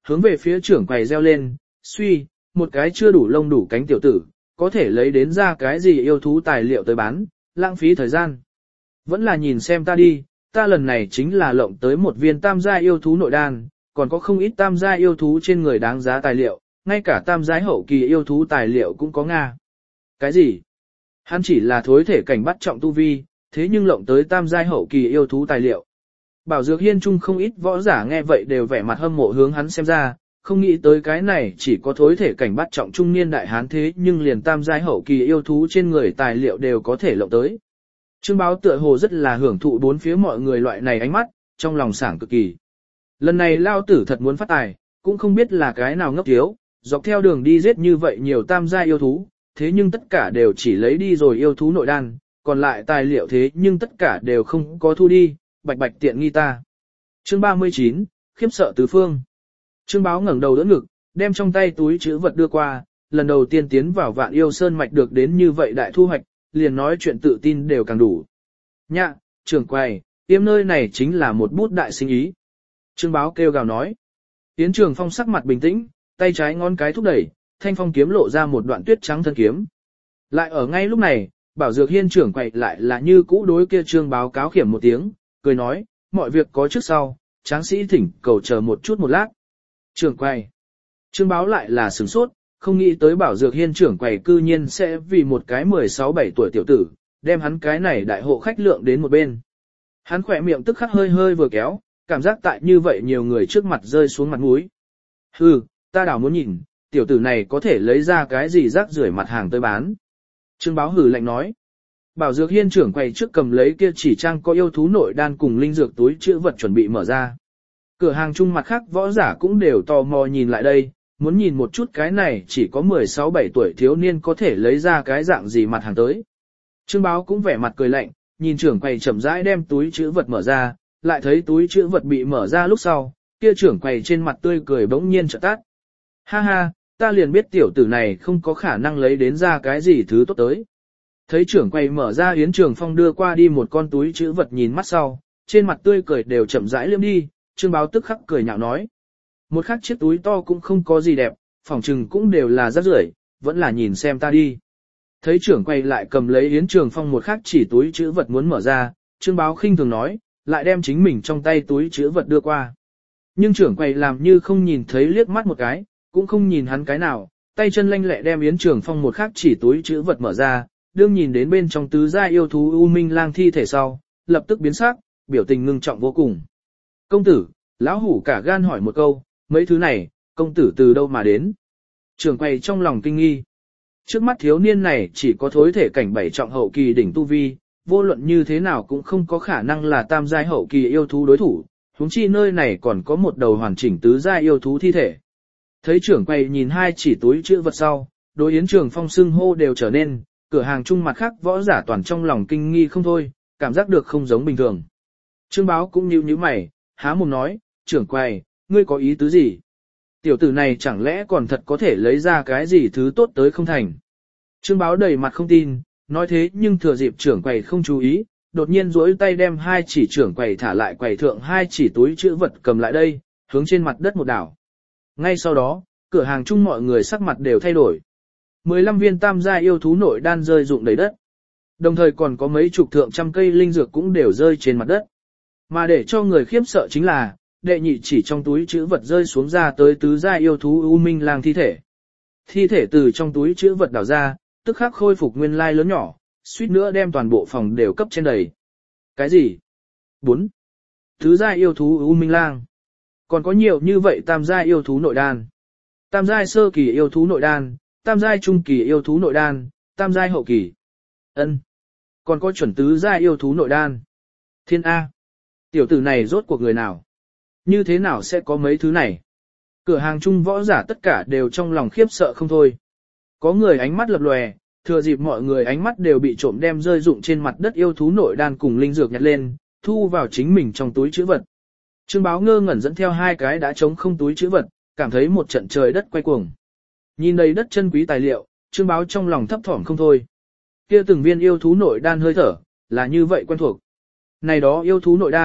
hướng về phía trưởng quầy reo lên, suy, một cái chưa đủ lông đủ cánh tiểu tử, có thể lấy đến ra cái gì yêu thú tài liệu tới bán, lãng phí thời gian. Vẫn là nhìn xem ta đi, ta lần này chính là lộng tới một viên tam gia yêu thú nội đan, còn có không ít tam gia yêu thú trên người đáng giá tài liệu, ngay cả tam giái hậu kỳ yêu thú tài liệu cũng có Nga. Cái gì? Hắn chỉ là thối thể cảnh bắt trọng tu vi, thế nhưng lộng tới tam giai hậu kỳ yêu thú tài liệu. Bảo Dược Hiên Trung không ít võ giả nghe vậy đều vẻ mặt hâm mộ hướng hắn xem ra, không nghĩ tới cái này chỉ có thối thể cảnh bắt trọng trung niên đại hán thế nhưng liền tam giai hậu kỳ yêu thú trên người tài liệu đều có thể lộng tới. Trương Báo tựa hồ rất là hưởng thụ bốn phía mọi người loại này ánh mắt, trong lòng sảng cực kỳ. Lần này lao tử thật muốn phát tài, cũng không biết là cái nào ngốc thiếu, dọc theo đường đi giết như vậy nhiều tam giai yêu thú, thế nhưng tất cả đều chỉ lấy đi rồi yêu thú nội đan, còn lại tài liệu thế nhưng tất cả đều không có thu đi, bạch bạch tiện nghi ta. Chương 39, khiếp sợ tứ phương. Trương Báo ngẩng đầu đỡ ngực, đem trong tay túi trữ vật đưa qua, lần đầu tiên tiến vào Vạn Yêu Sơn mạch được đến như vậy đại thu hoạch, liền nói chuyện tự tin đều càng đủ. Nhạ, trưởng quầy, tiêm nơi này chính là một bút đại sinh ý. Trương Báo kêu gào nói. Tiến Trường Phong sắc mặt bình tĩnh, tay trái ngón cái thúc đẩy, thanh phong kiếm lộ ra một đoạn tuyết trắng thân kiếm. Lại ở ngay lúc này, Bảo Dược Hiên trưởng quầy lại là như cũ đối kia Trương Báo cáo khiểm một tiếng, cười nói, mọi việc có trước sau, tráng sĩ thỉnh cầu chờ một chút một lát. Trưởng quầy. Trương Báo lại là sửng sốt, không nghĩ tới Bảo Dược Hiên trưởng quầy cư nhiên sẽ vì một cái 16-17 tuổi tiểu tử, đem hắn cái này đại hộ khách lượng đến một bên. Hắn khỏe miệng tức khắc hơi hơi vừa kéo, cảm giác tại như vậy nhiều người trước mặt rơi xuống mặt mũi. Hừ, ta đảo muốn nhìn, tiểu tử này có thể lấy ra cái gì rác rưởi mặt hàng tới bán. Trương Báo hừ lạnh nói. Bảo Dược Hiên trưởng quầy trước cầm lấy kia chỉ trang có yêu thú nội đan cùng linh dược túi chữ vật chuẩn bị mở ra. Cửa hàng chung mặt khác võ giả cũng đều tò mò nhìn lại đây, muốn nhìn một chút cái này chỉ có 16-17 tuổi thiếu niên có thể lấy ra cái dạng gì mặt hàng tới. Trương Báo cũng vẻ mặt cười lạnh, nhìn trưởng quầy chậm rãi đem túi chữ vật mở ra, lại thấy túi chữ vật bị mở ra lúc sau, kia trưởng quầy trên mặt tươi cười bỗng nhiên chợt tắt. Ha ha, ta liền biết tiểu tử này không có khả năng lấy đến ra cái gì thứ tốt tới. Thấy trưởng quầy mở ra Yến Trường Phong đưa qua đi một con túi chữ vật nhìn mắt sau, trên mặt tươi cười đều chậm rãi liêm đi, Trương Báo tức khắc cười nhạo nói. Một khắc chiếc túi to cũng không có gì đẹp, phỏng trừng cũng đều là rác rưởi, vẫn là nhìn xem ta đi. Thấy trưởng quầy lại cầm lấy Yến Trường Phong một khắc chỉ túi chữ vật muốn mở ra, Trương Báo khinh thường nói, lại đem chính mình trong tay túi chữ vật đưa qua. Nhưng trưởng quầy làm như không nhìn thấy liếc mắt một cái, cũng không nhìn hắn cái nào, tay chân lanh lẹ đem Yến Trường Phong một khắc chỉ túi chữ vật mở ra, đương nhìn đến bên trong tứ gia yêu thú U Minh Lang thi thể sau, lập tức biến sắc, biểu tình ngưng trọng vô cùng. Công tử, lão hủ cả gan hỏi một câu, mấy thứ này, công tử từ đâu mà đến? Trưởng quầy trong lòng kinh nghi. Trước mắt thiếu niên này chỉ có thối thể cảnh 7 trọng hậu kỳ đỉnh tu vi, vô luận như thế nào cũng không có khả năng là tam giai hậu kỳ yêu thú đối thủ, huống chi nơi này còn có một đầu hoàn chỉnh tứ giai yêu thú thi thể. Thấy trưởng quầy nhìn hai chỉ túi chữ vật sau, đối Yến Trường Phong xưng hô đều trở nên, cửa hàng chung mặt khác võ giả toàn trong lòng kinh nghi không thôi, cảm giác được không giống bình thường. Trương Báo cũng nhíu mày, há mồm nói, trưởng quầy, ngươi có ý tứ gì? Tiểu tử này chẳng lẽ còn thật có thể lấy ra cái gì thứ tốt tới không thành? Trương Báo đầy mặt không tin, nói thế nhưng thừa dịp trưởng quầy không chú ý, đột nhiên duỗi tay đem hai chỉ trưởng quầy thả lại quầy thượng hai chỉ túi chữ vật cầm lại đây, hướng trên mặt đất một đảo. Ngay sau đó, cửa hàng chung mọi người sắc mặt đều thay đổi. 15 viên tam gia yêu thú nội đan rơi rụng đầy đất. Đồng thời còn có mấy chục thượng trăm cây linh dược cũng đều rơi trên mặt đất. Mà để cho người khiếp sợ chính là, đệ nhị chỉ trong túi chữ vật rơi xuống ra tới tứ gia yêu thú U Minh Lang thi thể. Thi thể từ trong túi chữ vật đảo ra, tức khắc khôi phục nguyên lai lớn nhỏ, suýt nữa đem toàn bộ phòng đều cấp trên đầy. Cái gì? 4. Tứ gia yêu thú U Minh Lang. Còn có nhiều như vậy tam gia yêu thú nội đan. Tam giai sơ kỳ yêu thú nội đan, tam giai trung kỳ yêu thú nội đan, tam giai hậu kỳ. Ân. Còn có chuẩn tứ giai yêu thú nội đan. Thiên A. Tiểu tử này rốt cuộc người nào? Như thế nào sẽ có mấy thứ này? Cửa hàng chung võ giả tất cả đều trong lòng khiếp sợ không thôi. Có người ánh mắt lập lòe, thừa dịp mọi người ánh mắt đều bị trộm đem rơi rụng trên mặt đất yêu thú nội đan cùng linh dược nhặt lên, thu vào chính mình trong túi trữ vật. Trương Báo ngơ ngẩn dẫn theo hai cái đã trống không túi trữ vật, cảm thấy một trận trời đất quay cuồng. Nhìn đầy đất chân quý tài liệu, Trương Báo trong lòng thấp thỏm không thôi. Kia từng viên yêu thú nội đan hơi thở, là như vậy quen thuộc. Này đó yêu thú nội đan,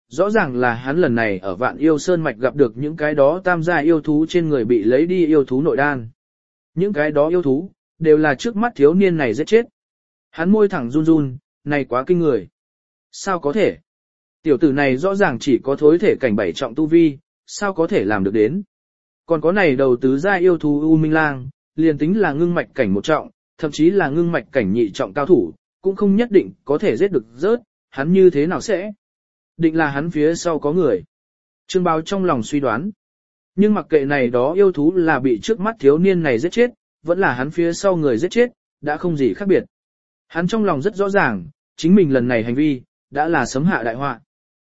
rõ ràng là hắn lần này ở Vạn Yêu Sơn mạch gặp được những cái đó tam gia yêu thú trên người bị lấy đi yêu thú nội đan. Những cái đó yêu thú, đều là trước mắt thiếu niên này giết chết. Hắn môi thẳng run run, này quá kinh người. Sao có thể? Tiểu tử này rõ ràng chỉ có thối thể cảnh 7 trọng tu vi, sao có thể làm được đến? Còn có này đầu tứ gia yêu thú U Minh Lang, liền tính là ngưng mạch cảnh 1 trọng, thậm chí là ngưng mạch cảnh 2 trọng cao thủ, cũng không nhất định có thể giết được rớt, hắn như thế nào sẽ? Định là hắn phía sau có người. Trương Báo trong lòng suy đoán. Nhưng mặc kệ này đó yêu thú là bị trước mắt thiếu niên này giết chết, vẫn là hắn phía sau người giết chết, đã không gì khác biệt. Hắn trong lòng rất rõ ràng, chính mình lần này hành vi, đã là sấm hạ đại họa.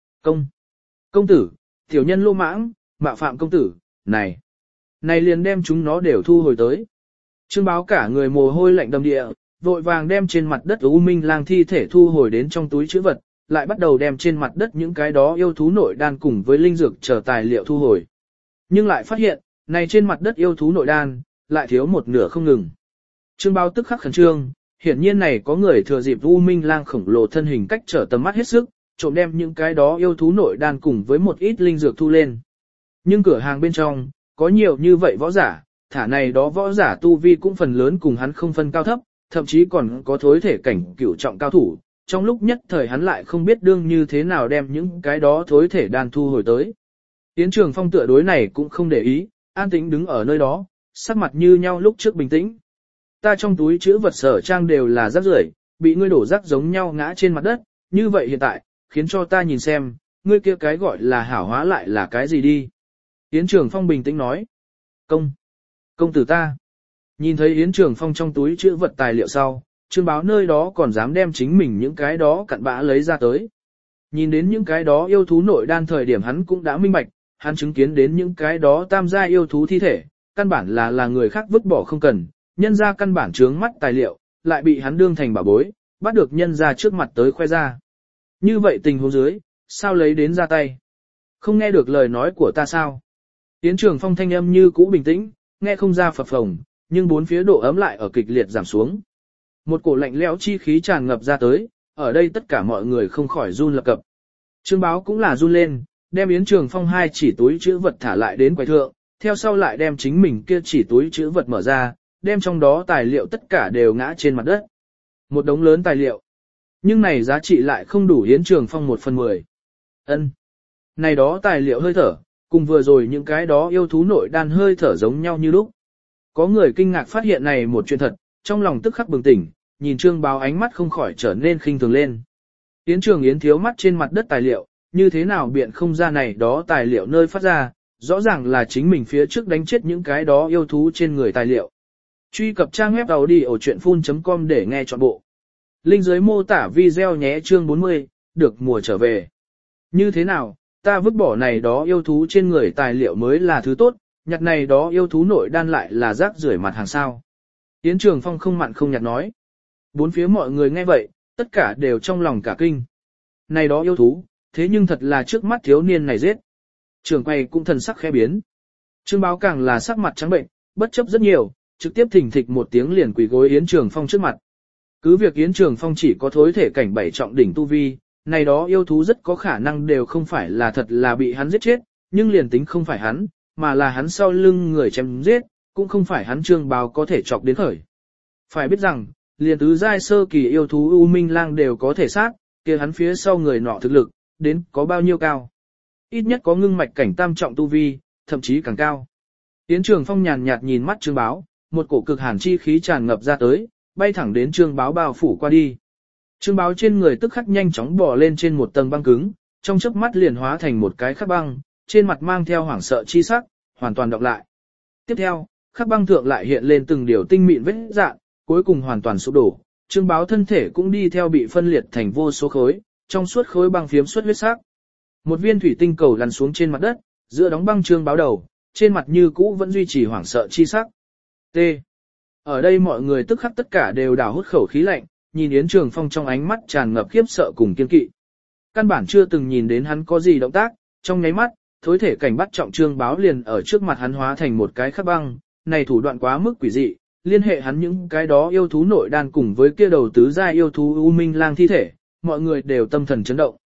Công tử, tiểu nhân lô mãng, mạo phạm công tử, này liền đem chúng nó đều thu hồi tới. Trương Báo cả người mồ hôi lạnh đầm địa, vội vàng đem trên mặt đất U Minh Lang thi thể thu hồi đến trong túi trữ vật, lại bắt đầu đem trên mặt đất những cái đó yêu thú nội đan cùng với linh dược chờ tài liệu thu hồi. Nhưng lại phát hiện, này trên mặt đất yêu thú nội đan, lại thiếu một nửa không ngừng. Trương Báo tức khắc khẩn trương, hiển nhiên này có người thừa dịp U Minh Lang khổng lồ thân hình cách trở tầm mắt hết sức, trộm đem những cái đó yêu thú nội đan cùng với một ít linh dược thu lên. Nhưng cửa hàng bên trong, có nhiều như vậy võ giả, thả này đó võ giả tu vi cũng phần lớn cùng hắn không phân cao thấp, thậm chí còn có thối thể cảnh 9 trọng cao thủ. Trong lúc nhất thời hắn lại không biết đương như thế nào đem những cái đó thối thể đan thu hồi tới. Yến Trường Phong tựa đối này cũng không để ý, an tĩnh đứng ở nơi đó, sắc mặt như nhau lúc trước bình tĩnh. Ta trong túi chữ vật sở trang đều là rác rưởi, bị ngươi đổ rác giống nhau ngã trên mặt đất, như vậy hiện tại, khiến cho ta nhìn xem, ngươi kia cái gọi là hảo hóa lại là cái gì đi. Yến Trường Phong bình tĩnh nói. Công tử ta. Nhìn thấy Yến Trường Phong trong túi chữ vật tài liệu sau, Trương Báo nơi đó còn dám đem chính mình những cái đó cặn bã lấy ra tới. Nhìn đến những cái đó yêu thú nội đan thời điểm hắn cũng đã minh bạch, hắn chứng kiến đến những cái đó tam gia yêu thú thi thể, căn bản là người khác vứt bỏ không cần, nhân ra căn bản trướng mắt tài liệu, lại bị hắn đương thành bảo bối, bắt được nhân ra trước mặt tới khoe ra. Như vậy tình huống dưới, sao lấy đến ra tay? Không nghe được lời nói của ta sao? Yến Trường Phong thanh âm như cũ bình tĩnh, nghe không ra phập phồng, nhưng bốn phía độ ấm lại ở kịch liệt giảm xuống. Một cổ lạnh lẽo chi khí tràn ngập ra tới, ở đây tất cả mọi người không khỏi run lập cập. Trương Báo cũng là run lên, đem Yến Trường Phong 2 chỉ túi chữ vật thả lại đến quầy thượng, theo sau lại đem chính mình kia chỉ túi chữ vật mở ra, đem trong đó tài liệu tất cả đều ngã trên mặt đất. Một đống lớn tài liệu. Nhưng này giá trị lại không đủ Yến Trường Phong 1/10. Ân, này đó tài liệu hơi thở, cùng vừa rồi những cái đó yêu thú nội đan hơi thở giống nhau như lúc. Có người kinh ngạc phát hiện này một chuyện thật, trong lòng tức khắc bừng tỉnh, nhìn Trương Báo ánh mắt không khỏi trở nên khinh thường lên. Yến Trường Yến thiếu mắt trên mặt đất tài liệu, như thế nào biện không ra này đó tài liệu nơi phát ra, rõ ràng là chính mình phía trước đánh chết những cái đó yêu thú trên người tài liệu. Truy cập trang web audiochuyenphun.com để nghe trọn bộ. Link dưới mô tả video nhé. Chương 40, được mùa trở về. Như thế nào, ta vứt bỏ này đó yêu thú trên người tài liệu mới là thứ tốt, nhặt này đó yêu thú nội đan lại là rác rưởi mặt hàng sao. Yến Trường Phong không mặn không nhạt nói. Bốn phía mọi người nghe vậy, tất cả đều trong lòng cả kinh. Này đó yêu thú, thế nhưng thật là trước mắt thiếu niên này giết. Trường quay cũng thần sắc khẽ biến. Trương Báo càng là sắc mặt trắng bệnh, bất chấp rất nhiều, trực tiếp thình thịch một tiếng liền quỳ gối Yến Trường Phong trước mặt. Cứ việc Yến Trường Phong chỉ có thối thể cảnh 7 trọng đỉnh tu vi, này đó yêu thú rất có khả năng đều không phải là thật là bị hắn giết chết, nhưng liền tính không phải hắn, mà là hắn sau lưng người chém giết, cũng không phải hắn Trương Báo có thể chọc đến khởi. Phải biết rằng, liền tứ giai sơ kỳ yêu thú U Minh Lang đều có thể sát, kia hắn phía sau người nọ thực lực, đến có bao nhiêu cao. Ít nhất có ngưng mạch cảnh tam trọng tu vi, thậm chí càng cao. Yến Trường Phong nhàn nhạt nhìn mắt Trương Báo, một cổ cực hàn chi khí tràn ngập ra tới, bay thẳng đến Trương Báo bao phủ qua đi. Trương Báo trên người tức khắc nhanh chóng bò lên trên một tầng băng cứng, trong chớp mắt liền hóa thành một cái khắc băng, trên mặt mang theo hoảng sợ chi sắc, hoàn toàn đọc lại. Tiếp theo, khắc băng thượng lại hiện lên từng điều tinh mịn vết dạn, cuối cùng hoàn toàn sụp đổ. Trương Báo thân thể cũng đi theo bị phân liệt thành vô số khối, trong suốt khối băng phiếm xuất huyết sắc. Một viên thủy tinh cầu lăn xuống trên mặt đất, giữa đóng băng Trương Báo đầu, trên mặt như cũ vẫn duy trì hoảng sợ chi sắc. T. Ở đây mọi người tức khắc tất cả đều đảo hút khẩu khí lạnh, nhìn Yến Trường Phong trong ánh mắt tràn ngập khiếp sợ cùng kiên kỵ. Căn bản chưa từng nhìn đến hắn có gì động tác, trong nháy mắt, thối thể cảnh bắt trọng Trương Báo liền ở trước mặt hắn hóa thành một cái khắc băng, này thủ đoạn quá mức quỷ dị, liên hệ hắn những cái đó yêu thú nội đan cùng với kia đầu tứ giai yêu thú U Minh Lang thi thể, mọi người đều tâm thần chấn động.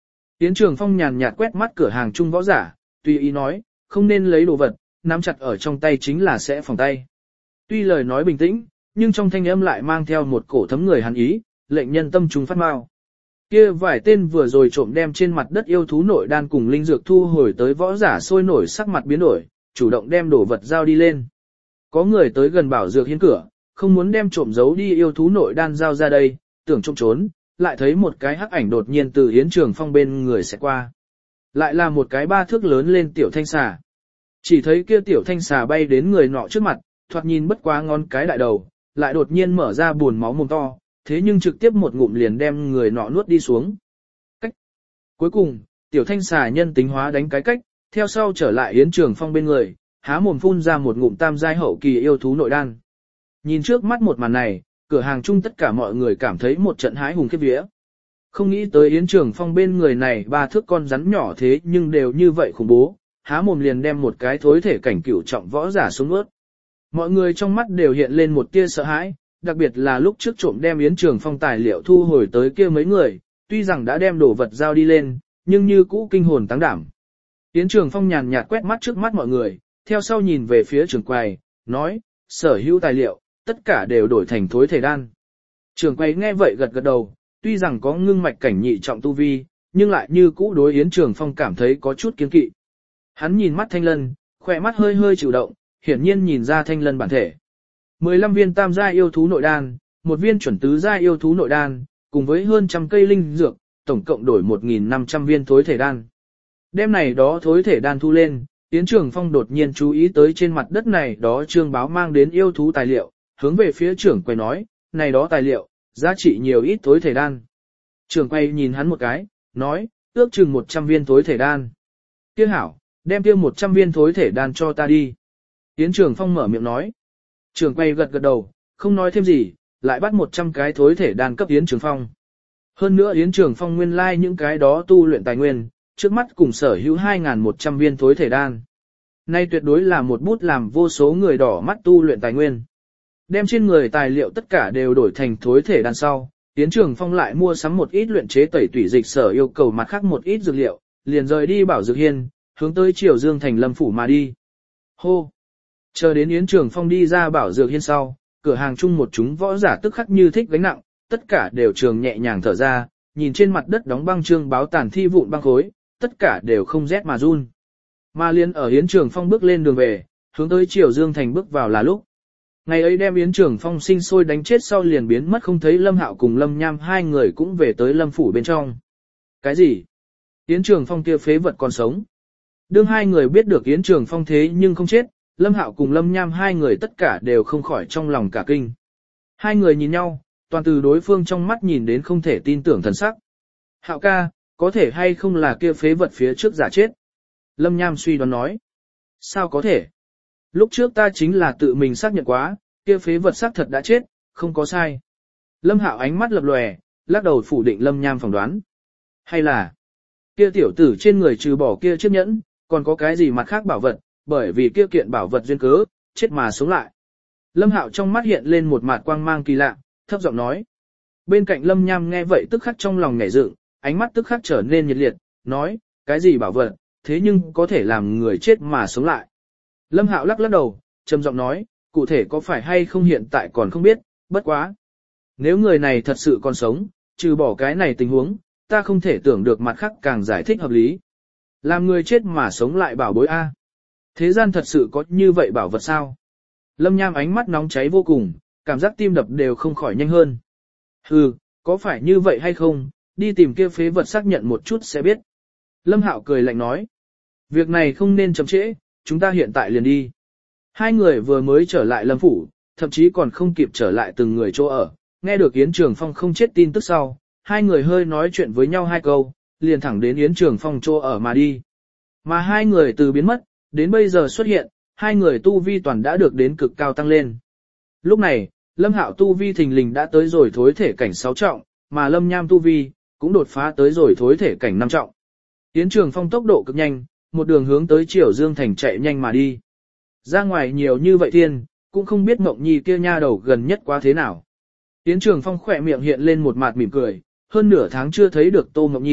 Yến Trường Phong nhàn nhạt quét mắt cửa hàng chung võ giả, tùy ý nói, không nên lấy đồ vật, nắm chặt ở trong tay chính là sẽ phòng tay. Tuy lời nói bình tĩnh, nhưng trong thanh âm lại mang theo một cổ thấm người hàn ý, lệnh nhân tâm trùng phát mau. Kia vài tên vừa rồi trộm đem trên mặt đất yêu thú nội đan cùng linh dược thu hồi tới võ giả sôi nổi sắc mặt biến đổi, chủ động đem đồ vật giao đi lên. Có người tới gần bảo dược hiên cửa, không muốn đem trộm giấu đi yêu thú nội đan giao ra đây, tưởng trộm trốn, lại thấy một cái hắc ảnh đột nhiên từ Yến Trường Phong bên người sẽ qua. Lại là một cái 3 thước lớn lên tiểu thanh xà. Chỉ thấy kia tiểu thanh xà bay đến người nọ trước mặt, thoạt nhìn bất quá ngón cái đại đầu, lại đột nhiên mở ra buồn máu mồm to, thế nhưng trực tiếp một ngụm liền đem người nọ nuốt đi xuống. Cách. Cuối cùng, tiểu thanh xà nhân tính hóa đánh cái cách, theo sau trở lại Yến Trường Phong bên người, há mồm phun ra một ngụm tam giai hậu kỳ yêu thú nội đan. Nhìn trước mắt một màn này, cửa hàng chung tất cả mọi người cảm thấy một trận hái hùng khiếp vía. Không nghĩ tới Yến Trường Phong bên người này 3 thước con rắn nhỏ thế nhưng đều như vậy khủng bố, há mồm liền đem một cái thối thể cảnh cửu trọng võ giả xuống ướt. Mọi người trong mắt đều hiện lên một tia sợ hãi, đặc biệt là lúc trước trộm đem Yến Trường Phong tài liệu thu hồi tới kia mấy người, tuy rằng đã đem đồ vật giao đi lên, nhưng như cũ kinh hồn táng đảm. Yến Trường Phong nhàn nhạt quét mắt trước mắt mọi người, theo sau nhìn về phía trưởng quầy, nói, sở hữu tài liệu, tất cả đều đổi thành thối thể đan. Trưởng quầy nghe vậy gật gật đầu, tuy rằng có ngưng mạch cảnh nhị trọng tu vi, nhưng lại như cũ đối Yến Trường Phong cảm thấy có chút kiêng kỵ. Hắn nhìn mắt Thanh Lân, khỏe mắt hơi hơi chịu động, hiển nhiên nhìn ra Thanh Lân bản thể. 15 viên tam giai yêu thú nội đan, 1 viên chuẩn tứ giai yêu thú nội đan, cùng với hơn trăm cây linh dược, tổng cộng đổi 1.500 viên thối thể đan. Đêm này đó thối thể đan thu lên, Yến Trường Phong đột nhiên chú ý tới trên mặt đất này đó trương báo mang đến yêu thú tài liệu, hướng về phía trưởng quầy nói, này đó tài liệu, giá trị nhiều ít thối thể đan. Trưởng quầy nhìn hắn một cái, nói, ước chừng 100 viên thối thể đan. Kia hảo, đem kia 100 viên thối thể đan cho ta đi. Yến Trường Phong mở miệng nói. Trưởng quầy gật gật đầu, không nói thêm gì, lại bắt 100 cái thối thể đan cấp Yến Trường Phong. Hơn nữa Yến Trường Phong nguyên lai những cái đó tu luyện tài nguyên, trước mắt cùng sở hữu 2.100 viên thối thể đan. Nay tuyệt đối là một bút làm vô số người đỏ mắt tu luyện tài nguyên. Đem trên người tài liệu tất cả đều đổi thành thối thể đan sau, Yến Trường Phong lại mua sắm một ít luyện chế tẩy tủy dịch sở yêu cầu mặt khác một ít dược liệu, liền rời đi Bảo Dược Hiên, hướng tới Triều Dương thành Lâm phủ mà đi. Hô! Chờ đến Yến Trường Phong đi ra Bảo Dược Hiên sau, cửa hàng chung một chúng võ giả tức khắc như thích gánh nặng, tất cả đều trường nhẹ nhàng thở ra, nhìn trên mặt đất đóng băng trương báo tàn thi vụn băng khối, tất cả đều không rét mà run. Mà liên ở Yến Trường Phong bước lên đường về, hướng tới Triều Dương thành bước vào là lúc. Ngày ấy đem Yến Trường Phong sinh sôi đánh chết sau liền biến mất không thấy Lâm Hạo cùng Lâm Nham hai người cũng về tới Lâm phủ bên trong. Cái gì? Yến Trường Phong kia phế vật còn sống. Đương hai người biết được Yến Trường Phong thế nhưng không chết, Lâm Hạo cùng Lâm Nham hai người tất cả đều không khỏi trong lòng cả kinh. Hai người nhìn nhau, toàn từ đối phương trong mắt nhìn đến không thể tin tưởng thần sắc. Hạo ca, có thể hay không là kia phế vật phía trước giả chết? Lâm Nham suy đoán nói. Sao có thể? Lúc trước ta chính là tự mình xác nhận quá, kia phế vật xác thật đã chết, không có sai. Lâm Hạo ánh mắt lập lòe, lắc đầu phủ định Lâm Nham phỏng đoán. Hay là, kia tiểu tử trên người trừ bỏ kia chiếc nhẫn, còn có cái gì mặt khác bảo vật, bởi vì kia kiện bảo vật duyên cớ, chết mà sống lại. Lâm Hạo trong mắt hiện lên một mạt quang mang kỳ lạ, thấp giọng nói. Bên cạnh Lâm Nham nghe vậy tức khắc trong lòng nhảy dựng, ánh mắt tức khắc trở nên nhiệt liệt, nói, cái gì bảo vật, thế nhưng có thể làm người chết mà sống lại. Lâm Hạo lắc lắc đầu, trầm giọng nói, cụ thể có phải hay không hiện tại còn không biết, bất quá. Nếu người này thật sự còn sống, trừ bỏ cái này tình huống, ta không thể tưởng được mặt khác càng giải thích hợp lý. Làm người chết mà sống lại bảo bối A. Thế gian thật sự có như vậy bảo vật sao? Lâm Nham ánh mắt nóng cháy vô cùng, cảm giác tim đập đều không khỏi nhanh hơn. Hừ, có phải như vậy hay không, đi tìm kia phế vật xác nhận một chút sẽ biết. Lâm Hạo cười lạnh nói. Việc này không nên chậm trễ, chúng ta hiện tại liền đi. Hai người vừa mới trở lại Lâm phủ, thậm chí còn không kịp trở lại từng người chỗ ở. Nghe được Yến Trường Phong không chết tin tức sau, hai người hơi nói chuyện với nhau hai câu, liền thẳng đến Yến Trường Phong chỗ ở mà đi. Mà hai người từ biến mất, đến bây giờ xuất hiện, hai người tu vi toàn đã được đến cực cao tăng lên. Lúc này, Lâm Hạo tu vi thình lình đã tới rồi thối thể cảnh 6 trọng, mà Lâm Nham tu vi cũng đột phá tới rồi thối thể cảnh 5 trọng. Yến Trường Phong tốc độ cực nhanh, một đường hướng tới Triều Dương thành chạy nhanh mà đi. Ra ngoài nhiều như vậy thiên, cũng không biết Mộng Nhi kia nha đầu gần nhất quá thế nào. Yến Trường Phong khỏe miệng hiện lên một mặt mỉm cười, hơn nửa tháng chưa thấy được Tô Mộng Nhi,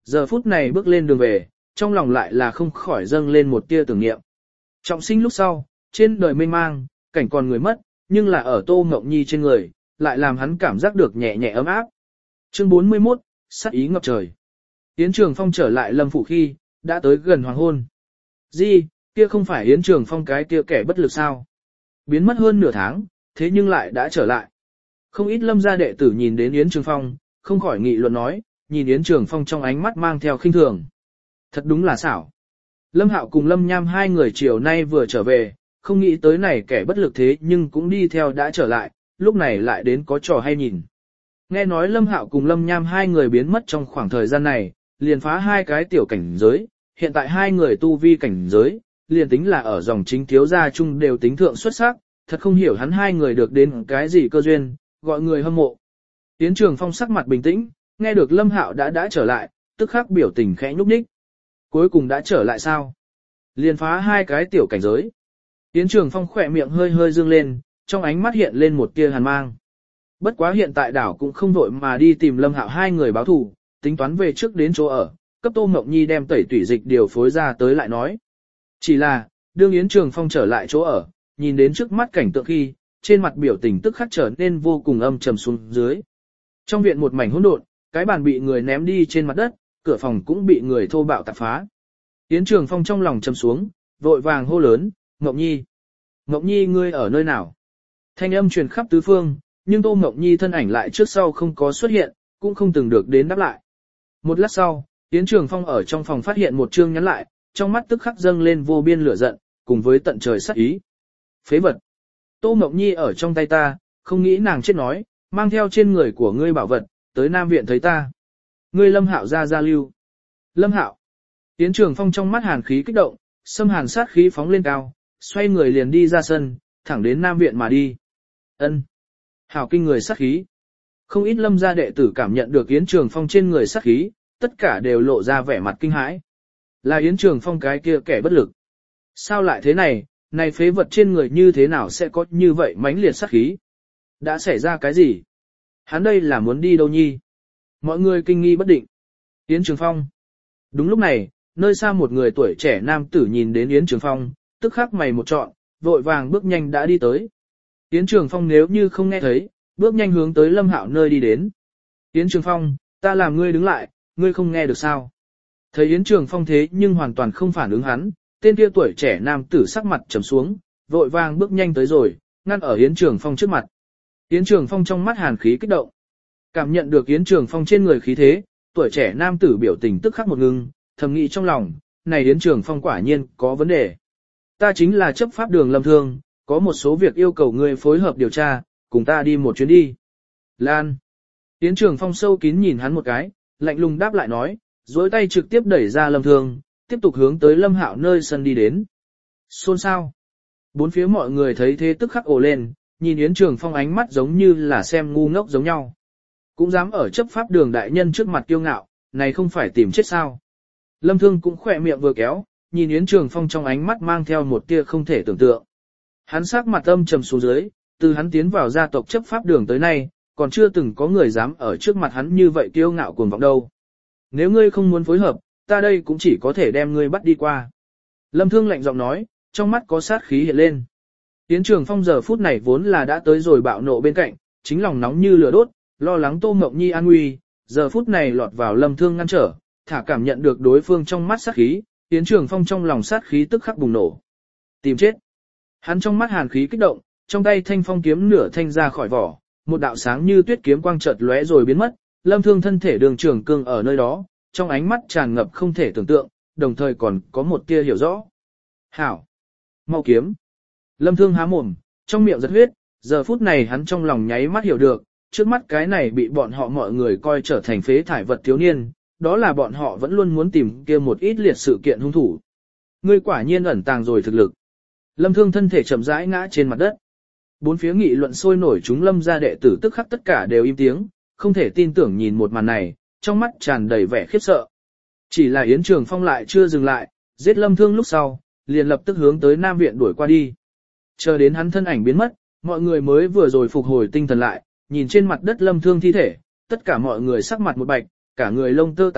giờ phút này bước lên đường về, trong lòng lại là không khỏi dâng lên một tia tưởng niệm. Trọng sinh lúc sau, trên đời mênh mang, cảnh còn người mất, nhưng là ở Tô Ngộng Nhi trên người, lại làm hắn cảm giác được nhẹ nhẹ ấm áp. Chương 41, sát ý ngập trời. Yến Trường Phong trở lại Lâm phủ khi, đã tới gần hoàng hôn. Gì, kia không phải Yến Trường Phong cái kia kẻ bất lực sao? Biến mất hơn nửa tháng, thế nhưng lại đã trở lại. Không ít Lâm gia đệ tử nhìn đến Yến Trường Phong, không khỏi nghị luận nói, nhìn Yến Trường Phong trong ánh mắt mang theo khinh thường. Thật đúng là xảo. Lâm Hạo cùng Lâm Nham hai người chiều nay vừa trở về, không nghĩ tới này kẻ bất lực thế nhưng cũng đi theo đã trở lại, lúc này lại đến có trò hay nhìn. Nghe nói Lâm Hạo cùng Lâm Nham hai người biến mất trong khoảng thời gian này, liền phá hai cái tiểu cảnh giới, hiện tại hai người tu vi cảnh giới, liền tính là ở dòng chính thiếu gia chung đều tính thượng xuất sắc, thật không hiểu hắn hai người được đến cái gì cơ duyên, gọi người hâm mộ. Yến Trường Phong sắc mặt bình tĩnh, nghe được Lâm Hạo đã trở lại, tức khắc biểu tình khẽ nhúc nhích. Cuối cùng đã trở lại sao? Liền phá hai cái tiểu cảnh giới. Yến Trường Phong khỏe miệng hơi hơi dương lên, trong ánh mắt hiện lên một tia hàn mang. Bất quá hiện tại đảo cũng không vội mà đi tìm Lâm Hạo hai người báo thù, tính toán về trước đến chỗ ở, cấp Tô Mộng Nhi đem tẩy tủy dịch điều phối ra tới lại nói. Chỉ là, đương Yến Trường Phong trở lại chỗ ở, nhìn đến trước mắt cảnh tượng khi, trên mặt biểu tình tức khắc trở nên vô cùng âm trầm xuống dưới. Trong viện một mảnh hỗn độn, cái bàn bị người ném đi trên mặt đất, cửa phòng cũng bị người thô bạo tạp phá. Yến Trường Phong trong lòng trầm xuống, vội vàng hô lớn, Mộng Nhi. Mộng Nhi ngươi ở nơi nào? Thanh âm truyền khắp tứ phương, nhưng Tô Mộng Nhi thân ảnh lại trước sau không có xuất hiện, cũng không từng được đến đáp lại. Một lát sau, Yến Trường Phong ở trong phòng phát hiện một chương nhắn lại, trong mắt tức khắc dâng lên vô biên lửa giận, cùng với tận trời sát ý. Phế vật! Tô Mộng Nhi ở trong tay ta, không nghĩ nàng chết nói, mang theo trên người của ngươi bảo vật, tới Nam Viện thấy ta. Ngươi Lâm Hạo ra lưu. Lâm Hạo! Yến Trường Phong trong mắt hàn khí kích động, xâm hàn sát khí phóng lên cao, xoay người liền đi ra sân, thẳng đến Nam Viện mà đi. Ân, hảo kinh người sát khí. Không ít Lâm gia đệ tử cảm nhận được Yến Trường Phong trên người sát khí, tất cả đều lộ ra vẻ mặt kinh hãi. Là Yến Trường Phong cái kia kẻ bất lực. Sao lại thế này, này phế vật trên người như thế nào sẽ có như vậy mãnh liệt sát khí? Đã xảy ra cái gì? Hắn đây là muốn đi đâu nhi? Mọi người kinh nghi bất định. Yến Trường Phong. Đúng lúc này, nơi xa một người tuổi trẻ nam tử nhìn đến Yến Trường Phong, tức khắc mày một trọn, vội vàng bước nhanh đã đi tới. Yến Trường Phong nếu như không nghe thấy, bước nhanh hướng tới Lâm Hạo nơi đi đến. Yến Trường Phong, ta làm ngươi đứng lại, ngươi không nghe được sao? Thấy Yến Trường Phong thế nhưng hoàn toàn không phản ứng hắn, tên kia tuổi trẻ nam tử sắc mặt trầm xuống, vội vàng bước nhanh tới rồi, ngăn ở Yến Trường Phong trước mặt. Yến Trường Phong trong mắt hàn khí kích động. Cảm nhận được Yến Trường Phong trên người khí thế, tuổi trẻ nam tử biểu tình tức khắc một ngưng, thầm nghĩ trong lòng, này Yến Trường Phong quả nhiên có vấn đề. Ta chính là chấp pháp đường Lâm Thương, có một số việc yêu cầu ngươi phối hợp điều tra, cùng ta đi một chuyến đi. Lan. Yến Trường Phong sâu kín nhìn hắn một cái, lạnh lùng đáp lại nói, dối tay trực tiếp đẩy ra Lâm Thương, tiếp tục hướng tới Lâm Hạo nơi sân đi đến. Xôn xao. Bốn phía mọi người thấy thế tức khắc ồ lên, nhìn Yến Trường Phong ánh mắt giống như là xem ngu ngốc giống nhau. Cũng dám ở chấp pháp đường đại nhân trước mặt kiêu ngạo, này không phải tìm chết sao. Lâm Thương cũng khỏe miệng vừa kéo, nhìn Yến Trường Phong trong ánh mắt mang theo một tia không thể tưởng tượng. Hắn sắc mặt âm trầm xuống dưới, từ hắn tiến vào gia tộc chấp pháp đường tới nay, còn chưa từng có người dám ở trước mặt hắn như vậy kiêu ngạo cuồng vọng đâu. Nếu ngươi không muốn phối hợp, ta đây cũng chỉ có thể đem ngươi bắt đi qua. Lâm Thương lạnh giọng nói, trong mắt có sát khí hiện lên. Yến Trường Phong giờ phút này vốn là đã tới rồi bạo nộ bên cạnh, chính lòng nóng như lửa đốt, lo lắng Tô Mộng Nhi an nguy, giờ phút này lọt vào Lâm Thương ngăn trở, thả cảm nhận được đối phương trong mắt sát khí, Yến Trường Phong trong lòng sát khí tức khắc bùng nổ. Tìm chết. Hắn trong mắt hàn khí kích động, trong tay thanh phong kiếm nửa thanh ra khỏi vỏ, một đạo sáng như tuyết kiếm quang chợt lóe rồi biến mất, Lâm Thương thân thể đường trường cương ở nơi đó, trong ánh mắt tràn ngập không thể tưởng tượng, đồng thời còn có một tia hiểu rõ. Hảo! Mau kiếm! Lâm Thương há mồm, trong miệng giật huyết, giờ phút này hắn trong lòng nháy mắt hiểu được, trước mắt cái này bị bọn họ mọi người coi trở thành phế thải vật thiếu niên, đó là bọn họ vẫn luôn muốn tìm kia một ít liệt sự kiện hung thủ. Ngươi quả nhiên ẩn tàng rồi thực lực. Lâm Thương thân thể chậm rãi ngã trên mặt đất. Bốn phía nghị luận sôi nổi, chúng Lâm gia đệ tử tức khắc tất cả đều im tiếng, không thể tin tưởng nhìn một màn này, trong mắt tràn đầy vẻ khiếp sợ. Chỉ là Yến Trường Phong lại chưa dừng lại, giết Lâm Thương lúc sau, liền lập tức hướng tới Nam Viện đuổi qua đi. Chờ đến hắn thân ảnh biến mất, mọi người mới vừa rồi phục hồi tinh thần lại, nhìn trên mặt đất Lâm Thương thi thể, tất cả mọi người sắc mặt một bạch, cả người lông tơ tạc lập,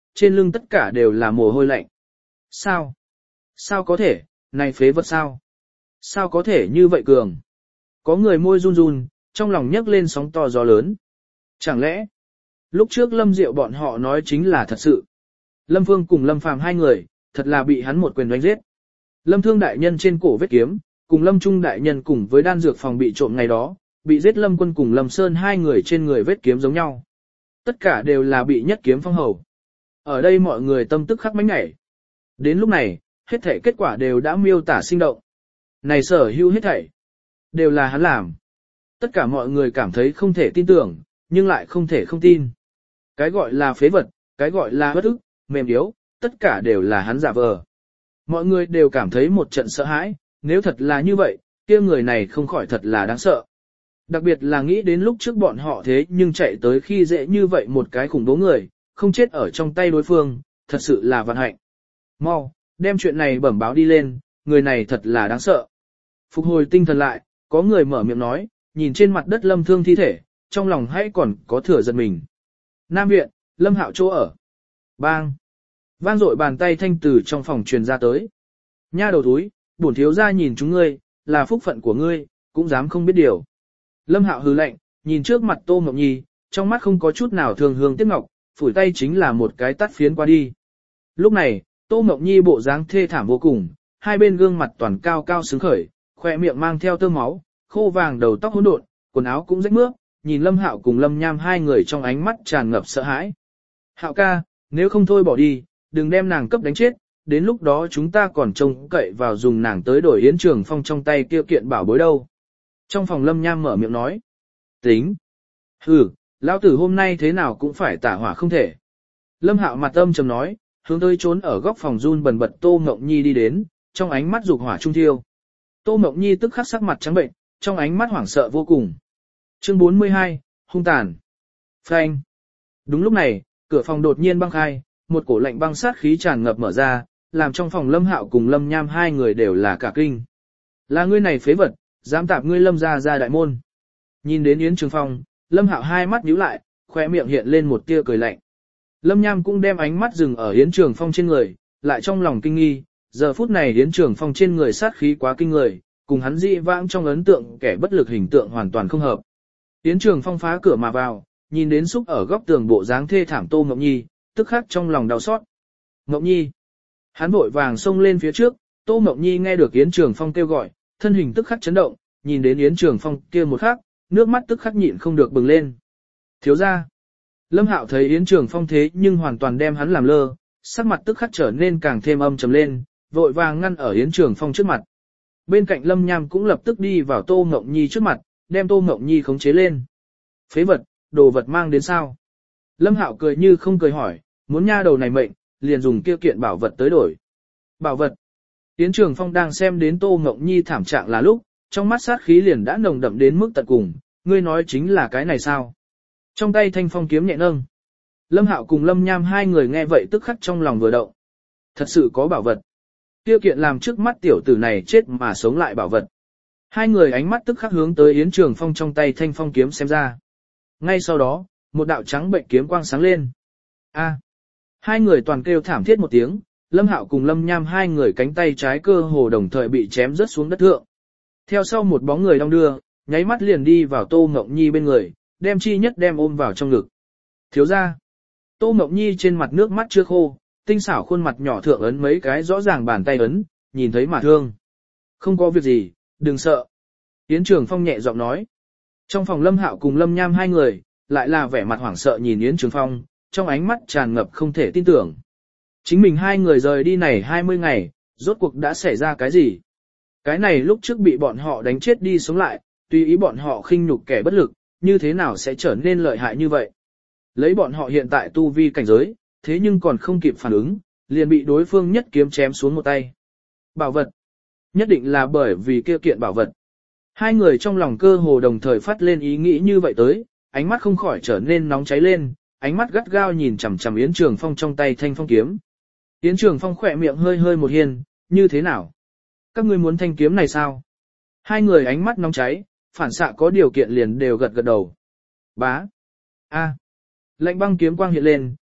trên lưng tất cả đều là mồ hôi lạnh. Sao? Sao có thể, này phế vật sao? Sao có thể như vậy cường? Có người môi run run, trong lòng nhấc lên sóng to gió lớn. Chẳng lẽ, lúc trước Lâm Diệu bọn họ nói chính là thật sự. Lâm Phương cùng Lâm Phàm hai người, thật là bị hắn một quyền đánh giết. Lâm Thương đại nhân trên cổ vết kiếm, cùng Lâm Trung đại nhân cùng với đan dược phòng bị trộm ngày đó, bị giết Lâm Quân cùng Lâm Sơn hai người trên người vết kiếm giống nhau. Tất cả đều là bị nhất kiếm phong hầu. Ở đây mọi người tâm tức khắc mánh ngảy. Đến lúc này, hết thảy kết quả đều đã miêu tả sinh động. Này sở hữu hết thảy, đều là hắn làm. Tất cả mọi người cảm thấy không thể tin tưởng, nhưng lại không thể không tin. Cái gọi là phế vật, cái gọi là bất ức, mềm yếu, tất cả đều là hắn giả vờ. Mọi người đều cảm thấy một trận sợ hãi, nếu thật là như vậy, kia người này không khỏi thật là đáng sợ. Đặc biệt là nghĩ đến lúc trước bọn họ thế nhưng chạy tới khi dễ như vậy một cái khủng bố người, không chết ở trong tay đối phương, thật sự là vận hạnh. Mau, đem chuyện này bẩm báo đi lên, người này thật là đáng sợ. Phục hồi tinh thần lại, có người mở miệng nói, nhìn trên mặt đất Lâm Thương thi thể, trong lòng hãy còn có thừa giật mình. Nam viện, Lâm Hạo chỗ ở. Bang! Vang dội bàn tay thanh từ trong phòng truyền ra tới. Nha đầu thúi, bổn thiếu gia nhìn chúng ngươi, là phúc phận của ngươi, cũng dám không biết điều. Lâm Hạo hừ lạnh, nhìn trước mặt Tô Mộng Nhi, trong mắt không có chút nào thường hương tiếc ngọc, phủi tay chính là một cái tát phiến qua đi. Lúc này, Tô Mộng Nhi bộ dáng thê thảm vô cùng, hai bên gương mặt toàn cao cao sướng khởi, khỏe miệng mang theo tơ máu, khô vàng đầu tóc hỗn độn, quần áo cũng rách mướp, nhìn Lâm Hạo cùng Lâm Nham hai người trong ánh mắt tràn ngập sợ hãi. Hạo ca, nếu không thôi bỏ đi, đừng đem nàng cấp đánh chết, đến lúc đó chúng ta còn trông cậy vào dùng nàng tới đổi Yến Trường Phong trong tay kia kiện bảo bối đâu. Trong phòng Lâm Nham mở miệng nói. Tính. Hừ, lão tử hôm nay thế nào cũng phải tả hỏa không thể. Lâm Hạo mặt âm trầm nói, hướng tới trốn ở góc phòng run bần bật Tô Mộng Nhi đi đến, trong ánh mắt dục hỏa trung thiêu. Tô Mộng Nhi tức khắc sắc mặt trắng bệnh, trong ánh mắt hoảng sợ vô cùng. Chương 42, hung tàn. Phanh. Đúng lúc này, cửa phòng đột nhiên băng khai, một cổ lạnh băng sát khí tràn ngập mở ra, làm trong phòng Lâm Hạo cùng Lâm Nham hai người đều là cả kinh. Là ngươi này phế vật, dám tạp ngươi Lâm gia ra đại môn. Nhìn đến Yến Trường Phong, Lâm Hạo hai mắt nhíu lại, khóe miệng hiện lên một tia cười lạnh. Lâm Nham cũng đem ánh mắt dừng ở Yến Trường Phong trên người, lại trong lòng kinh nghi, giờ phút này Yến Trường Phong trên người sát khí quá kinh người, cùng hắn dị vãng trong ấn tượng kẻ bất lực hình tượng hoàn toàn không hợp. Yến Trường Phong phá cửa mà vào, nhìn đến xúc ở góc tường bộ dáng thê thảm Tô Mộng Nhi, tức khắc trong lòng đau xót. Mộng Nhi. Hắn vội vàng xông lên phía trước, Tô Mộng Nhi nghe được Yến Trường Phong kêu gọi, thân hình tức khắc chấn động, nhìn đến Yến Trường Phong kia một khắc, nước mắt tức khắc nhịn không được bừng lên. Thiếu gia. Lâm Hạo thấy Yến Trường Phong thế nhưng hoàn toàn đem hắn làm lơ, sắc mặt tức khắc trở nên càng thêm âm trầm lên, vội vàng ngăn ở Yến Trường Phong trước mặt. Bên cạnh Lâm Nham cũng lập tức đi vào Tô Mộng Nhi trước mặt, đem Tô Mộng Nhi khống chế lên. Phế vật, đồ vật mang đến sao? Lâm Hạo cười như không cười hỏi, muốn nha đầu này mệnh, liền dùng kia kiện bảo vật tới đổi. Bảo vật. Yến Trường Phong đang xem đến Tô Mộng Nhi thảm trạng là lúc, trong mắt sát khí liền đã nồng đậm đến mức tận cùng, ngươi nói chính là cái này sao? Trong tay thanh phong kiếm nhẹ nâng. Lâm Hạo cùng Lâm Nham hai người nghe vậy tức khắc trong lòng vừa động. Thật sự có bảo vật. Kia kiện làm trước mắt tiểu tử này chết mà sống lại bảo vật. Hai người ánh mắt tức khắc hướng tới Yến Trường Phong trong tay thanh phong kiếm xem ra. Ngay sau đó, một đạo trắng bệnh kiếm quang sáng lên. A! Hai người toàn kêu thảm thiết một tiếng, Lâm Hạo cùng Lâm Nham hai người cánh tay trái cơ hồ đồng thời bị chém rớt xuống đất thượng. Theo sau một bóng người đong đưa, nháy mắt liền đi vào Tô Mộng Nhi bên người, đem chi nhất đem ôm vào trong ngực. Thiếu gia. Tô Mộng Nhi trên mặt nước mắt chưa khô, tinh xảo khuôn mặt nhỏ thượng ấn mấy cái rõ ràng bàn tay ấn, nhìn thấy mà thương. Không có việc gì, đừng sợ. Yến Trường Phong nhẹ giọng nói. Trong phòng Lâm Hạo cùng Lâm Nham hai người, lại là vẻ mặt hoảng sợ nhìn Yến Trường Phong, trong ánh mắt tràn ngập không thể tin tưởng. Chính mình hai người rời đi này 20 ngày, rốt cuộc đã xảy ra cái gì? Cái này lúc trước bị bọn họ đánh chết đi sống lại, tùy ý bọn họ khinh nhục kẻ bất lực, như thế nào sẽ trở nên lợi hại như vậy? Lấy bọn họ hiện tại tu vi cảnh giới, thế nhưng còn không kịp phản ứng, liền bị đối phương nhất kiếm chém xuống một tay. Bảo vật. Nhất định là bởi vì kia kiện bảo vật. Hai người trong lòng cơ hồ đồng thời phát lên ý nghĩ như vậy tới, ánh mắt không khỏi trở nên nóng cháy lên, ánh mắt gắt gao nhìn chằm chằm Yến Trường Phong trong tay thanh phong kiếm. Yến Trường Phong khỏe miệng hơi hơi một hiên, như thế nào? Các ngươi muốn thanh kiếm này sao? Hai người ánh mắt nóng cháy, phản xạ có điều kiện liền đều gật gật đầu. Bá. A. Lạnh băng kiếm quang hiện lên,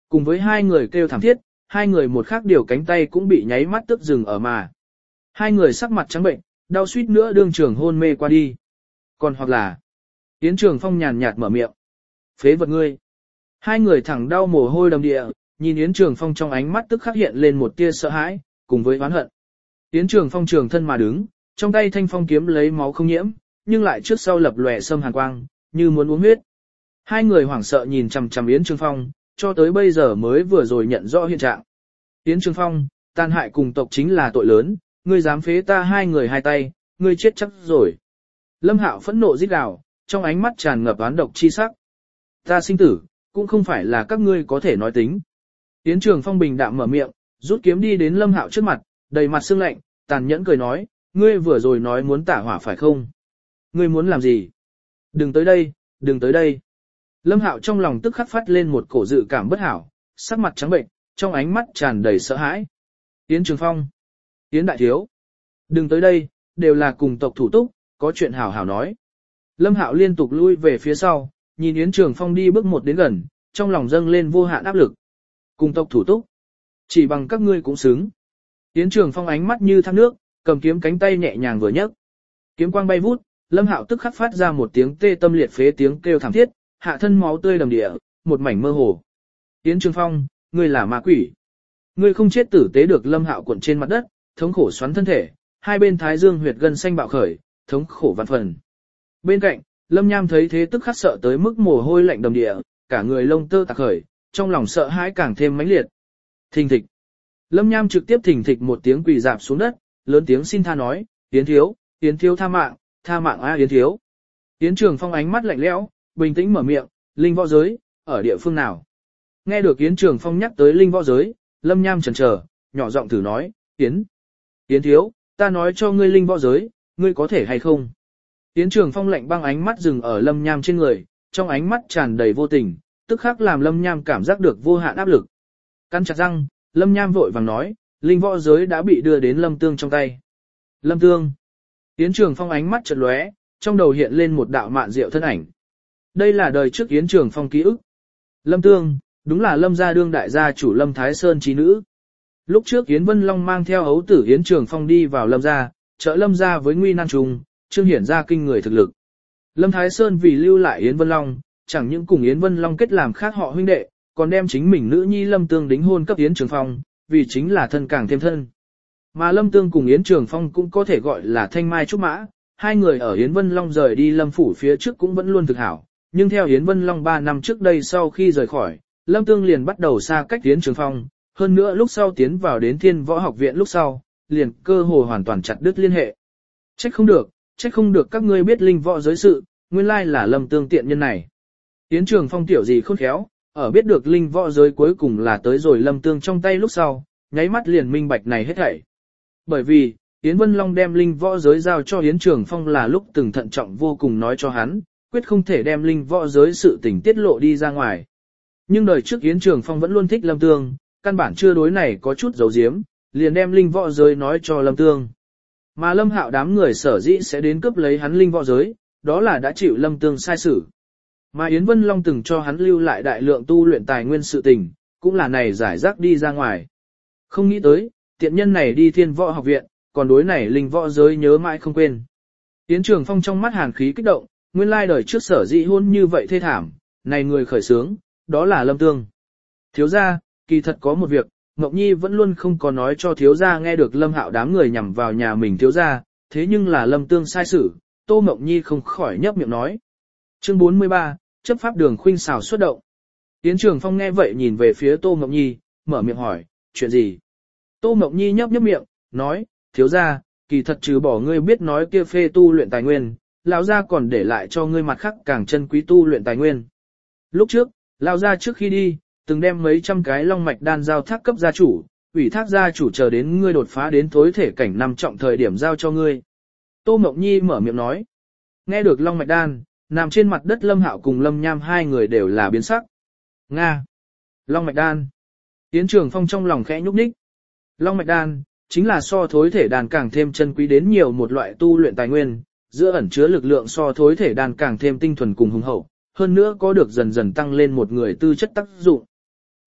cùng với hai người kêu thảm thiết, hai người một khác điều cánh tay cũng bị nháy mắt tức dừng ở mà. Hai người sắc mặt trắng bệnh, đau suýt nữa đương trường hôn mê qua đi. Còn hoặc là, Yến Trường Phong nhàn nhạt mở miệng. Phế vật ngươi. Hai người thẳng đau mồ hôi đầm địa, nhìn Yến Trường Phong trong ánh mắt tức khắc hiện lên một tia sợ hãi, cùng với oán hận. Yến Trường Phong trường thân mà đứng, trong tay thanh phong kiếm lấy máu không nhiễm, nhưng lại trước sau lập lòe sâm hàn quang, như muốn uống huyết. Hai người hoảng sợ nhìn chằm chằm Yến Trường Phong, cho tới bây giờ mới vừa rồi nhận rõ hiện trạng. Yến Trường Phong, tàn hại cùng tộc chính là tội lớn, ngươi dám phế ta hai người hai tay, ngươi chết chắc rồi. Lâm Hạo phẫn nộ rít gào, trong ánh mắt tràn ngập oán độc chi sắc. Ta sinh tử, cũng không phải là các ngươi có thể nói tính. Yến Trường Phong bình đạm mở miệng, rút kiếm đi đến Lâm Hạo trước mặt, đầy mặt sương lạnh, tàn nhẫn cười nói, ngươi vừa rồi nói muốn tả hỏa phải không? Ngươi muốn làm gì? Đừng tới đây, đừng tới đây. Lâm Hạo trong lòng tức khắc phát lên một cổ dự cảm bất hảo, sắc mặt trắng bệnh, trong ánh mắt tràn đầy sợ hãi. Yến Trường Phong, Yến Đại Thiếu, đừng tới đây, đều là cùng tộc thủ túc, có chuyện hảo hảo nói. Lâm Hạo liên tục lui về phía sau, nhìn Yến Trường Phong đi bước một đến gần, trong lòng dâng lên vô hạn áp lực. Cùng tộc thủ túc, chỉ bằng các ngươi cũng xứng. Yến Trường Phong ánh mắt như thác nước, cầm kiếm cánh tay nhẹ nhàng vừa nhấc. Kiếm quang bay vút, Lâm Hạo tức khắc phát ra một tiếng tê tâm liệt phế tiếng kêu thảm thiết, hạ thân máu tươi đầm địa, một mảnh mơ hồ. Yến Trường Phong, ngươi là ma quỷ. Ngươi không chết tử tế được. Lâm Hạo cuộn trên mặt đất, thống khổ xoắn thân thể, hai bên thái dương huyệt gân xanh bạo khởi, thống khổ vạn phần. Bên cạnh, Lâm Nham thấy thế tức khắc sợ tới mức mồ hôi lạnh đầm địa, cả người lông tơ tạc khởi, trong lòng sợ hãi càng thêm mãnh liệt. Thình thịch. Lâm Nham trực tiếp thình thịch một tiếng quỳ dạp xuống đất, lớn tiếng xin tha nói, Yến Thiếu tha mạng a Yến Thiếu. Yến Trường Phong ánh mắt lạnh lẽo, bình tĩnh mở miệng, linh võ giới, ở địa phương nào? Nghe được Yến Trường Phong nhắc tới linh võ giới, Lâm Nham chần chờ, nhỏ giọng thử nói, Yến Thiếu, ta nói cho ngươi linh võ giới, ngươi có thể hay không? Yến Trường Phong lạnh băng ánh mắt dừng ở Lâm Nham trên người, trong ánh mắt tràn đầy vô tình, tức khắc làm Lâm Nham cảm giác được vô hạn áp lực. Cắn chặt răng, Lâm Nham vội vàng nói, linh võ giới đã bị đưa đến Lâm Tương trong tay. Lâm Tương. Yến Trường Phong ánh mắt chợt lóe, trong đầu hiện lên một đạo mạn diệu thân ảnh. Đây là đời trước Yến Trường Phong ký ức. Lâm Tương, đúng là Lâm gia đương đại gia chủ Lâm Thái Sơn trí nữ. Lúc trước Yến Vân Long mang theo ấu tử Yến Trường Phong đi vào Lâm gia, trợ Lâm gia với nguy nan trùng, trương hiển ra kinh người thực lực. Lâm Thái Sơn vì lưu lại Yến Vân Long, chẳng những cùng Yến Vân Long kết làm khác họ huynh đệ, còn đem chính mình nữ nhi Lâm Tương đính hôn cấp Yến Trường Phong, vì chính là thân càng thêm thân. Mà Lâm Tương cùng Yến Trường Phong cũng có thể gọi là thanh mai trúc mã, hai người ở Yến Vân Long rời đi Lâm phủ phía trước cũng vẫn luôn thực hảo, nhưng theo Yến Vân Long 3 năm trước đây sau khi rời khỏi, Lâm Tương liền bắt đầu xa cách Yến Trường Phong, hơn nữa lúc sau tiến vào đến Thiên Võ Học viện lúc sau, liền cơ hồ hoàn toàn chặt đứt liên hệ. Trách không được các ngươi biết linh võ giới sự, nguyên lai là Lâm Tương tiện nhân này. Yến Trường Phong tiểu gì khôn khéo, ở biết được linh võ giới cuối cùng là tới rồi Lâm Tương trong tay lúc sau, nháy mắt liền minh bạch này hết thảy. Bởi vì, Yến Vân Long đem linh võ giới giao cho Yến Trường Phong là lúc từng thận trọng vô cùng nói cho hắn, quyết không thể đem linh võ giới sự tình tiết lộ đi ra ngoài. Nhưng đời trước Yến Trường Phong vẫn luôn thích Lâm Tương, căn bản chưa đối này có chút giấu giếm, liền đem linh võ giới nói cho Lâm Tương. Mà Lâm Hạo đám người sở dĩ sẽ đến cướp lấy hắn linh võ giới, đó là đã chịu Lâm Tương sai xử. Mà Yến Vân Long từng cho hắn lưu lại đại lượng tu luyện tài nguyên sự tình, cũng là này giải rác đi ra ngoài. Không nghĩ tới, tiện nhân này đi Thiên Võ Học viện, còn đối này linh võ giới nhớ mãi không quên. Yến Trường Phong trong mắt hàn khí kích động, nguyên lai đời trước sở dĩ hôn như vậy thê thảm, này người khởi sướng, đó là Lâm Tương. Thiếu gia, kỳ thật có một việc, Ngọc Nhi vẫn luôn không có nói cho thiếu gia nghe được Lâm Hạo đám người nhằm vào nhà mình thiếu gia, thế nhưng là Lâm Tương sai xử, Tô Ngọc Nhi không khỏi nhấp miệng nói. Chương 43, chấp pháp đường khuynh xảo xuất động. Yến Trường Phong nghe vậy nhìn về phía Tô Ngọc Nhi, mở miệng hỏi, chuyện gì? Tô Ngọc Nhi nhấp miệng, nói, thiếu gia, kỳ thật trừ bỏ ngươi biết nói kia phê tu luyện tài nguyên, lão gia còn để lại cho ngươi mặt khác càng chân quý tu luyện tài nguyên. Lúc trước, lão gia trước khi đi, từng đem mấy trăm cái long mạch đan giao thác cấp gia chủ, ủy thác gia chủ chờ đến ngươi đột phá đến tối thể cảnh 5 trọng thời điểm giao cho ngươi. Tô Mộng Nhi mở miệng nói. Nghe được long mạch đan, nằm trên mặt đất Lâm Hạo cùng Lâm Nham hai người đều là biến sắc. Nga! Long mạch đan! Yến Trường Phong trong lòng khẽ nhúc nhích. Long mạch đan, chính là so thối thể đan càng thêm chân quý đến nhiều một loại tu luyện tài nguyên, giữa ẩn chứa lực lượng so thối thể đan càng thêm tinh thuần cùng hùng hậu, hơn nữa có được dần dần tăng lên một người tư chất tác dụng.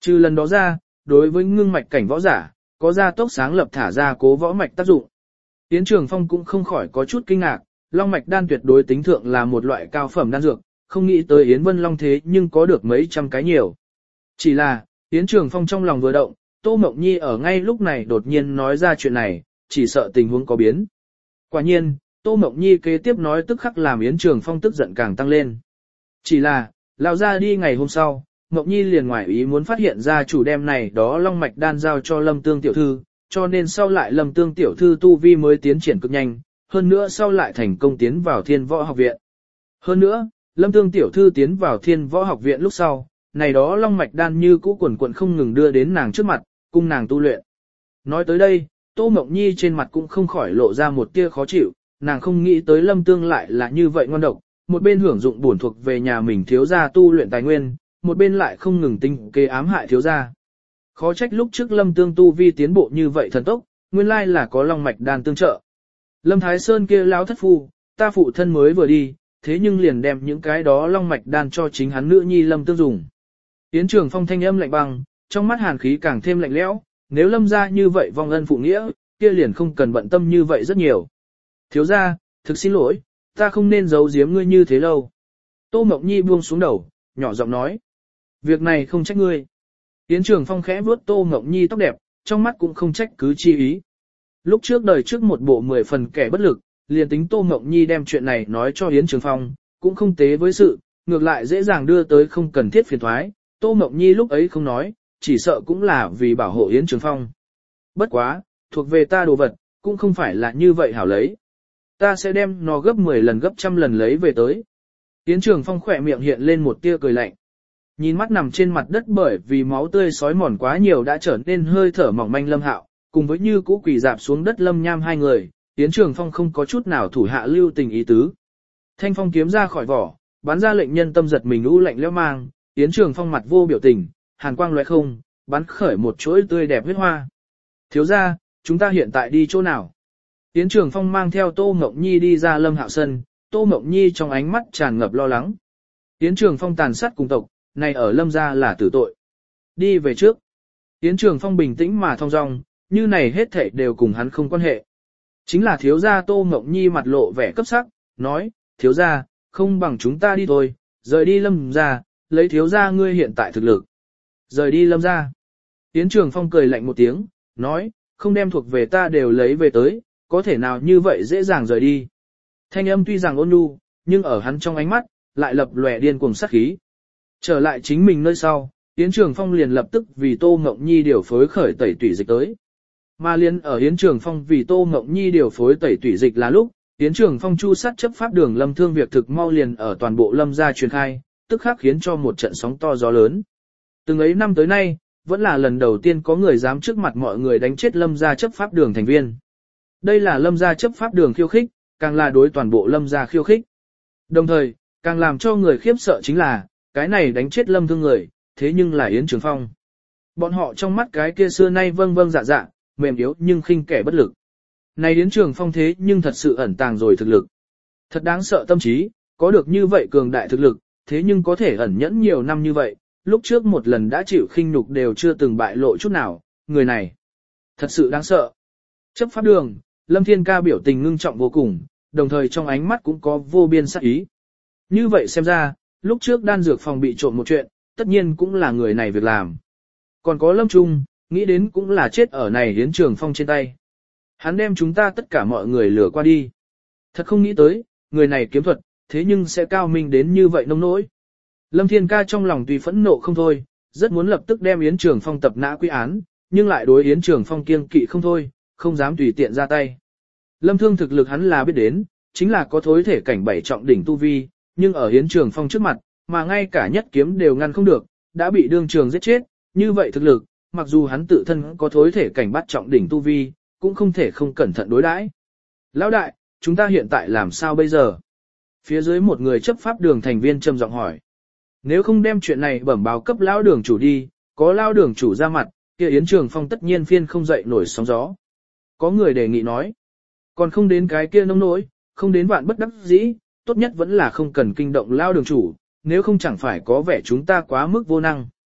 Trừ lần đó ra, đối với ngưng mạch cảnh võ giả, có gia tốc sáng lập thả ra cố võ mạch tác dụng. Yến Trường Phong cũng không khỏi có chút kinh ngạc, long mạch đan tuyệt đối tính thượng là một loại cao phẩm đan dược, không nghĩ tới Yến Vân Long thế nhưng có được mấy trăm cái nhiều. Chỉ là, Yến Trường Phong trong lòng vừa động, Tô Mộng Nhi ở ngay lúc này đột nhiên nói ra chuyện này, chỉ sợ tình huống có biến. Quả nhiên, Tô Mộng Nhi kế tiếp nói tức khắc làm Yến Trường Phong tức giận càng tăng lên. Chỉ là, lão ra đi ngày hôm sau, Mộng Nhi liền ngoài ý muốn phát hiện ra chủ đem này đó long mạch đan giao cho Lâm Tương tiểu thư, cho nên sau lại Lâm Tương tiểu thư tu vi mới tiến triển cực nhanh, hơn nữa sau lại thành công tiến vào Thiên Võ Học viện. Hơn nữa, Lâm Tương tiểu thư tiến vào Thiên Võ Học viện lúc sau, này đó long mạch đan như cũ quần quần không ngừng đưa đến nàng trước mặt, cung nàng tu luyện. Nói tới đây, Tô Mộng Nhi trên mặt cũng không khỏi lộ ra một tia khó chịu, nàng không nghĩ tới Lâm Tương lại là như vậy ngon độc, một bên hưởng dụng bổn thuộc về nhà mình thiếu gia tu luyện tài nguyên, một bên lại không ngừng tinh kế ám hại thiếu gia. Khó trách lúc trước Lâm Tương tu vi tiến bộ như vậy thần tốc, nguyên lai là có long mạch đan tương trợ. Lâm Thái Sơn kia lão thất phu, ta phụ thân mới vừa đi, thế nhưng liền đem những cái đó long mạch đan cho chính hắn nữ nhi Lâm Tương dùng. Yến Trường Phong thanh âm lạnh băng, trong mắt hàn khí càng thêm lạnh lẽo, nếu Lâm gia như vậy vong ân phụ nghĩa, kia liền không cần bận tâm như vậy rất nhiều. Thiếu gia, thực xin lỗi, ta không nên giấu giếm ngươi như thế lâu. Tô Mộng Nhi buông xuống đầu, nhỏ giọng nói. Việc này không trách ngươi. Yến Trường Phong khẽ vuốt Tô Mộng Nhi tóc đẹp, trong mắt cũng không trách cứ chi ý. Lúc trước đời trước một bộ 10 phần kẻ bất lực, liền tính Tô Mộng Nhi đem chuyện này nói cho Yến Trường Phong, cũng không tế với sự, ngược lại dễ dàng đưa tới không cần thiết phiền thoái. Tô Mộng Nhi lúc ấy không nói, chỉ sợ cũng là vì bảo hộ Yến Trường Phong. Bất quá, thuộc về ta đồ vật, cũng không phải là như vậy hảo lấy. Ta sẽ đem nó gấp 10 lần gấp trăm lần lấy về tới. Yến Trường Phong khỏe miệng hiện lên một tia cười lạnh. Nhìn mắt nằm trên mặt đất bởi vì máu tươi sói mòn quá nhiều đã trở nên hơi thở mỏng manh Lâm Hạo, cùng với như cũ quỳ dạp xuống đất Lâm Nham hai người, Yến Trường Phong không có chút nào thủ hạ lưu tình ý tứ. Thanh phong kiếm ra khỏi vỏ, bắn ra lệnh nhân tâm giật mình u lạnh lẽo mang, Yến Trường Phong mặt vô biểu tình, hàn quang lóe không, bắn khởi một chuỗi tươi đẹp huyết hoa. Thiếu gia, chúng ta hiện tại đi chỗ nào? Yến Trường Phong mang theo Tô Mộng Nhi đi ra Lâm Hạo sân, Tô Mộng Nhi trong ánh mắt tràn ngập lo lắng. Yến Trường Phong tàn sát cùng tộc, này ở Lâm gia là tử tội. Đi về trước. Yến Trường Phong bình tĩnh mà thong dong, như này hết thảy đều cùng hắn không quan hệ. Chính là thiếu gia Tô Mộng Nhi mặt lộ vẻ cấp sắc, nói, thiếu gia, không bằng chúng ta đi thôi, rời đi Lâm gia, lấy thiếu gia ngươi hiện tại thực lực. Rời đi Lâm gia. Yến Trường Phong cười lạnh một tiếng, nói, không đem thuộc về ta đều lấy về tới, có thể nào như vậy dễ dàng rời đi. Thanh âm tuy rằng ôn nhu, nhưng ở hắn trong ánh mắt, lại lập lòe điên cuồng sát khí. Trở lại chính mình nơi sau, Yến Trường Phong liền lập tức vì Tô Mộng Nhi điều phối khởi tẩy tủy dịch tới. Mà liền ở Yến Trường Phong vì Tô Mộng Nhi điều phối tẩy tủy dịch là lúc, Yến Trường Phong chu sát chấp pháp đường Lâm Thương việc thực mau liền ở toàn bộ Lâm gia truyền khai, tức khắc khiến cho một trận sóng to gió lớn. Từng ấy năm tới nay, vẫn là lần đầu tiên có người dám trước mặt mọi người đánh chết Lâm gia chấp pháp đường thành viên. Đây là Lâm gia chấp pháp đường khiêu khích, càng là đối toàn bộ Lâm gia khiêu khích. Đồng thời, càng làm cho người khiếp sợ chính là, cái này đánh chết Lâm Thương người, thế nhưng là Yến Trường Phong. Bọn họ trong mắt cái kia xưa nay vâng vâng dạ dạ, mềm yếu nhưng khinh kẻ bất lực. Này Yến Trường Phong thế nhưng thật sự ẩn tàng rồi thực lực. Thật đáng sợ tâm trí, có được như vậy cường đại thực lực, thế nhưng có thể ẩn nhẫn nhiều năm như vậy, lúc trước một lần đã chịu khinh nhục đều chưa từng bại lộ chút nào, người này. Thật sự đáng sợ. Chấp pháp đường, Lâm Thiên Ca biểu tình ngưng trọng vô cùng, đồng thời trong ánh mắt cũng có vô biên sát ý. Như vậy xem ra, lúc trước đan dược phòng bị trộm một chuyện, tất nhiên cũng là người này việc làm. Còn có Lâm Trung, nghĩ đến cũng là chết ở này Yến Trường Phong trên tay. Hắn đem chúng ta tất cả mọi người lừa qua đi. Thật không nghĩ tới, người này kiếm thuật, thế nhưng sẽ cao minh đến như vậy nông nỗi. Lâm Thiên Ca trong lòng tùy phẫn nộ không thôi, rất muốn lập tức đem Yến Trường Phong tập nã quy án, nhưng lại đối Yến Trường Phong kiêng kỵ không thôi, không dám tùy tiện ra tay. Lâm Thương thực lực hắn là biết đến, chính là có thối thể cảnh 7 trọng đỉnh tu vi, nhưng ở Yến Trường Phong trước mặt, mà ngay cả nhất kiếm đều ngăn không được, đã bị đương trường giết chết, như vậy thực lực, mặc dù hắn tự thân có thối thể cảnh bắt trọng đỉnh tu vi, cũng không thể không cẩn thận đối đãi. Lão đại, chúng ta hiện tại làm sao bây giờ? Phía dưới một người chấp pháp đường thành viên trầm giọng hỏi. Nếu không đem chuyện này bẩm báo cấp lão đường chủ đi, có lão đường chủ ra mặt, kia Yến Trường Phong tất nhiên phiên không dậy nổi sóng gió. Có người đề nghị nói, còn không đến cái kia nông nỗi, không đến vạn bất đắc dĩ, tốt nhất vẫn là không cần kinh động lão đường chủ, nếu không chẳng phải có vẻ chúng ta quá mức vô năng.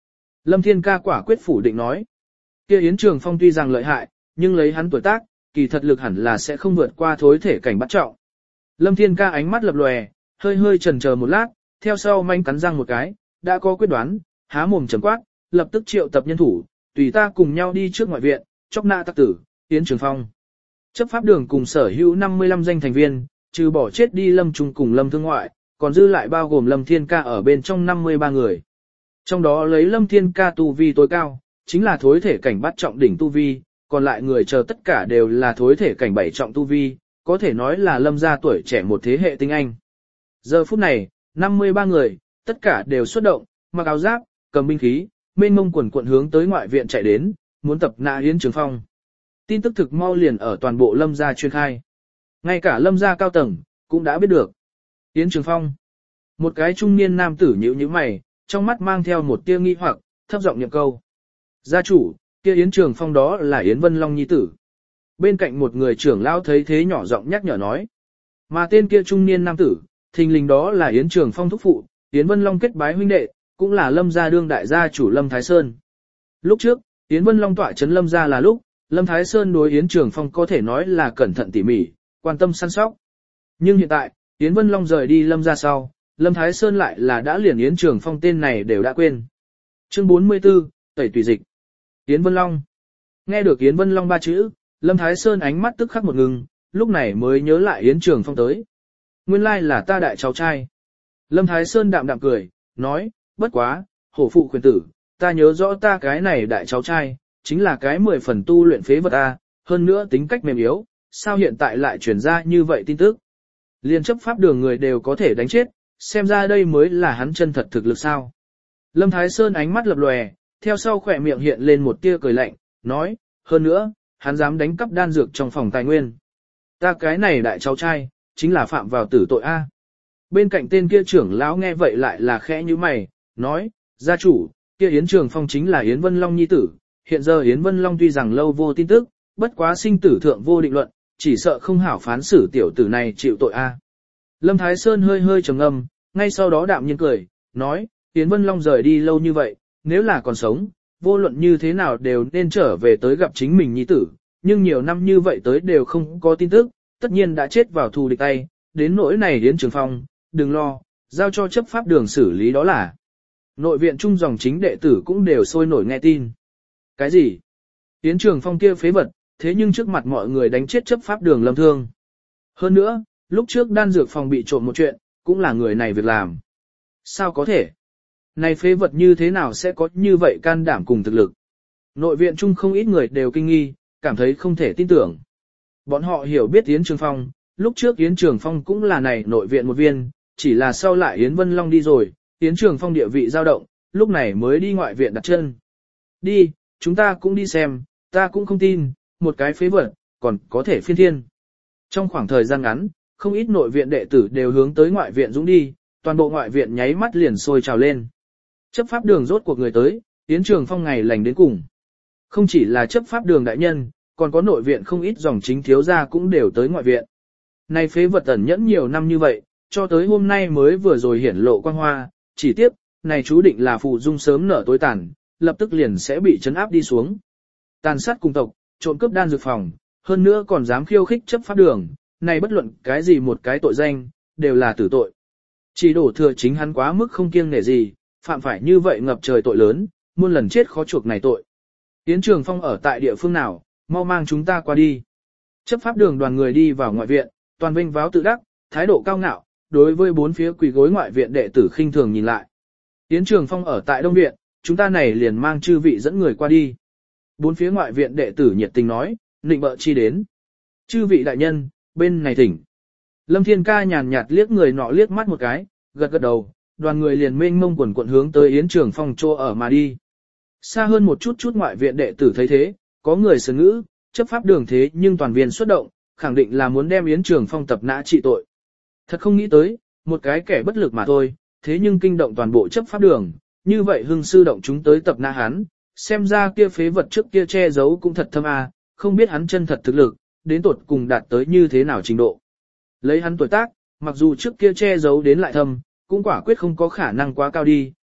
Lâm Thiên Ca quả quyết phủ định nói. Kia Yến Trường Phong tuy rằng lợi hại, nhưng lấy hắn tuổi tác, kỳ thật lực hẳn là sẽ không vượt qua thối thể cảnh bắt trọng. Lâm Thiên Ca ánh mắt lập lòe, hơi hơi chần chờ một lát, theo sau manh cắn răng một cái, đã có quyết đoán, há mồm trầm quát, lập tức triệu tập nhân thủ, tùy ta cùng nhau đi trước ngoại viện, chóc nạ tắc tử, Yến Trường Phong. Chấp pháp đường cùng sở hữu 55 danh thành viên, trừ bỏ chết đi Lâm Trung cùng Lâm Thương ngoại, còn dư lại bao gồm Lâm Thiên Ca ở bên trong 53 người. Trong đó lấy Lâm Thiên Ca tu vi tối cao, chính là thối thể cảnh bắt trọng đỉnh tu vi, còn lại người chờ tất cả đều là thối thể cảnh 7 trọng tu vi, có thể nói là Lâm gia tuổi trẻ một thế hệ tinh anh. Giờ phút này, 53 người, tất cả đều xuất động, mặc áo giáp, cầm binh khí, mênh mông quần quận hướng tới ngoại viện chạy đến, muốn tập nã Yến Trường Phong. Tin tức thực mau liền ở toàn bộ Lâm gia truyền khai. Ngay cả Lâm gia cao tầng, cũng đã biết được. Yến Trường Phong. Một cái trung niên nam tử nhíu nhíu mày, trong mắt mang theo một tia nghi hoặc, thấp giọng niệm câu. Gia chủ, kia Yến Trường Phong đó là Yến Vân Long nhi tử. Bên cạnh một người trưởng lão thấy thế nhỏ giọng nhắc nhở nói. Mà tên kia trung niên nam tử, thình lình đó là Yến Trường Phong thúc phụ, Yến Vân Long kết bái huynh đệ, cũng là Lâm gia đương đại gia chủ Lâm Thái Sơn. Lúc trước, Yến Vân Long tọa trấn Lâm gia là lúc, Lâm Thái Sơn đối Yến Trường Phong có thể nói là cẩn thận tỉ mỉ, quan tâm săn sóc. Nhưng hiện tại, Yến Vân Long rời đi Lâm gia sau, Lâm Thái Sơn lại là đã liền Yến Trường Phong tên này đều đã quên. Chương 44, Tẩy tùy dịch. Yến Vân Long. Nghe được Yến Vân Long ba chữ, Lâm Thái Sơn ánh mắt tức khắc một ngừng, lúc này mới nhớ lại Yến Trường Phong tới. Nguyên lai là ta đại cháu trai. Lâm Thái Sơn đạm đạm cười, nói, bất quá, hổ phụ khuyên tử, ta nhớ rõ ta cái này đại cháu trai, chính là cái 10 phần tu luyện phế vật a, hơn nữa tính cách mềm yếu, sao hiện tại lại truyền ra như vậy tin tức. Liên chấp pháp đường người đều có thể đánh chết, xem ra đây mới là hắn chân thật thực lực sao. Lâm Thái Sơn ánh mắt lập lòe, theo sau khỏe miệng hiện lên một tia cười lạnh, nói, hơn nữa, hắn dám đánh cắp đan dược trong phòng tài nguyên. Ta cái này đại cháu trai, chính là phạm vào tử tội A. Bên cạnh tên kia trưởng lão nghe vậy lại là khẽ như mày, nói, gia chủ, kia Yến Trường Phong chính là Yến Vân Long nhi tử, hiện giờ Yến Vân Long tuy rằng lâu vô tin tức, bất quá sinh tử thượng vô định luận, chỉ sợ không hảo phán xử tiểu tử này chịu tội A. Lâm Thái Sơn hơi hơi trầm ngâm, ngay sau đó đạm nhiên cười, nói, Yến Vân Long rời đi lâu như vậy, nếu là còn sống, vô luận như thế nào đều nên trở về tới gặp chính mình nhi tử, nhưng nhiều năm như vậy tới đều không có tin tức, tất nhiên đã chết vào thù địch tay, đến nỗi này Yến Trường Phong, đừng lo, giao cho chấp pháp đường xử lý đó là. Nội viện trung dòng chính đệ tử cũng đều sôi nổi nghe tin. Cái gì? Yến Trường Phong kia phế vật, thế nhưng trước mặt mọi người đánh chết chấp pháp đường Lâm Thương. Hơn nữa, lúc trước đan dược phòng bị trộm một chuyện, cũng là người này việc làm. Sao có thể? Này phế vật như thế nào sẽ có như vậy can đảm cùng thực lực? Nội viện chung không ít người đều kinh nghi, cảm thấy không thể tin tưởng. Bọn họ hiểu biết Yến Trường Phong, lúc trước Yến Trường Phong cũng là này nội viện một viên, chỉ là sau lại Yến Vân Long đi rồi, Yến Trường Phong địa vị dao động, lúc này mới đi ngoại viện đặt chân. Đi, chúng ta cũng đi xem, ta cũng không tin, một cái phế vật, còn có thể phiên thiên. Trong khoảng thời gian ngắn, không ít nội viện đệ tử đều hướng tới ngoại viện dũng đi, toàn bộ ngoại viện nháy mắt liền sôi trào lên. Chấp pháp đường rốt cuộc người tới, Yến Trường Phong ngày lành đến cùng. Không chỉ là chấp pháp đường đại nhân, còn có nội viện không ít dòng chính thiếu gia cũng đều tới ngoại viện. Này phế vật ẩn nhẫn nhiều năm như vậy, cho tới hôm nay mới vừa rồi hiển lộ quang hoa, chỉ tiếp, này chú định là phụ dung sớm nở tối tàn, lập tức liền sẽ bị trấn áp đi xuống. Tàn sát cùng tộc, trộm cướp đan dược phòng, hơn nữa còn dám khiêu khích chấp pháp đường, này bất luận cái gì một cái tội danh, đều là tử tội. Chỉ đổ thừa chính hắn quá mức không kiêng nể gì, phạm phải như vậy ngập trời tội lớn, muôn lần chết khó chuộc này tội. Yến Trường Phong ở tại địa phương nào, mau mang chúng ta qua đi. Chấp pháp đường đoàn người đi vào ngoại viện, toàn vinh váo tự đắc, thái độ cao ngạo, đối với bốn phía quỳ gối ngoại viện đệ tử khinh thường nhìn lại. Yến Trường Phong ở tại Đông Viện, chúng ta này liền mang chư vị dẫn người qua đi. Bốn phía ngoại viện đệ tử nhiệt tình nói, nịnh bợ chi đến. Chư vị đại nhân, bên này thỉnh. Lâm Thiên Ca nhàn nhạt liếc người nọ liếc mắt một cái, gật gật đầu, đoàn người liền mênh mông quần quận hướng tới Yến Trường Phong chỗ ở mà đi. Xa hơn một chút ngoại viện đệ tử thấy thế, có người sờ ngữ, chấp pháp đường thế nhưng toàn viên xuất động, khẳng định là muốn đem Yến Trường Phong tập nã trị tội. Thật không nghĩ tới, một cái kẻ bất lực mà thôi, thế nhưng kinh động toàn bộ chấp pháp đường, như vậy hưng sư động chúng tới tập nã hắn, xem ra kia phế vật trước kia che giấu cũng thật thâm à, không biết hắn chân thật thực lực, đến tột cùng đạt tới như thế nào trình độ. Lấy hắn tuổi tác, mặc dù trước kia che giấu đến lại thâm, cũng quả quyết không có khả năng quá cao đi,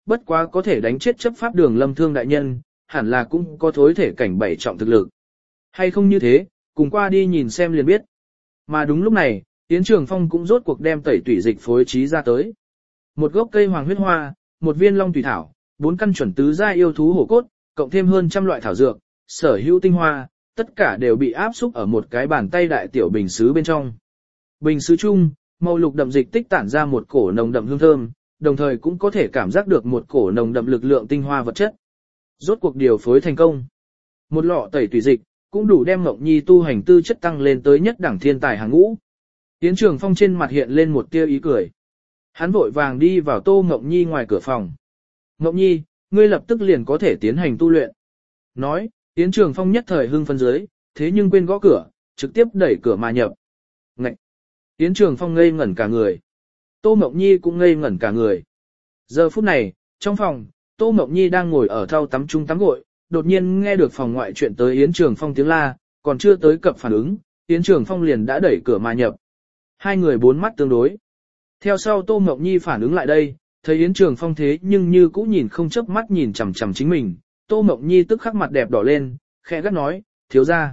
bất quá có thể đánh chết chấp pháp đường Lâm Thương đại nhân, hẳn là cũng có thối thể cảnh 7 trọng thực lực. Hay không như thế, cùng qua đi nhìn xem liền biết. Mà đúng lúc này, Yến Trường Phong cũng rốt cuộc đem tẩy tủy dịch phối trí ra tới. Một gốc cây hoàng huyết hoa, một viên long tùy thảo, 4 căn chuẩn tứ giai yêu thú hổ cốt, cộng thêm hơn trăm loại thảo dược, sở hữu tinh hoa, tất cả đều bị áp xúc ở một cái bàn tay đại tiểu bình sứ bên trong. Bình sứ chung, màu lục đậm dịch tích tản ra một cổ nồng đậm hương thơm, đồng thời cũng có thể cảm giác được một cổ nồng đậm lực lượng tinh hoa vật chất. Rốt cuộc điều phối thành công. Một lọ tẩy tùy dịch, cũng đủ đem Mộng Nhi tu hành tư chất tăng lên tới nhất đẳng thiên tài hàng ngũ. Yến Trường Phong trên mặt hiện lên một tia ý cười. Hắn vội vàng đi vào Tô Mộng Nhi ngoài cửa phòng. Mộng Nhi, ngươi lập tức liền có thể tiến hành tu luyện. Nói, Yến Trường Phong nhất thời hưng phấn dưới, thế nhưng quên gõ cửa, trực tiếp đẩy cửa mà nhập. Ngậy! Yến Trường Phong ngây ngẩn cả người. Tô Mộng Nhi cũng ngây ngẩn cả người. Giờ phút này, trong phòng, Tô Mộng Nhi đang ngồi ở thau tắm chung tắm gội, đột nhiên nghe được phòng ngoại chuyện tới Yến Trường Phong tiếng la, còn chưa tới cập phản ứng, Yến Trường Phong liền đã đẩy cửa mà nhập. Hai người bốn mắt tương đối. Theo sau Tô Mộng Nhi phản ứng lại đây, thấy Yến Trường Phong thế nhưng như cũ nhìn không chớp mắt nhìn chằm chằm chính mình, Tô Mộng Nhi tức khắc mặt đẹp đỏ lên, khẽ gắt nói, thiếu gia,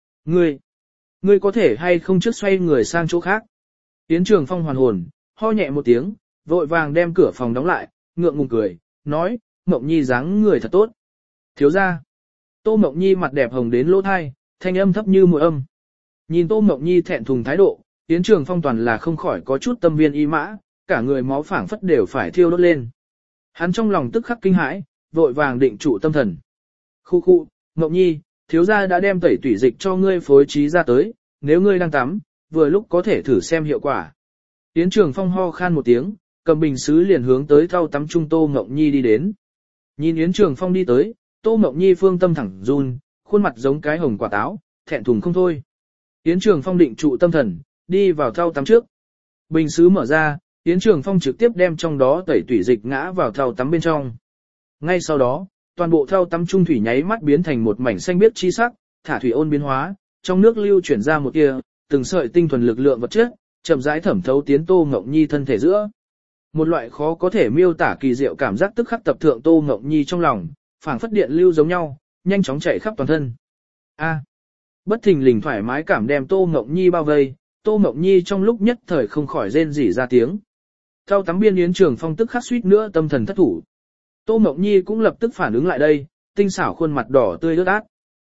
ngươi có thể hay không trước xoay người sang chỗ khác. Yến Trường Phong hoàn hồn, ho nhẹ một tiếng, vội vàng đem cửa phòng đóng lại, ngượng ngùng cười, nói, Mộng Nhi dáng người thật tốt. Thiếu gia. Tô Mộng Nhi mặt đẹp hồng đến lỗ tai, thanh âm thấp như muội âm. Nhìn Tô Mộng Nhi thẹn thùng thái độ, Yến Trường Phong toàn là không khỏi có chút tâm viên y mã, cả người máu phảng phất đều phải thiêu đốt lên. Hắn trong lòng tức khắc kinh hãi, vội vàng định trụ tâm thần. Khu khu, Mộng Nhi, thiếu gia đã đem tẩy tủy dịch cho ngươi phối trí ra tới, nếu ngươi đang tắm, vừa lúc có thể thử xem hiệu quả. Yến Trường Phong ho khan một tiếng, cầm bình sứ liền hướng tới thau tắm trung Tô Mộng Nhi đi đến. Nhìn Yến Trường Phong đi tới, Tô Mộng Nhi phương tâm thẳng run, khuôn mặt giống cái hồng quả táo, thẹn thùng không thôi. Yến Trường Phong định trụ tâm thần, đi vào thau tắm trước. Bình sứ mở ra, Yến Trường Phong trực tiếp đem trong đó tẩy tủy dịch ngã vào thau tắm bên trong. Ngay sau đó, toàn bộ thau tắm trung thủy nháy mắt biến thành một mảnh xanh biếc chi sắc, thả thủy ôn biến hóa, trong nước lưu chuyển ra một tia, từng sợi tinh thuần lực lượng vật chất, chậm rãi thẩm thấu tiến Tô Mộng Nhi thân thể giữa. Một loại khó có thể miêu tả kỳ diệu cảm giác tức khắc tập thượng Tô Mộng Nhi trong lòng, phảng phất điện lưu giống nhau, nhanh chóng chạy khắp toàn thân. A, bất thình lình thoải mái cảm đem Tô Mộng Nhi bao vây, Tô Mộng Nhi trong lúc nhất thời không khỏi rên rỉ ra tiếng. Thau tắm biên Yến Trường Phong tức khắc suýt nữa tâm thần thất thủ. Tô Mộng Nhi cũng lập tức phản ứng lại đây, tinh xảo khuôn mặt đỏ tươi ướt át.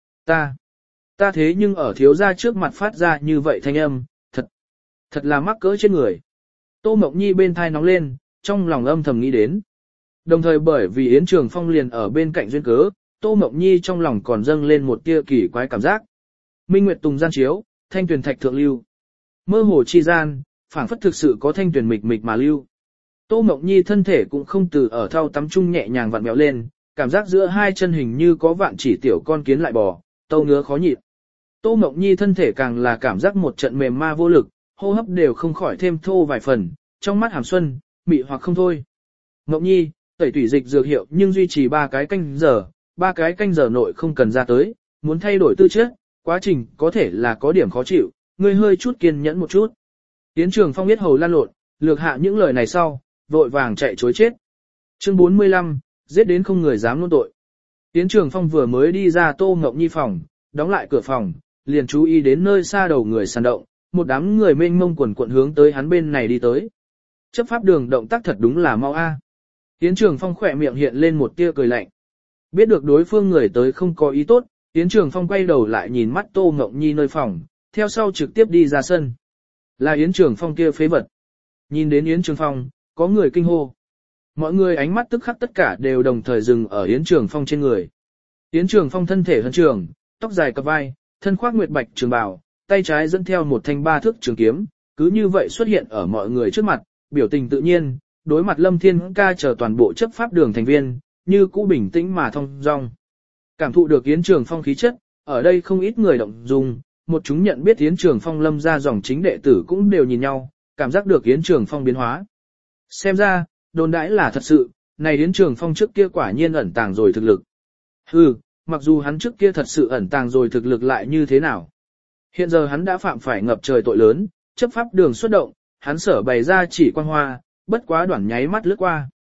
Ta thế nhưng ở thiếu gia trước mặt phát ra như vậy thanh âm, thật là mắc cỡ trên người. Tô Mộng Nhi bên thai nóng lên, trong lòng âm thầm nghĩ đến. Đồng thời bởi vì Yến Trường Phong liền ở bên cạnh duyên cớ, Tô Mộng Nhi trong lòng còn dâng lên một tia kỳ quái cảm giác. Minh Nguyệt Tùng gian chiếu, thanh tuyền thạch thượng lưu. Mơ hồ chi gian, phảng phất thực sự có thanh tuyền mịch mịch mà lưu. Tô Mộng Nhi thân thể cũng không từ ở thau tắm chung nhẹ nhàng vặn vẹo lên, cảm giác giữa hai chân hình như có vạn chỉ tiểu con kiến lại bò, tâu ngứa khó nhịn. Tô Mộng Nhi thân thể càng là cảm giác một trận mềm ma vô lực, hô hấp đều không khỏi thêm thô vài phần, trong mắt hàm xuân, mị hoặc không thôi. Mộng Nhi, tẩy tủy dịch dược hiệu nhưng duy trì 3 cái canh giờ, 3 cái canh giờ nội không cần ra tới, muốn thay đổi tư chất, quá trình có thể là có điểm khó chịu, ngươi hơi chút kiên nhẫn một chút. Yến Trường Phong biết hầu lan lộn, lược hạ những lời này sau, vội vàng chạy chối chết. Chương 45, giết đến không người dám luôn tội. Yến Trường Phong vừa mới đi ra Tô Mộng Nhi phòng, đóng lại cửa phòng, liền chú ý đến nơi xa đầu người sàn động, một đám người mênh mông quần quận hướng tới hắn bên này đi tới. Chấp pháp đường động tác thật đúng là mau a. Yến Trường Phong khỏe miệng hiện lên một tia cười lạnh. Biết được đối phương người tới không có ý tốt, Yến Trường Phong quay đầu lại nhìn mắt Tô Mộng Nhi nơi phòng, theo sau trực tiếp đi ra sân. Là Yến Trường Phong kia phế vật. Nhìn đến Yến Trường Phong, có người kinh hô. Mọi người ánh mắt tức khắc tất cả đều đồng thời dừng ở Yến Trường Phong trên người. Yến Trường Phong thân thể hân trường, tóc dài cặp vai, thân khoác nguyệt bạch trường bào, tay trái dẫn theo một thanh 3 thước trường kiếm, cứ như vậy xuất hiện ở mọi người trước mặt, biểu tình tự nhiên, đối mặt Lâm Thiên Ca chờ toàn bộ chấp pháp đường thành viên, như cũ bình tĩnh mà thông dong. Cảm thụ được Yến Trường Phong khí chất, ở đây không ít người động dung, một chúng nhận biết Yến Trường Phong Lâm ra dòng chính đệ tử cũng đều nhìn nhau, cảm giác được Yến Trường Phong biến hóa. Xem ra, đồn đãi là thật sự, này Yến Trường Phong trước kia quả nhiên ẩn tàng rồi thực lực. Hừ, mặc dù hắn trước kia thật sự ẩn tàng rồi thực lực lại như thế nào. Hiện giờ hắn đã phạm phải ngập trời tội lớn, chấp pháp đường xuất động, hắn sở bày ra chỉ quan hoa, bất quá đoạn nháy mắt lướt qua.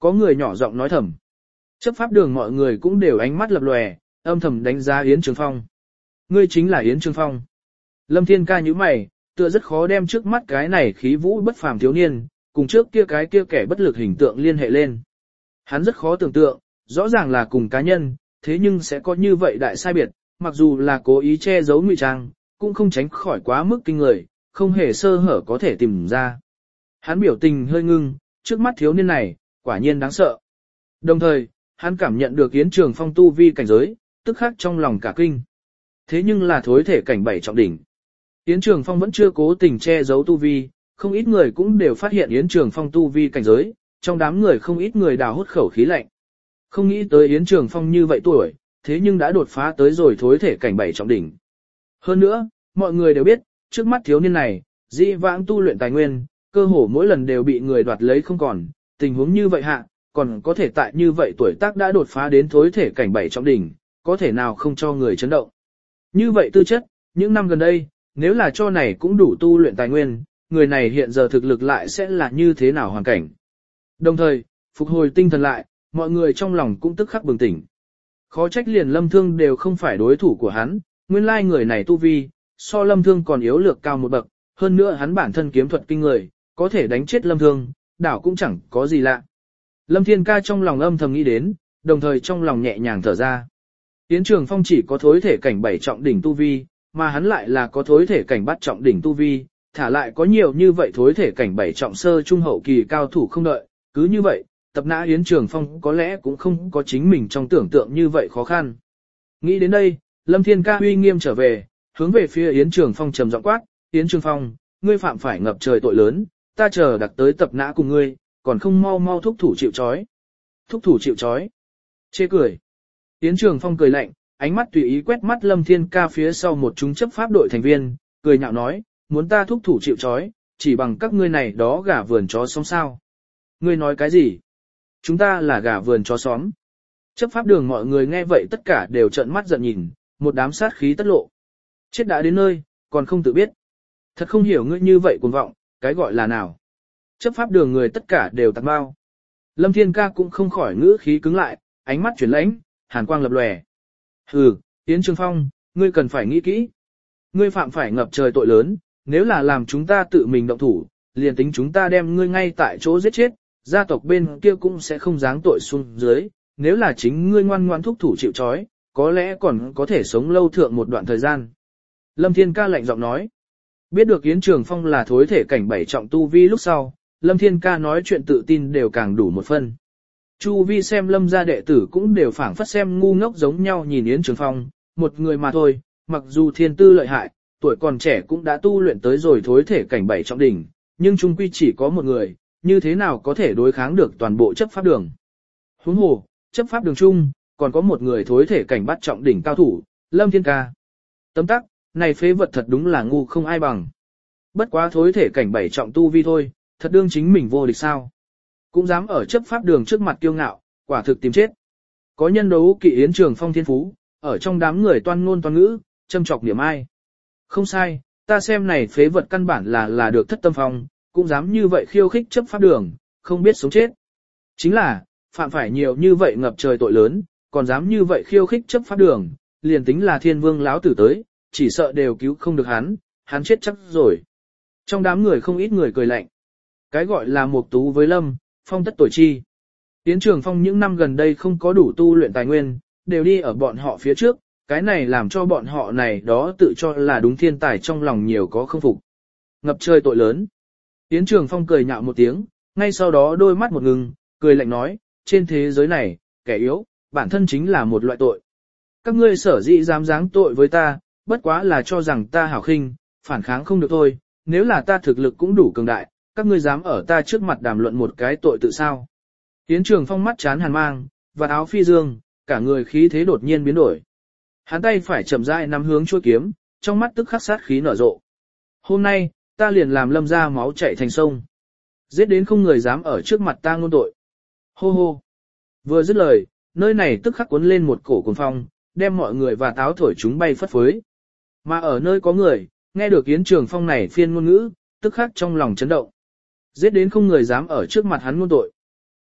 Có người nhỏ giọng nói thầm. Chấp pháp đường mọi người cũng đều ánh mắt lập lòe, âm thầm đánh giá Yến Trường Phong. Ngươi chính là Yến Trường Phong. Lâm Thiên Ca nhíu mày, tựa rất khó đem trước mắt cái này khí vũ bất phàm thiếu niên, cùng trước kia cái kia kẻ bất lực hình tượng liên hệ lên. Hắn rất khó tưởng tượng, rõ ràng là cùng cá nhân, thế nhưng sẽ có như vậy đại sai biệt, mặc dù là cố ý che giấu ngụy trang, cũng không tránh khỏi quá mức kinh người, không hề sơ hở có thể tìm ra. Hắn biểu tình hơi ngưng, trước mắt thiếu niên này, quả nhiên đáng sợ. Đồng thời, hắn cảm nhận được Yến Trường Phong tu vi cảnh giới, tức khắc trong lòng cả kinh. Thế nhưng là thối thể cảnh 7 trọng đỉnh. Yến Trường Phong vẫn chưa cố tình che giấu tu vi, không ít người cũng đều phát hiện Yến Trường Phong tu vi cảnh giới, trong đám người không ít người đào hút khẩu khí lạnh. Không nghĩ tới Yến Trường Phong như vậy tuổi, thế nhưng đã đột phá tới rồi thối thể cảnh 7 trọng đỉnh. Hơn nữa, mọi người đều biết, trước mắt thiếu niên này, dĩ vãng tu luyện tài nguyên, cơ hồ mỗi lần đều bị người đoạt lấy không còn, tình huống như vậy hạ, còn có thể tại như vậy tuổi tác đã đột phá đến thối thể cảnh 7 trọng đỉnh, có thể nào không cho người chấn động. Như vậy tư chất, những năm gần đây, nếu là cho này cũng đủ tu luyện tài nguyên, người này hiện giờ thực lực lại sẽ là như thế nào hoàn cảnh. Đồng thời, phục hồi tinh thần lại, mọi người trong lòng cũng tức khắc bừng tỉnh. Khó trách liền Lâm Thương đều không phải đối thủ của hắn, nguyên lai người này tu vi, so Lâm Thương còn yếu lược cao một bậc, hơn nữa hắn bản thân kiếm thuật kinh người, có thể đánh chết Lâm Thương, đảo cũng chẳng có gì lạ. Lâm Thiên Ca trong lòng âm thầm nghĩ đến, đồng thời trong lòng nhẹ nhàng thở ra. Yến Trường Phong chỉ có thối thể cảnh 7 trọng đỉnh tu vi, mà hắn lại là có thối thể cảnh 8 trọng đỉnh tu vi, thả lại có nhiều như vậy thối thể cảnh 7 trọng sơ trung hậu kỳ cao thủ không đợi, cứ như vậy, tập nã Yến Trường Phong có lẽ cũng không có chính mình trong tưởng tượng như vậy khó khăn. Nghĩ đến đây, Lâm Thiên Ca uy nghiêm trở về, hướng về phía Yến Trường Phong trầm giọng quát, Yến Trường Phong, ngươi phạm phải ngập trời tội lớn, ta chờ đặc tới tập nã cùng ngươi, còn không mau mau thúc thủ chịu trói. Thúc thủ chịu trói. Chê cười. Yến Trường Phong cười lạnh, ánh mắt tùy ý quét mắt Lâm Thiên Ca phía sau một chúng chấp pháp đội thành viên, cười nhạo nói, muốn ta thúc thủ chịu trói, chỉ bằng các ngươi này đó gà vườn chó sống sao. Ngươi nói cái gì? Chúng ta là gà vườn chó xóm. Chấp pháp đường mọi người nghe vậy tất cả đều trợn mắt giận nhìn, một đám sát khí tất lộ. Chết đã đến nơi, còn không tự biết. Thật không hiểu ngươi như vậy cuồng vọng, cái gọi là nào. Chấp pháp đường người tất cả đều tạc bao. Lâm Thiên Ca cũng không khỏi ngữ khí cứng lại, ánh mắt chuyển lãnh, hàn quang lập lòe. Hừ, Yến Trường Phong, ngươi cần phải nghĩ kỹ. Ngươi phạm phải ngập trời tội lớn, nếu là làm chúng ta tự mình động thủ, liền tính chúng ta đem ngươi ngay tại chỗ giết chết, gia tộc bên kia cũng sẽ không giáng tội xuống dưới, nếu là chính ngươi ngoan ngoan thúc thủ chịu trói, có lẽ còn có thể sống lâu thượng một đoạn thời gian. Lâm Thiên Ca lạnh giọng nói. Biết được Yến Trường Phong là thối thể cảnh 7 trọng tu vi lúc sau, Lâm Thiên Ca nói chuyện tự tin đều càng đủ một phân. Chu vi xem Lâm gia đệ tử cũng đều phảng phất xem ngu ngốc giống nhau nhìn Yến Trường Phong, một người mà thôi, mặc dù thiên tư lợi hại, tuổi còn trẻ cũng đã tu luyện tới rồi thối thể cảnh 7 trọng đỉnh, nhưng chung quy chỉ có một người, như thế nào có thể đối kháng được toàn bộ chấp pháp đường. Huống hồ, chấp pháp đường chung, còn có một người thối thể cảnh 8 trọng đỉnh cao thủ, Lâm Thiên Ca. Tấm tắc, này phế vật thật đúng là ngu không ai bằng. Bất quá thối thể cảnh 7 trọng tu vi thôi, thật đương chính mình vô địch sao. Cũng dám ở chấp pháp đường trước mặt kiêu ngạo, quả thực tìm chết. Có nhân đấu kỵ Yến Trường Phong thiên phú, ở trong đám người toan ngôn toan ngữ, châm chọc điểm ai. Không sai, ta xem này phế vật căn bản là được thất tâm phong, cũng dám như vậy khiêu khích chấp pháp đường, không biết sống chết. Chính là, phạm phải nhiều như vậy ngập trời tội lớn, còn dám như vậy khiêu khích chấp pháp đường, liền tính là thiên vương lão tử tới, chỉ sợ đều cứu không được hắn chết chắc rồi. Trong đám người không ít người cười lạnh. Cái gọi là Mục Tú với Lâm, phong tất tội chi. Yến Trường Phong những năm gần đây không có đủ tu luyện tài nguyên, đều đi ở bọn họ phía trước, cái này làm cho bọn họ này đó tự cho là đúng thiên tài trong lòng nhiều có không phục. Ngập trời tội lớn. Yến Trường Phong cười nhạo một tiếng, ngay sau đó đôi mắt một ngừng, cười lạnh nói, trên thế giới này, kẻ yếu, bản thân chính là một loại tội. Các ngươi sở dĩ dám giáng tội với ta, bất quá là cho rằng ta hảo khinh, phản kháng không được thôi, nếu là ta thực lực cũng đủ cường đại, các ngươi dám ở ta trước mặt đàm luận một cái tội tự sao. Yến Trường Phong mắt chán hàn mang, và áo phi dương, cả người khí thế đột nhiên biến đổi. Hắn tay phải chậm rãi nắm hướng chuôi kiếm, trong mắt tức khắc sát khí nở rộ. Hôm nay, ta liền làm Lâm ra máu chảy thành sông. Giết đến không người dám ở trước mặt ta ngôn tội. Hô hô. Vừa dứt lời, nơi này tức khắc cuốn lên một cổ cuồng phong, đem mọi người và táo thổi chúng bay phất phới. Mà ở nơi có người, nghe được Yến Trường Phong này phiên ngôn ngữ, tức khắc trong lòng chấn động. Giết đến không người dám ở trước mặt hắn ngôn tội.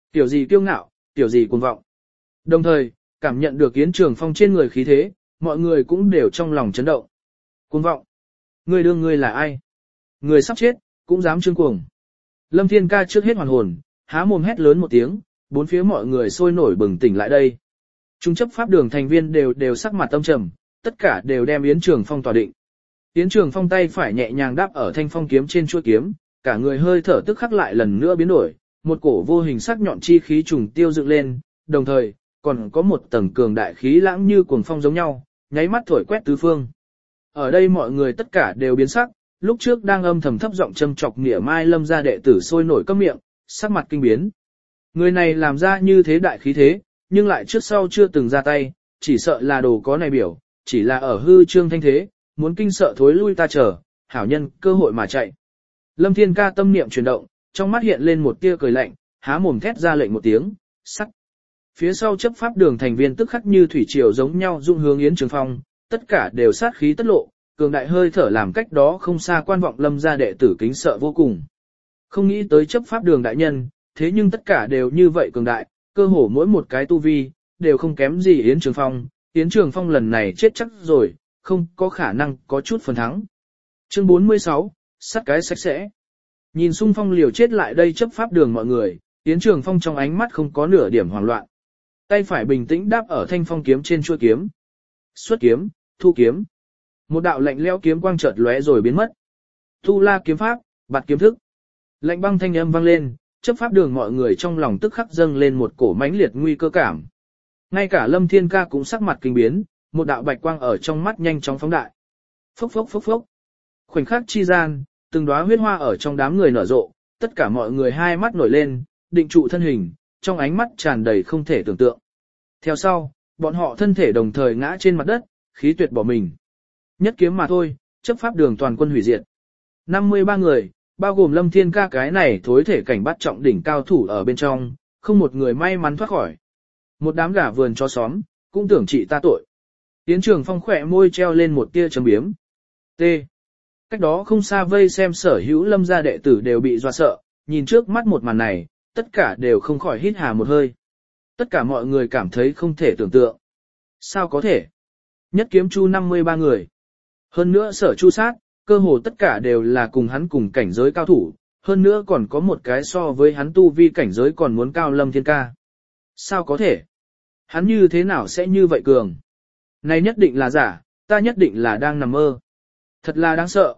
Tiểu gì kiêu ngạo, tiểu gì cuồng vọng. Đồng thời, cảm nhận được Yến Trường Phong trên người khí thế, mọi người cũng đều trong lòng chấn động. Cuồng vọng. Ngươi đương ngươi là ai? Người sắp chết, cũng dám trương cuồng. Lâm Thiên Ca trước hết hoàn hồn, há mồm hét lớn một tiếng, bốn phía mọi người sôi nổi bừng tỉnh lại đây. Trung chấp pháp đường thành viên đều sắc mặt âm trầm, tất cả đều đem Yến Trường Phong tỏa định. Yến Trường Phong tay phải nhẹ nhàng đáp ở thanh phong kiếm trên chuôi kiếm, cả người hơi thở tức khắc lại lần nữa biến đổi, một cổ vô hình sắc nhọn chi khí trùng tiêu dựng lên, đồng thời, còn có một tầng cường đại khí lãng như cuồng phong giống nhau, nháy mắt thổi quét tứ phương. Ở đây mọi người tất cả đều biến sắc, lúc trước đang âm thầm thấp giọng châm chọc nghĩa mai Lâm gia đệ tử sôi nổi câm miệng, sắc mặt kinh biến. Người này làm ra như thế đại khí thế, nhưng lại trước sau chưa từng ra tay, chỉ sợ là đồ có này biểu, chỉ là ở hư trương thanh thế, muốn kinh sợ thối lui ta chờ, hảo nhân cơ hội mà chạy. Lâm Thiên Ca tâm niệm chuyển động, trong mắt hiện lên một tia cười lạnh, há mồm thét ra lệnh một tiếng, sắc. Phía sau chấp pháp đường thành viên tức khắc như thủy triều giống nhau dung hướng Yến Trường Phong, tất cả đều sát khí tất lộ, cường đại hơi thở làm cách đó không xa quan vọng Lâm gia đệ tử kính sợ vô cùng. Không nghĩ tới chấp pháp đường đại nhân, thế nhưng tất cả đều như vậy cường đại, cơ hồ mỗi một cái tu vi, đều không kém gì Yến Trường Phong. Yến Trường Phong lần này chết chắc rồi, không có khả năng có chút phần thắng. Chương 46, sát cái sạch sẽ. Nhìn xung phong liều chết lại đây chấp pháp đường mọi người, Yến Trường Phong trong ánh mắt không có nửa điểm hoảng loạn. Tay phải bình tĩnh đáp ở thanh phong kiếm trên chuôi kiếm. Xuất kiếm, thu kiếm. Một đạo lạnh lẽo kiếm quang chợt lóe rồi biến mất. Tu La kiếm pháp, bạt kiếm thức. Lạnh băng thanh âm vang lên, chấp pháp đường mọi người trong lòng tức khắc dâng lên một cổ mãnh liệt nguy cơ cảm. Ngay cả Lâm Thiên Ca cũng sắc mặt kinh biến, một đạo bạch quang ở trong mắt nhanh chóng phóng đại. Phốc phốc phốc phốc. Khoảnh khắc chi gian, từng đóa huyết hoa ở trong đám người nở rộ, tất cả mọi người hai mắt nổi lên, định trụ thân hình, trong ánh mắt tràn đầy không thể tưởng tượng. Theo sau, bọn họ thân thể đồng thời ngã trên mặt đất, khí tuyệt bỏ mình. Nhất kiếm mà thôi, chấp pháp đường toàn quân hủy diệt. 53 người, bao gồm Lâm Thiên Ca cái này thối thể cảnh bắt trọng đỉnh cao thủ ở bên trong, không một người may mắn thoát khỏi. Một đám gà vườn chó xóm, cũng tưởng trị ta tội. Yến Trường Phong khỏe môi treo lên một tia châm biếm. T. Cách đó không xa vây xem sở hữu Lâm gia đệ tử đều bị dọa sợ, nhìn trước mắt một màn này, tất cả đều không khỏi hít hà một hơi. Tất cả mọi người cảm thấy không thể tưởng tượng. Sao có thể? Nhất kiếm chu 53 người. Hơn nữa sở chu sát, cơ hồ tất cả đều là cùng hắn cùng cảnh giới cao thủ, hơn nữa còn có một cái so với hắn tu vi cảnh giới còn muốn cao Lâm Thiên Ca. Sao có thể? Hắn như thế nào sẽ như vậy cường? Này nhất định là giả, ta nhất định là đang nằm mơ. Thật là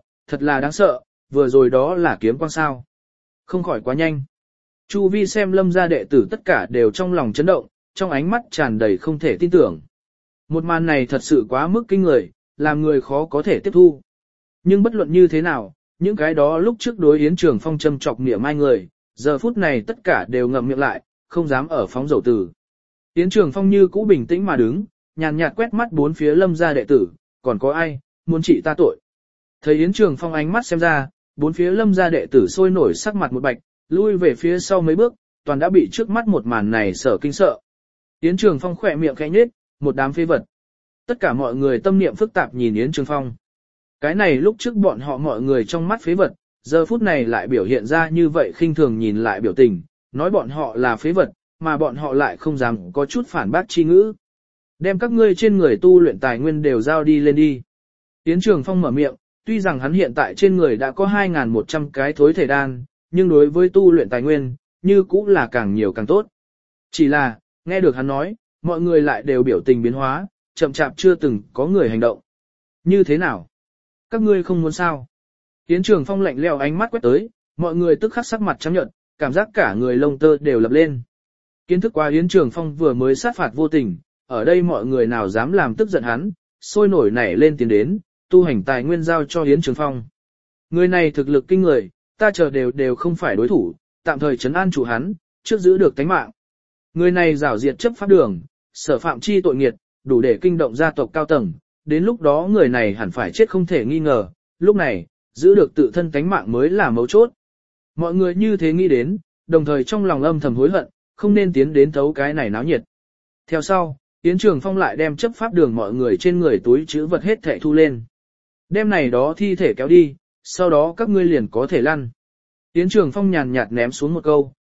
đáng sợ, vừa rồi đó là kiếm quang sao. Không khỏi quá nhanh. Chu vi xem Lâm gia đệ tử tất cả đều trong lòng chấn động, trong ánh mắt tràn đầy không thể tin tưởng. Một màn này thật sự quá mức kinh người, làm người khó có thể tiếp thu. Nhưng bất luận như thế nào, những cái đó lúc trước đối Yến Trường Phong châm chọc mỉa mai người, giờ phút này tất cả đều ngậm miệng lại, không dám ở phóng dầu tử. Yến Trường Phong như cũ bình tĩnh mà đứng, nhàn nhạt quét mắt bốn phía Lâm gia đệ tử, còn có ai, muốn trị ta tội. Thấy Yến Trường Phong ánh mắt xem ra, bốn phía Lâm gia đệ tử sôi nổi sắc mặt một bạch, lui về phía sau mấy bước, toàn đã bị trước mắt một màn này sở kinh sợ. Yến Trường Phong khỏe miệng khẽ nhếch, một đám phế vật. Tất cả mọi người tâm niệm phức tạp nhìn Yến Trường Phong. Cái này lúc trước bọn họ mọi người trong mắt phế vật, giờ phút này lại biểu hiện ra như vậy khinh thường nhìn lại biểu tình, nói bọn họ là phế vật, mà bọn họ lại không dám có chút phản bác chi ngữ. Đem các ngươi trên người tu luyện tài nguyên đều giao đi lên đi. Yến Trường Phong mở miệng, tuy rằng hắn hiện tại trên người đã có 2.100 cái thối thể đan, nhưng đối với tu luyện tài nguyên, như cũng là càng nhiều càng tốt. Chỉ là, nghe được hắn nói, mọi người lại đều biểu tình biến hóa, chậm chạp chưa từng có người hành động. Như thế nào? Các ngươi không muốn sao? Yến Trường Phong lạnh lẽo ánh mắt quét tới, mọi người tức khắc sắc mặt trắng nhợt, cảm giác cả người lông tơ đều lập lên. Kiến thức qua Yến Trường Phong vừa mới sát phạt vô tình, ở đây mọi người nào dám làm tức giận hắn, sôi nổi nảy lên tiến đến, tu hành tài nguyên giao cho Yến Trường Phong. Người này thực lực kinh người, ta chờ đều không phải đối thủ, tạm thời trấn an chủ hắn, trước giữ được tánh mạng. Người này giảo diệt chấp pháp đường, sở phạm chi tội nghiệt, đủ để kinh động gia tộc cao tầng, đến lúc đó người này hẳn phải chết không thể nghi ngờ, lúc này, giữ được tự thân tánh mạng mới là mấu chốt. Mọi người như thế nghĩ đến, đồng thời trong lòng âm thầm hối hận, không nên tiến đến thấu cái này náo nhiệt. Theo sau, Yến Trường Phong lại đem chấp pháp đường mọi người trên người túi trữ vật hết thảy thu lên. Đem này đó thi thể kéo đi, sau đó các ngươi liền có thể lăn. Yến Trường Phong nhàn nhạt ném xuống một câu,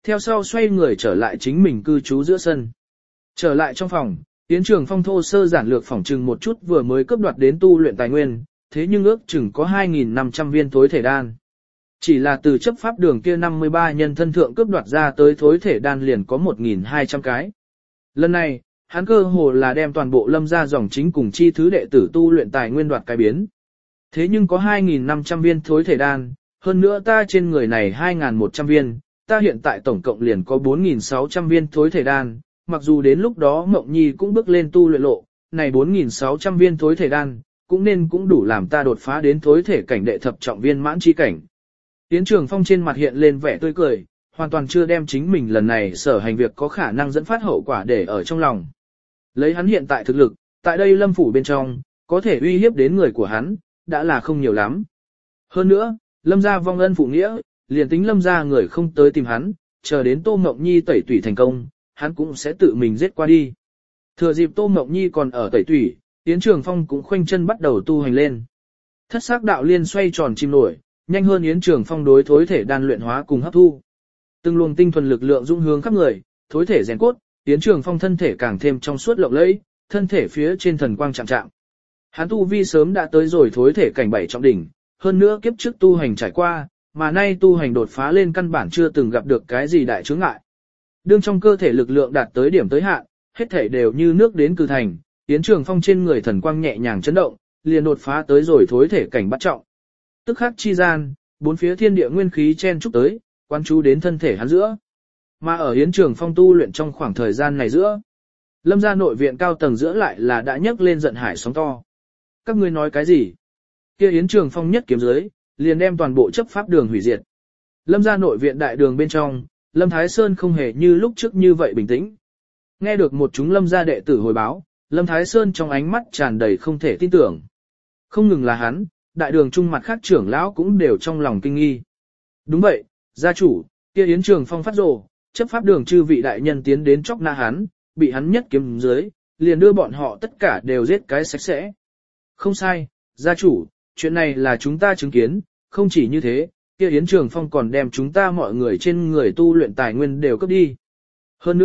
theo sau xoay người trở lại chính mình cư trú giữa sân. Trở lại trong phòng, Yến Trường Phong thô sơ giản lược phỏng trừng một chút vừa mới cướp đoạt đến tu luyện tài nguyên, thế nhưng ước chừng có 2.500 viên thối thể đan. Chỉ là từ chấp pháp đường kia 53 nhân thân thượng cướp đoạt ra tới thối thể đan liền có 1.200 cái. Lần này, hắn cơ hồ là đem toàn bộ Lâm gia dòng chính cùng chi thứ đệ tử tu luyện tài nguyên đoạt cái biến. Thế nhưng có 2.500 viên thối thể đan, hơn nữa ta trên người này 2.100 viên, ta hiện tại tổng cộng liền có 4.600 viên thối thể đan, mặc dù đến lúc đó Mộng Nhi cũng bước lên tu luyện lộ, này 4.600 viên thối thể đan, cũng đủ làm ta đột phá đến thối thể cảnh đệ thập trọng viên mãn chi cảnh. Yến Trường Phong trên mặt hiện lên vẻ tươi cười, hoàn toàn chưa đem chính mình lần này sở hành việc có khả năng dẫn phát hậu quả để ở trong lòng. Lấy hắn hiện tại thực lực, tại đây Lâm phủ bên trong, có thể uy hiếp đến người của hắn, đã là không nhiều lắm. Hơn nữa, Lâm gia vong ân phụ nghĩa, liền tính Lâm gia người không tới tìm hắn, chờ đến Tô Mộng Nhi tẩy tủy thành công, hắn cũng sẽ tự mình giết qua đi. Thừa dịp Tô Mộng Nhi còn ở tẩy tủy, Yến Trường Phong cũng khoanh chân bắt đầu tu hành lên. Thất sắc đạo liên xoay tròn chim nổi, nhanh hơn Yến Trường Phong đối thối thể đan luyện hóa cùng hấp thu. Từng luồng tinh thuần lực lượng dung hướng khắp người, thối thể rèn cốt, Yến Trường Phong thân thể càng thêm trong suốt lộng lẫy, thân thể phía trên thần quang chạm chạm. Hắn tu vi sớm đã tới rồi thối thể cảnh 7 trọng đỉnh, hơn nữa kiếp trước tu hành trải qua, mà nay tu hành đột phá lên căn bản chưa từng gặp được cái gì đại chướng ngại. Đương trong cơ thể lực lượng đạt tới điểm tới hạn, hết thể đều như nước đến cử thành, Yến Trường Phong trên người thần quang nhẹ nhàng chấn động, liền đột phá tới rồi thối thể cảnh bắt trọng. Tức khắc chi gian, bốn phía thiên địa nguyên khí chen chúc tới, quán chú đến thân thể hắn giữa. Mà ở Yến Trường Phong tu luyện trong khoảng thời gian này giữa, Lâm gia nội viện cao tầng giữa lại là đã nhấc lên giận hải sóng to. Các ngươi nói cái gì? Kia Yến Trường Phong nhất kiếm dưới, liền đem toàn bộ chấp pháp đường hủy diệt. Lâm gia nội viện đại đường bên trong, Lâm Thái Sơn không hề như lúc trước như vậy bình tĩnh. Nghe được một chúng Lâm gia đệ tử hồi báo, Lâm Thái Sơn trong ánh mắt tràn đầy không thể tin tưởng. Không ngừng là hắn, đại đường trung mặt khác trưởng lão cũng đều trong lòng kinh nghi. Đúng vậy, gia chủ, kia Yến Trường Phong phát rồ, chấp pháp đường chư vị đại nhân tiến đến chóc na hắn, bị hắn nhất kiếm dưới, liền đưa bọn họ tất cả đều giết cái sạch sẽ. Không sai, gia chủ, chuyện này là chúng ta chứng kiến, không chỉ như thế, kia Yến Trường Phong còn đem chúng ta mọi người trên người tu luyện tài nguyên đều cướp đi. Hơn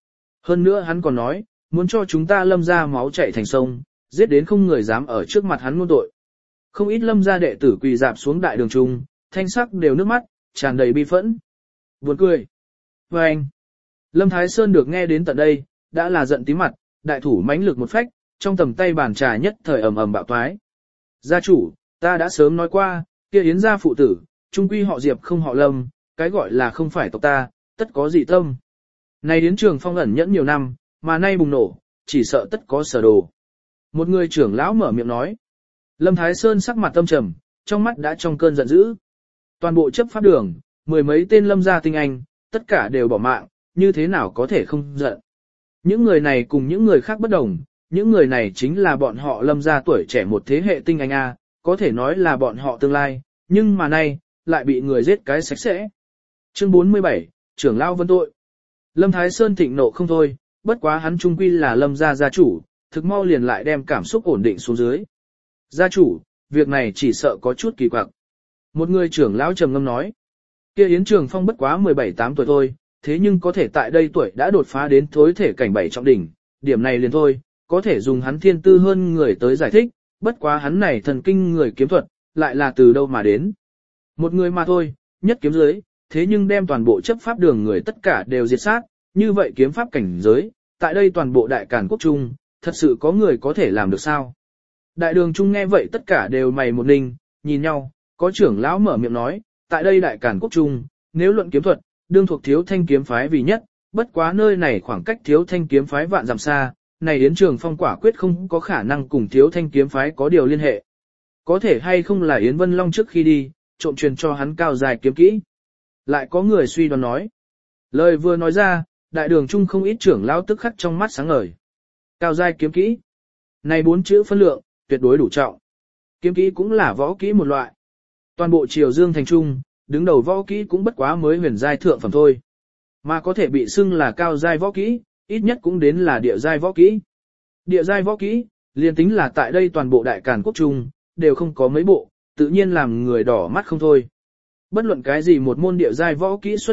nữa hắn còn nói, muốn cho chúng ta Lâm gia máu chảy thành sông, giết đến không người dám ở trước mặt hắn ngôn tội. Không ít Lâm gia đệ tử quỳ dạp xuống đại đường trung, thanh sắc đều nước mắt, tràn đầy bi phẫn. Buồn cười. Và anh, Lâm Thái Sơn được nghe đến tận đây, đã là giận tím mặt, đại thủ mãnh lực một phách, trong tầm tay bàn trà nhất thời ầm ầm bạo toái. Gia chủ, ta đã sớm nói qua, kia Yến gia phụ tử, trung quy họ Diệp không họ Lâm, cái gọi là không phải tộc ta, tất có dị tâm. Này Yến Trường Phong ẩn nhẫn nhiều năm, mà nay bùng nổ, chỉ sợ tất có sở đồ. Một người trưởng lão mở miệng nói. Lâm Thái Sơn sắc mặt tâm trầm, trong mắt đã trong cơn giận dữ. Toàn bộ chấp pháp đường, mười mấy tên Lâm gia tinh anh, tất cả đều bỏ mạng, như thế nào có thể không giận. Những người này cùng những người khác bất đồng, những người này chính là bọn họ Lâm gia tuổi trẻ một thế hệ tinh anh A, có thể nói là bọn họ tương lai, nhưng mà nay, lại bị người giết cái sạch sẽ. Chương 47, trưởng lão vấn tội. Lâm Thái Sơn thịnh nộ không thôi, bất quá hắn trung quy là Lâm gia gia chủ, thực mau liền lại đem cảm xúc ổn định xuống dưới. Gia chủ, việc này chỉ sợ có chút kỳ quặc. Một người trưởng lão trầm ngâm nói, kia Yến Trường Phong bất quá 17-8 tuổi thôi, thế nhưng có thể tại đây tuổi đã đột phá đến thối thể cảnh 7 trọng đỉnh, điểm này liền thôi, có thể dùng hắn thiên tư hơn người tới giải thích, bất quá hắn này thần kinh người kiếm thuật, lại là từ đâu mà đến. Một người mà thôi, nhất kiếm giới, thế nhưng đem toàn bộ chấp pháp đường người tất cả đều diệt sát, như vậy kiếm pháp cảnh giới, tại đây toàn bộ đại càn quốc trung, thật sự có người có thể làm được sao? Đại đường trung nghe vậy tất cả đều mày một ninh, nhìn nhau, có trưởng lão mở miệng nói, tại đây đại càn quốc trung, nếu luận kiếm thuật, đương thuộc Thiếu Thanh kiếm phái vì nhất, bất quá nơi này khoảng cách Thiếu Thanh kiếm phái vạn dặm xa, này Yến Trường Phong quả quyết không có khả năng cùng Thiếu Thanh kiếm phái có điều liên hệ. Có thể hay không là Yến Vân Long trước khi đi, trộm truyền cho hắn cao dài kiếm kỹ. Lại có người suy đoán nói. Lời vừa nói ra, đại đường trung không ít trưởng lão tức khắc trong mắt sáng ngời. Cao dài kiếm kỹ. Này 4 chữ phân lượng, tuyệt đối đủ trọng. Kiếm kỹ cũng là võ kỹ một loại. Toàn bộ Triều Dương thành trung, đứng đầu võ kỹ cũng bất quá mới huyền giai thượng phẩm thôi. Mà có thể bị xưng là cao giai võ kỹ, ít nhất cũng đến là địa giai võ kỹ. Địa giai võ kỹ, liền tính là tại đây toàn bộ đại càn quốc trung, đều không có mấy bộ, tự nhiên làm người đỏ mắt không thôi. Bất luận cái gì một môn địa giai võ kỹ xuất hiện,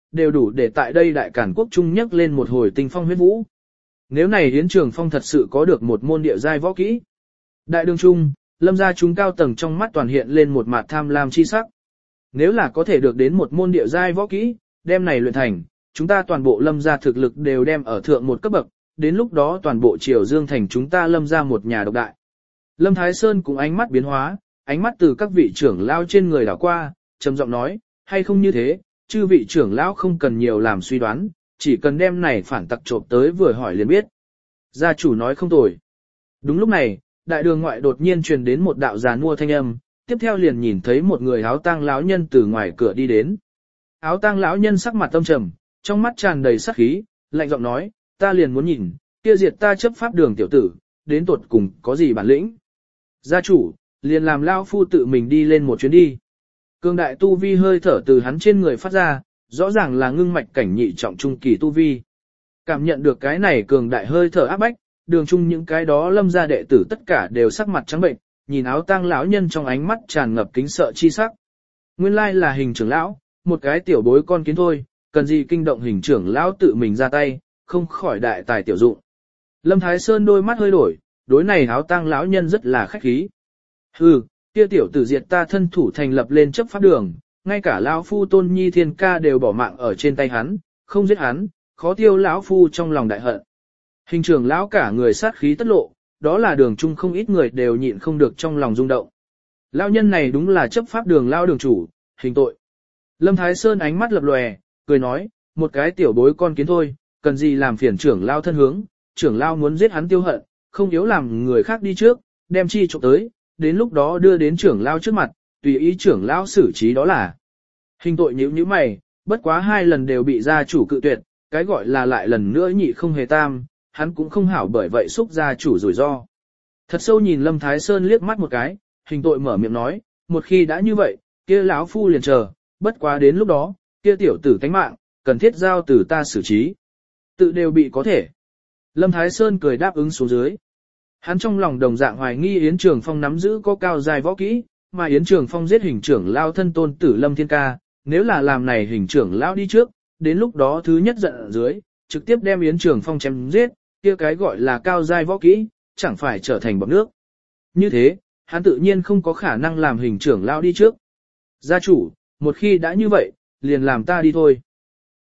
đều đủ để tại đây đại cản quốc trung nhấc lên một hồi tinh phong huyết vũ. Nếu này Yến Trường Phong thật sự có được một môn địa giai võ kỹ. Đại đường trung, Lâm gia chúng cao tầng trong mắt toàn hiện lên một mặt tham lam chi sắc. Nếu là có thể được đến một môn địa giai võ kỹ, đem này luyện thành, chúng ta toàn bộ Lâm gia thực lực đều đem ở thượng một cấp bậc, đến lúc đó toàn bộ Triều Dương thành chúng ta Lâm gia một nhà độc đại. Lâm Thái Sơn cũng ánh mắt biến hóa, ánh mắt từ các vị trưởng lão trên người đảo qua, trầm giọng nói, hay không như thế, chư vị trưởng lão không cần nhiều làm suy đoán, chỉ cần đem này phản tặc trộm tới vừa hỏi liền biết. Gia chủ nói không tồi. Đúng lúc này, đại đường ngoại đột nhiên truyền đến một đạo giàn mua thanh âm, tiếp theo liền nhìn thấy một người áo tang lão nhân từ ngoài cửa đi đến. Áo tang lão nhân sắc mặt tâm trầm, trong mắt tràn đầy sát khí, lạnh giọng nói, ta liền muốn nhìn, kia diệt ta chấp pháp đường tiểu tử, đến tuột cùng có gì bản lĩnh. Gia chủ, liền làm lão phu tự mình đi lên một chuyến đi. Cường đại tu vi hơi thở từ hắn trên người phát ra, rõ ràng là ngưng mạch cảnh nhị trọng trung kỳ tu vi. Cảm nhận được cái này cường đại hơi thở áp bách, đường chung những cái đó Lâm gia đệ tử tất cả đều sắc mặt trắng bệnh, nhìn áo tang lão nhân trong ánh mắt tràn ngập kính sợ chi sắc. Nguyên lai là Hình trưởng lão, một cái tiểu bối con kiến thôi, cần gì kinh động Hình trưởng lão tự mình ra tay, không khỏi đại tài tiểu dụng. Lâm Thái Sơn đôi mắt hơi đổi, đối này áo tang lão nhân rất là khách khí. Hừ, kia tiểu tử diệt ta thân thủ thành lập lên chấp pháp đường, ngay cả lão phu Tôn Nhi Thiên Ca đều bỏ mạng ở trên tay hắn, không giết hắn, khó tiêu lão phu trong lòng đại hận. Hình trưởng lão cả người sát khí tất lộ, đó là đường chung không ít người đều nhịn không được trong lòng rung động. Lão nhân này đúng là chấp pháp đường lão đường chủ, hình tội. Lâm Thái Sơn ánh mắt lập lòe, cười nói, một cái tiểu bối con kiến thôi, cần gì làm phiền trưởng lão thân hướng, trưởng lão muốn giết hắn tiêu hận, không yếu làm người khác đi trước, đem chi trộm tới, đến lúc đó đưa đến trưởng lão trước mặt, tùy ý trưởng lão xử trí đó là. Hình tội nhíu nhíu mày, bất quá 2 lần đều bị gia chủ cự tuyệt, cái gọi là lại lần nữa nhị không hề tam, hắn cũng không hảo bởi vậy xúc gia chủ rủi ro. Thật sâu nhìn Lâm Thái Sơn liếc mắt một cái, hình tội mở miệng nói, một khi đã như vậy, kia lão phu liền chờ, bất quá đến lúc đó, kia tiểu tử tánh mạng, cần thiết giao từ ta xử trí. Tự đều bị có thể. Lâm Thái Sơn cười đáp ứng xuống dưới. Hắn trong lòng đồng dạng hoài nghi Yến Trường Phong nắm giữ có cao dài võ kỹ, mà Yến Trường Phong giết hình trưởng lao thân tôn tử Lâm Thiên Ca, nếu là làm này hình trưởng lao đi trước, đến lúc đó thứ nhất giận ở dưới, trực tiếp đem Yến Trường Phong chém giết, kia cái gọi là cao giai võ kỹ, chẳng phải trở thành bọt nước. Như thế, hắn tự nhiên không có khả năng làm hình trưởng lao đi trước. Gia chủ, một khi đã như vậy, liền làm ta đi thôi.